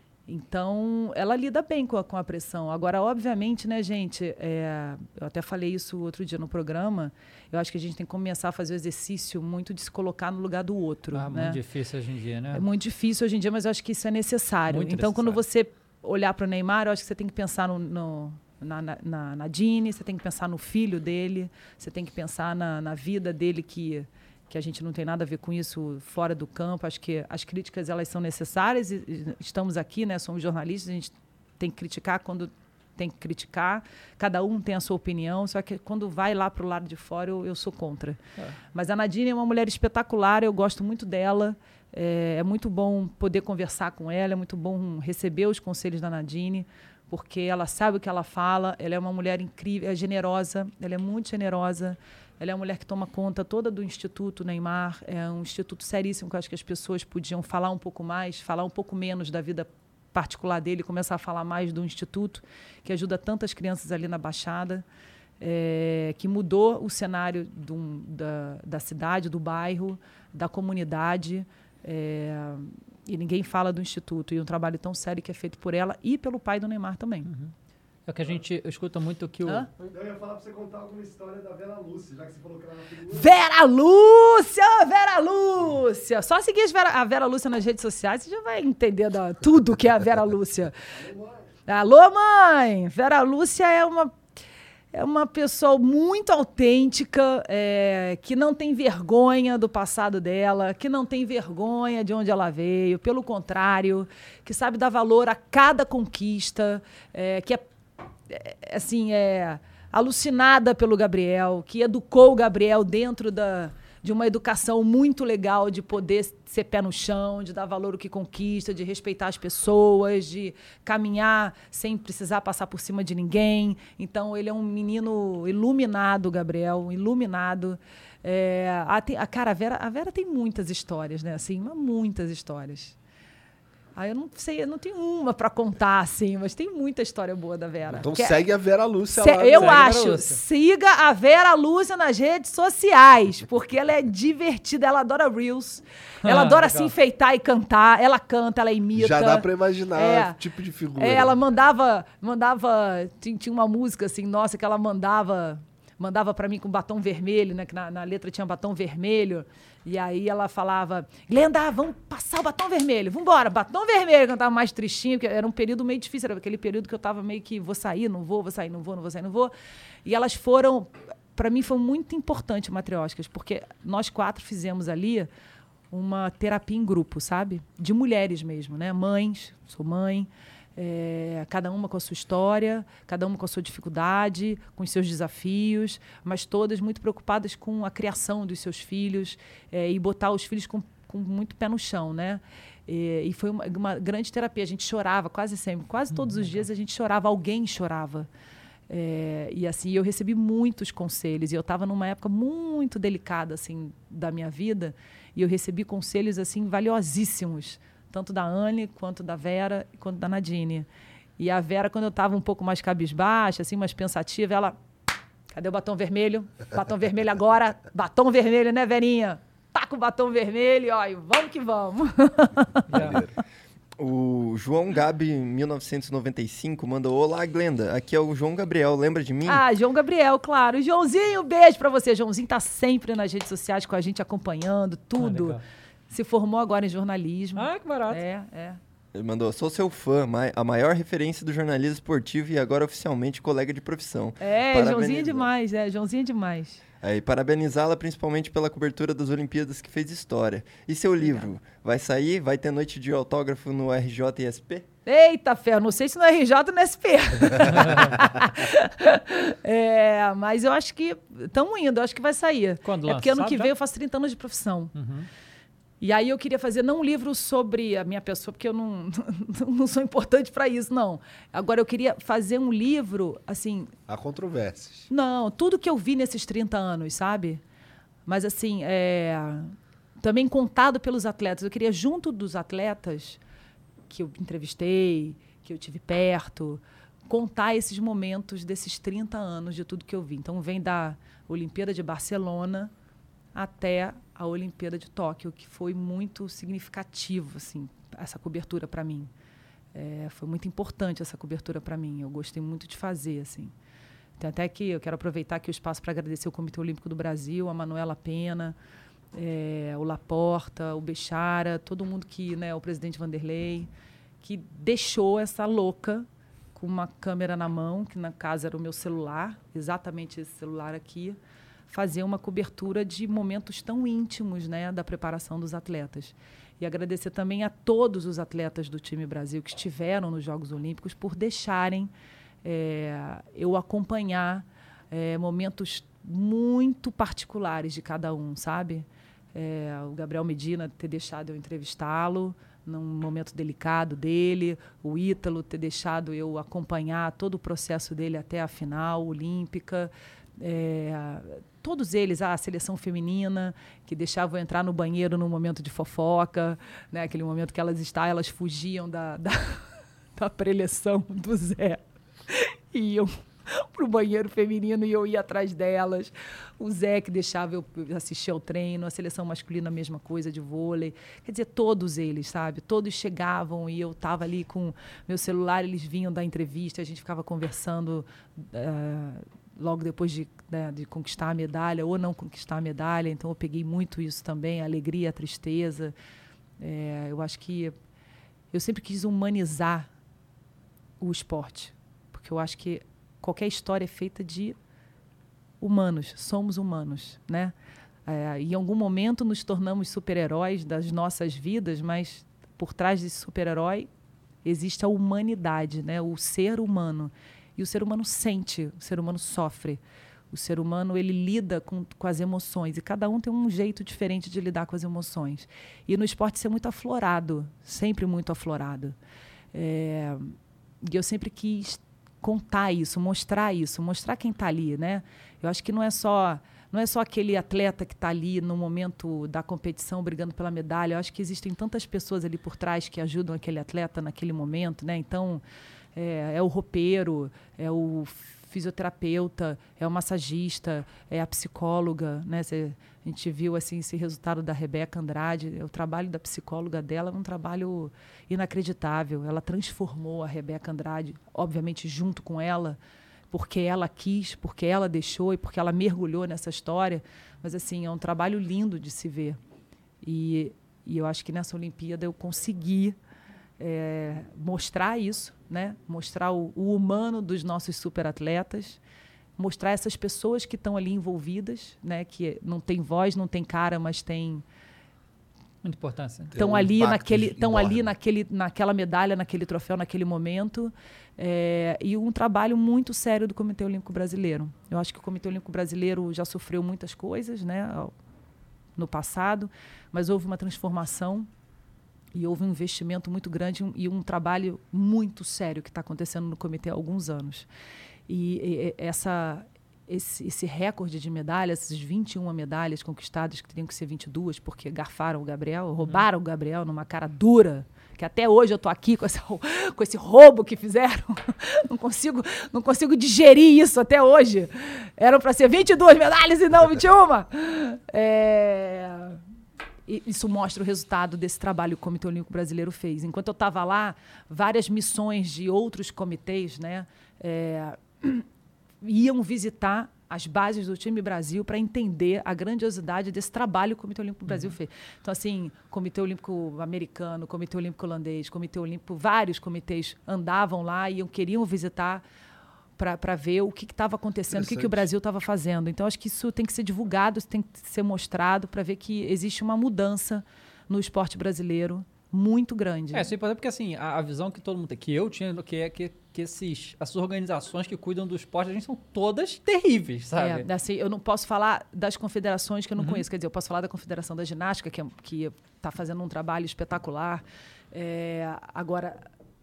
Então, ela lida bem com a, com a pressão. Agora, obviamente, né, gente, é, eu até falei isso outro dia no programa, eu acho que a gente tem que começar a fazer o exercício muito de se colocar no lugar do outro. Ah, né? muito difícil hoje em dia, né? É muito difícil hoje em dia, mas eu acho que isso é necessário. Muito então, quando necessário. você olhar para o Neymar, eu acho que você tem que pensar no, no, na, na, na Nadine, você tem que pensar no filho dele, você tem que pensar na, na vida dele, que, que a gente não tem nada a ver com isso fora do campo. Acho que as críticas, elas são necessárias, e, e estamos aqui, né, somos jornalistas, a gente tem que criticar quando tem que criticar, cada um tem a sua opinião, só que quando vai lá para o lado de fora, eu, eu sou contra. É. Mas a Nadine é uma mulher espetacular, eu gosto muito dela, é, é muito bom poder conversar com ela, é muito bom receber os conselhos da Nadine, porque ela sabe o que ela fala, ela é uma mulher incrível, é generosa, ela é muito generosa, ela é uma mulher que toma conta toda do Instituto Neymar, é um instituto seríssimo que eu acho que as pessoas podiam falar um pouco mais, falar um pouco menos da vida particular dele, começar a falar mais do Instituto, que ajuda tantas crianças ali na Baixada, é, que mudou o cenário do, da, da cidade, do bairro, da comunidade, é, e ninguém fala do Instituto, e um trabalho tão sério que é feito por ela e pelo pai do Neymar também. Uhum. É que a gente escuta muito que o... Hã? Eu ia falar pra você contar alguma história da Vera Lúcia, já que você falou que ela era uma figura. Vera Lúcia! Vera Lúcia! Só seguir as Vera- a Vera Lúcia nas redes sociais, você já vai entender da, tudo que é a Vera Lúcia. Alô, mãe! Vera Lúcia é uma, é uma pessoa muito autêntica, é, que não tem vergonha do passado dela, que não tem vergonha de onde ela veio, pelo contrário, que sabe dar valor a cada conquista, é, que é, é, assim, é alucinada pelo Gabriel, que educou o Gabriel dentro da, de uma educação muito legal, de poder ser pé no chão, de dar valor ao que conquista, de respeitar as pessoas, de caminhar sem precisar passar por cima de ninguém. Então, ele é um menino iluminado, Gabriel, iluminado. É, a, tem, a, cara, a Vera, a Vera tem muitas histórias, né? Assim, muitas histórias. Ah, eu não sei, eu não tenho uma para contar, assim, mas tem muita história boa da Vera. Então Que é- segue a Vera Lúcia Se- lá. eu né? a Vera acho, Lúcia. siga a Vera Lúcia nas redes sociais, porque ela é divertida, ela adora Reels, ela Ah, adora legal. se enfeitar e cantar, ela canta, ela imita. Já dá pra imaginar É. o tipo de figura. É, ela mandava, mandava, tinha, tinha uma música assim, nossa, que ela mandava, mandava para mim com batom vermelho, né, que na, na letra tinha batom vermelho, e aí ela falava, Glenda, vamos passar o batom vermelho, vambora, batom vermelho, que eu tava mais tristinho, porque era um período meio difícil, era aquele período que eu tava meio que, vou sair, não vou, vou sair, não vou, não vou sair, não vou, e elas foram, para mim foi muito importante, Matrióticas, porque nós quatro fizemos ali uma terapia em grupo, sabe? De mulheres mesmo, né? Mães, sou mãe, é, cada uma com a sua história, cada uma com a sua dificuldade, com os seus desafios, mas todas muito preocupadas com a criação dos seus filhos, é, e botar os filhos com, com muito pé no chão, né? E, e foi uma, uma grande terapia. A gente chorava quase sempre, quase todos os dias a gente chorava, alguém chorava. É, e assim, eu recebi muitos conselhos. E eu estava numa época muito delicada assim, da minha vida. E eu recebi conselhos assim, valiosíssimos. Tanto da Anne, quanto da Vera, quanto da Nadine. E a Vera, quando eu estava um pouco mais cabisbaixa, assim, mais pensativa, ela... Cadê o batom vermelho? Batom vermelho agora. Batom vermelho, né, Verinha? Taca o batom vermelho, ó, e vamos que vamos. O João Gabi, mil novecentos e noventa e cinco, mandou: Olá, Glenda, aqui é o João Gabriel, lembra de mim? Ah, João Gabriel, claro. Joãozinho, beijo pra você. Joãozinho tá sempre nas redes sociais com a gente, acompanhando tudo. Ah, se formou agora em jornalismo. Ah, que barato. É, é. Ele mandou: sou seu fã, a maior referência do jornalismo esportivo e agora oficialmente colega de profissão. É, Joãozinho é demais, é, Joãozinho é demais. É, e parabenizá-la principalmente pela cobertura das Olimpíadas que fez história. E seu livro, vai sair? Vai ter noite de autógrafo no R J e S P? Eita, fé, não sei se no R J ou no S P. É, mas eu acho que estamos indo, eu acho que vai sair. Quando é porque ano lança? que Sabe vem já? eu faço trinta anos de profissão. Uhum. E aí eu queria fazer não um livro sobre a minha pessoa, porque eu não, não sou importante para isso, não. Agora eu queria fazer um livro, assim... Há controvérsias. Não, tudo que eu vi nesses trinta anos, sabe? Mas assim, é... também contado pelos atletas. Eu queria, junto dos atletas que eu entrevistei, que eu tive perto, contar esses momentos desses trinta anos de tudo que eu vi. Então vem da Olimpíada de Barcelona até a Olimpíada de Tóquio, que foi muito significativo, assim, essa cobertura para mim. É, foi muito importante essa cobertura para mim. Eu gostei muito de fazer, assim. Tem até que eu quero aproveitar aqui o espaço para agradecer o Comitê Olímpico do Brasil, a Manuela Pena, é, o Laporta, o Bechara, todo mundo que, né, o presidente Vanderlei, que deixou essa louca com uma câmera na mão, que na casa era o meu celular, exatamente esse celular aqui, fazer uma cobertura de momentos tão íntimos, né, da preparação dos atletas. E agradecer também a todos os atletas do time Brasil que estiveram nos Jogos Olímpicos por deixarem é, eu acompanhar é, momentos muito particulares de cada um, sabe? É, o Gabriel Medina ter deixado eu entrevistá-lo num momento delicado dele, o Ítalo ter deixado eu acompanhar todo o processo dele até a final olímpica. É, todos eles, ah, a seleção feminina, que deixavam eu entrar no banheiro num momento de fofoca, né, aquele momento que elas estavam, elas fugiam da, da, da preleção do Zé, e iam para o banheiro feminino e eu ia atrás delas. O Zé que deixava eu assistir ao treino, a seleção masculina a mesma coisa, de vôlei. Quer dizer, todos eles, sabe? Todos chegavam e eu estava ali com meu celular, eles vinham da entrevista, a gente ficava conversando uh, logo depois de, né, de conquistar a medalha ou não conquistar a medalha. Então eu peguei muito isso também, a alegria, a tristeza. É, eu acho que eu sempre quis humanizar o esporte, porque eu acho que qualquer história é feita de humanos, somos humanos, né? É, em algum momento nos tornamos super-heróis das nossas vidas, mas por trás desse super-herói existe a humanidade, né? O ser humano. E o ser humano sente, o ser humano sofre. O ser humano, ele lida com, com as emoções, e cada um tem um jeito diferente de lidar com as emoções. E no esporte isso é muito aflorado, sempre muito aflorado. É, e eu sempre quis contar isso, mostrar isso, mostrar quem está ali, né? Eu acho que não é só não é só aquele atleta que está ali no momento da competição brigando pela medalha. Eu acho que existem tantas pessoas ali por trás que ajudam aquele atleta naquele momento, né? Então é, é o roupeiro, é o fisioterapeuta, é o massagista, é a psicóloga, né? Cê, a gente viu assim esse resultado da Rebeca Andrade. O trabalho da psicóloga dela é um trabalho inacreditável. Ela transformou a Rebeca Andrade, obviamente junto com ela, porque ela quis, porque ela deixou e porque ela mergulhou nessa história. Mas assim, é um trabalho lindo de se ver. E, e eu acho que nessa Olimpíada eu consegui é, mostrar isso, né? Mostrar o, o humano dos nossos superatletas, mostrar essas pessoas que estão ali envolvidas, né? Que não tem voz, não tem cara, mas tem... Muita importância. Estão um ali, impacto naquele, estão enorme. ali naquele, naquela medalha, naquele troféu, naquele momento. É, e um trabalho muito sério do Comitê Olímpico Brasileiro. Eu acho que o Comitê Olímpico Brasileiro já sofreu muitas coisas, né? no passado, mas houve uma transformação e houve um investimento muito grande e um trabalho muito sério que está acontecendo no comitê há alguns anos. E, e essa, esse, esse recorde de medalhas, essas vinte e uma medalhas conquistadas, que teriam que ser vinte e duas, porque garfaram o Gabriel, roubaram uhum. o Gabriel numa cara dura, que até hoje eu estou aqui com, essa, com esse roubo que fizeram. Não consigo, não consigo digerir isso até hoje. Eram para ser vinte e duas medalhas e não vinte e uma. É... Isso mostra o resultado desse trabalho que o Comitê Olímpico Brasileiro fez. Enquanto eu estava lá, várias missões de outros comitês, né, é, iam visitar as bases do time Brasil para entender a grandiosidade desse trabalho que o Comitê Olímpico Brasil uhum. fez. Então, assim, Comitê Olímpico Americano, Comitê Olímpico Holandês, Comitê Olímpico, vários comitês andavam lá e iam, queriam visitar para ver o que estava acontecendo, o que, que o Brasil estava fazendo. Então, acho que isso tem que ser divulgado, isso tem que ser mostrado para ver que existe uma mudança no esporte brasileiro muito grande. É, isso é importante porque, assim, a, a visão que todo mundo tem, que eu tinha, que é que, que esses, essas organizações que cuidam do esporte, a gente são todas terríveis, sabe? É, assim, eu não posso falar das confederações que eu não uhum. conheço. Quer dizer, eu posso falar da Confederação da Ginástica, que está que tá fazendo um trabalho espetacular. É, agora...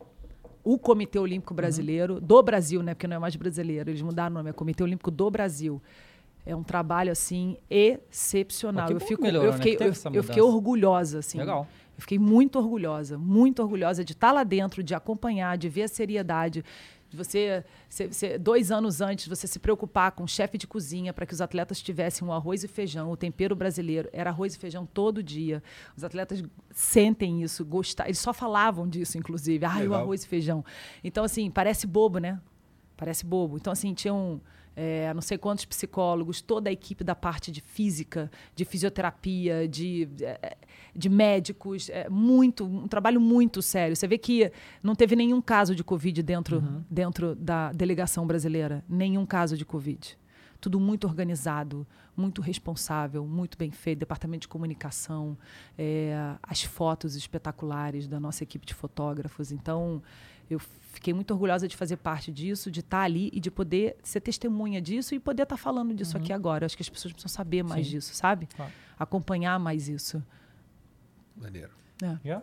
O Comitê Olímpico Brasileiro, uhum. do Brasil, né? Porque não é mais brasileiro, eles mudaram o nome, é Comitê Olímpico do Brasil. É um trabalho, assim, excepcional. Eu, fico, melhorou, eu, fiquei, né? eu, eu fiquei orgulhosa, assim. Legal. Eu fiquei muito orgulhosa, muito orgulhosa de estar lá dentro, de acompanhar, de ver a seriedade, de você, você, você, dois anos antes, você se preocupar com o chefe de cozinha para que os atletas tivessem um arroz e feijão, o tempero brasileiro, era arroz e feijão todo dia. Os atletas sentem isso, gostar, eles só falavam disso, inclusive. Ah, o arroz e feijão. Então, assim, parece bobo, né? Parece bobo. Então, assim, tinham... É, não sei quantos psicólogos, toda a equipe da parte de física, de fisioterapia, de, de médicos, é, muito, um trabalho muito sério. Você vê que não teve nenhum caso de Covid dentro, uhum. dentro da delegação brasileira, nenhum caso de Covid. Tudo muito organizado, muito responsável, muito bem feito, departamento de comunicação, é, as fotos espetaculares da nossa equipe de fotógrafos. Então, eu fiquei muito orgulhosa de fazer parte disso, de estar ali e de poder ser testemunha disso e poder estar falando disso uhum. aqui agora. Acho que as pessoas precisam saber mais Sim. disso, sabe? Claro. Acompanhar mais isso. Maneiro. É. Yeah.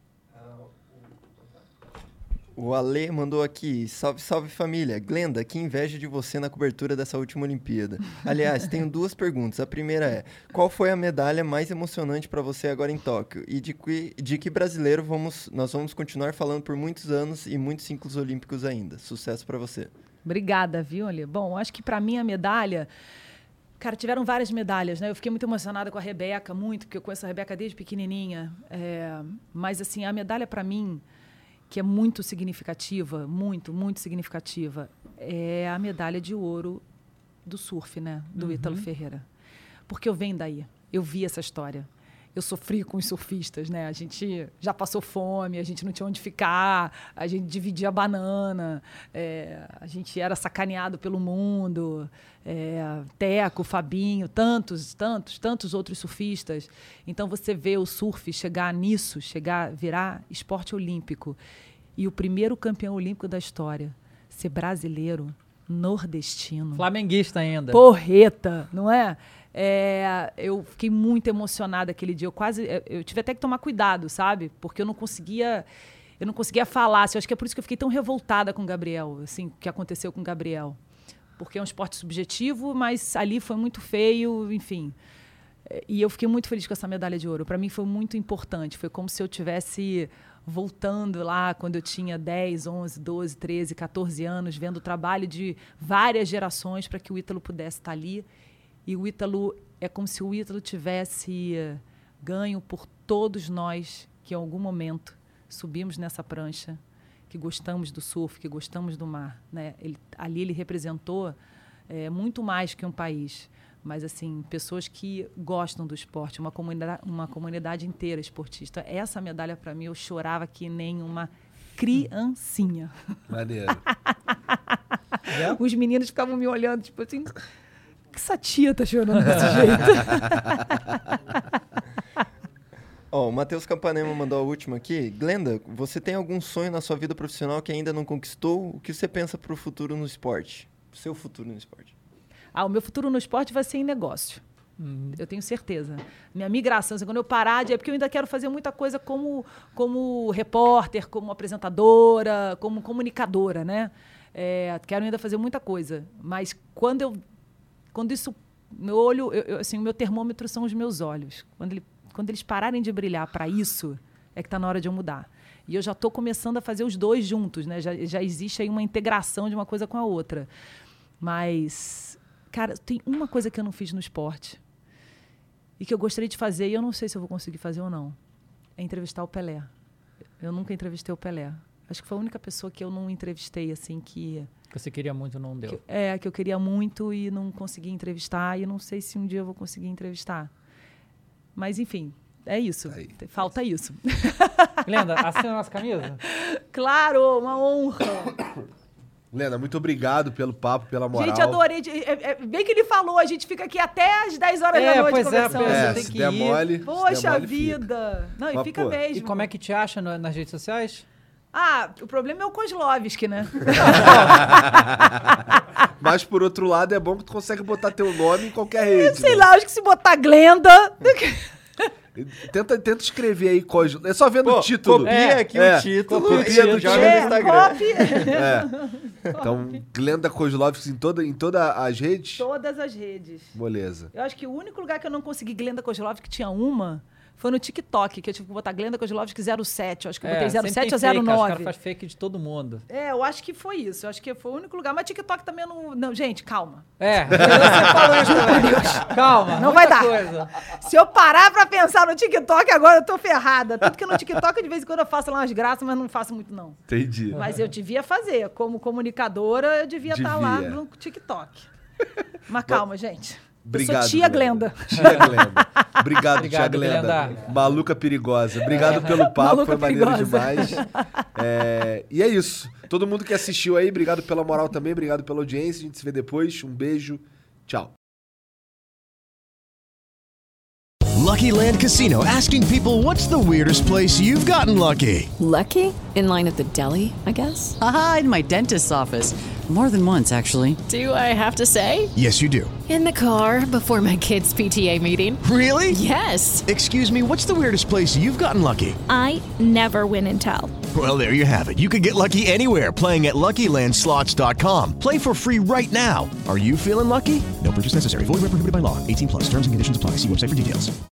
O Ale mandou aqui, salve, salve família. Glenda, que inveja de você na cobertura dessa última Olimpíada. Aliás, tenho duas perguntas. A primeira é, qual foi a medalha mais emocionante para você agora em Tóquio? E de que, de que brasileiro vamos, nós vamos continuar falando por muitos anos e muitos ciclos olímpicos ainda? Sucesso para você. Obrigada, viu, Ale? Bom, acho que para mim a medalha... Cara, tiveram várias medalhas, né? Eu fiquei muito emocionada com a Rebeca, muito, porque eu conheço a Rebeca desde pequenininha. É, mas, assim, a medalha para mim... que é muito significativa, muito, muito significativa, é a medalha de ouro do surf, né? Do uhum. Ítalo Ferreira. Porque eu venho daí, eu vi essa história. Eu sofri com os surfistas, né? A gente já passou fome, a gente não tinha onde ficar, a gente dividia a banana, é, a gente era sacaneado pelo mundo, é, Teco, Fabinho, tantos, tantos, tantos outros surfistas. Então, você vê o surf chegar nisso, chegar, virar esporte olímpico. E o primeiro campeão olímpico da história ser brasileiro, nordestino. Flamenguista ainda. Porreta, não é? É, eu fiquei muito emocionada aquele dia. Eu quase, eu tive até que tomar cuidado, sabe? Porque eu não conseguia, eu não conseguia falar. Assim, eu acho que é por isso que eu fiquei tão revoltada com o Gabriel, assim, o que aconteceu com o Gabriel. Porque é um esporte subjetivo, mas ali foi muito feio, enfim. E eu fiquei muito feliz com essa medalha de ouro. Para mim foi muito importante. Foi como se eu tivesse voltando lá quando eu tinha dez, onze, doze, treze, quatorze anos, vendo o trabalho de várias gerações para que o Ítalo pudesse estar ali. E o Ítalo, é como se o Ítalo tivesse ganho por todos nós que em algum momento subimos nessa prancha, que gostamos do surf, que gostamos do mar, né? Ele, ali ele representou é, muito mais que um país, mas assim, pessoas que gostam do esporte, uma comunidade, uma comunidade inteira esportista. Essa medalha, para mim, eu chorava que nem uma criancinha. Maneiro. Os meninos ficavam me olhando, tipo assim... que essa tia tá chorando desse jeito? Ó, oh, o Matheus Campanema mandou a última aqui. Glenda, você tem algum sonho na sua vida profissional que ainda não conquistou? O que você pensa pro futuro no esporte? Seu futuro no esporte? Ah, o meu futuro no esporte vai ser em negócio. Hum. Eu tenho certeza. Minha migração, assim, quando eu parar de... É porque eu ainda quero fazer muita coisa como, como repórter, como apresentadora, como comunicadora, né? É, quero ainda fazer muita coisa. Mas quando eu... Quando isso... Meu olho... Eu, eu, assim, o meu termômetro são os meus olhos. Quando, ele, quando eles pararem de brilhar para isso, é que está na hora de eu mudar. E eu já estou começando a fazer os dois juntos, né? Já, já existe aí uma integração de uma coisa com a outra. Mas, cara, tem uma coisa que eu não fiz no esporte e que eu gostaria de fazer e eu não sei se eu vou conseguir fazer ou não. É entrevistar o Pelé. Eu nunca entrevistei o Pelé. Acho que foi a única pessoa que eu não entrevistei, assim, que... Que você queria muito e não deu. Que, é, que eu queria muito e não consegui entrevistar e não sei se um dia eu vou conseguir entrevistar. Mas, enfim, é isso. Aí. Falta isso. Glenda, assina a nossa camisa? Claro, uma honra. Glenda, muito obrigado pelo papo, pela moral. Gente, adorei. É, é, bem que ele falou, a gente fica aqui até às dez horas é, da noite pois conversando. É, é, tem se que der ir. mole, Poxa se der mole, vida. Fica. Não, Mas, e fica pô, mesmo. E como é que te acha no, nas redes sociais? Ah, o problema é o Kozlovski, né? Mas, por outro lado, é bom que tu consegue botar teu nome em qualquer rede. Sei né? lá, acho que se botar Glenda... Tenta, tenta escrever aí, Cos... É só vendo Pô, o título. Copia é, aqui é, o título copia e do joga título. no Instagram. Copy. É. Então, Glenda Kozlovski em toda, em toda as redes? Todas as redes. Beleza. Eu acho que o único lugar que eu não consegui Glenda Kozlovski, que tinha uma, foi no TikTok, que eu tive que botar Glenda Kozlovski zero sete. Eu acho que eu botei zero sete ou zero nove. Os caras fazem fake de todo mundo. É, eu acho que foi isso. Eu acho que foi o único lugar. Mas TikTok também eu não... Não, gente, calma. É, você falou isso pra Deus. Calma, Não vai dar. Coisa. Se eu parar pra pensar no TikTok, agora eu tô ferrada. Tanto que no TikTok, de vez em quando, eu faço lá umas graças, mas não faço muito, não. Entendi. Mas eu devia fazer. Como comunicadora, eu devia estar lá Devia. no TikTok. Mas calma, gente. Obrigado, eu sou tia Glenda. Tia Glenda. Obrigado, Obrigado, tia Glenda. Glenda. Maluca perigosa. Obrigado pelo papo, Maluca foi maneiro perigosa. demais. É, e é isso. Todo mundo que assistiu aí, obrigado pela moral também, obrigado pela audiência. A gente se vê depois. Um beijo. Tchau. Lucky Land Casino, asking people, what's the weirdest place you've gotten lucky? Lucky? In line at the deli, I guess? Aha, in my dentist's office. More than once, actually. Do I have to say? Yes, you do. In the car before my kids' P T A meeting. Really? Yes. Excuse me, what's the weirdest place you've gotten lucky? I never win and tell. Well, there you have it. You can get lucky anywhere, playing at Lucky Land Slots dot com. Play for free right now. Are you feeling lucky? No purchase necessary. Void where prohibited by law. eighteen plus. Terms and conditions apply. See website for details.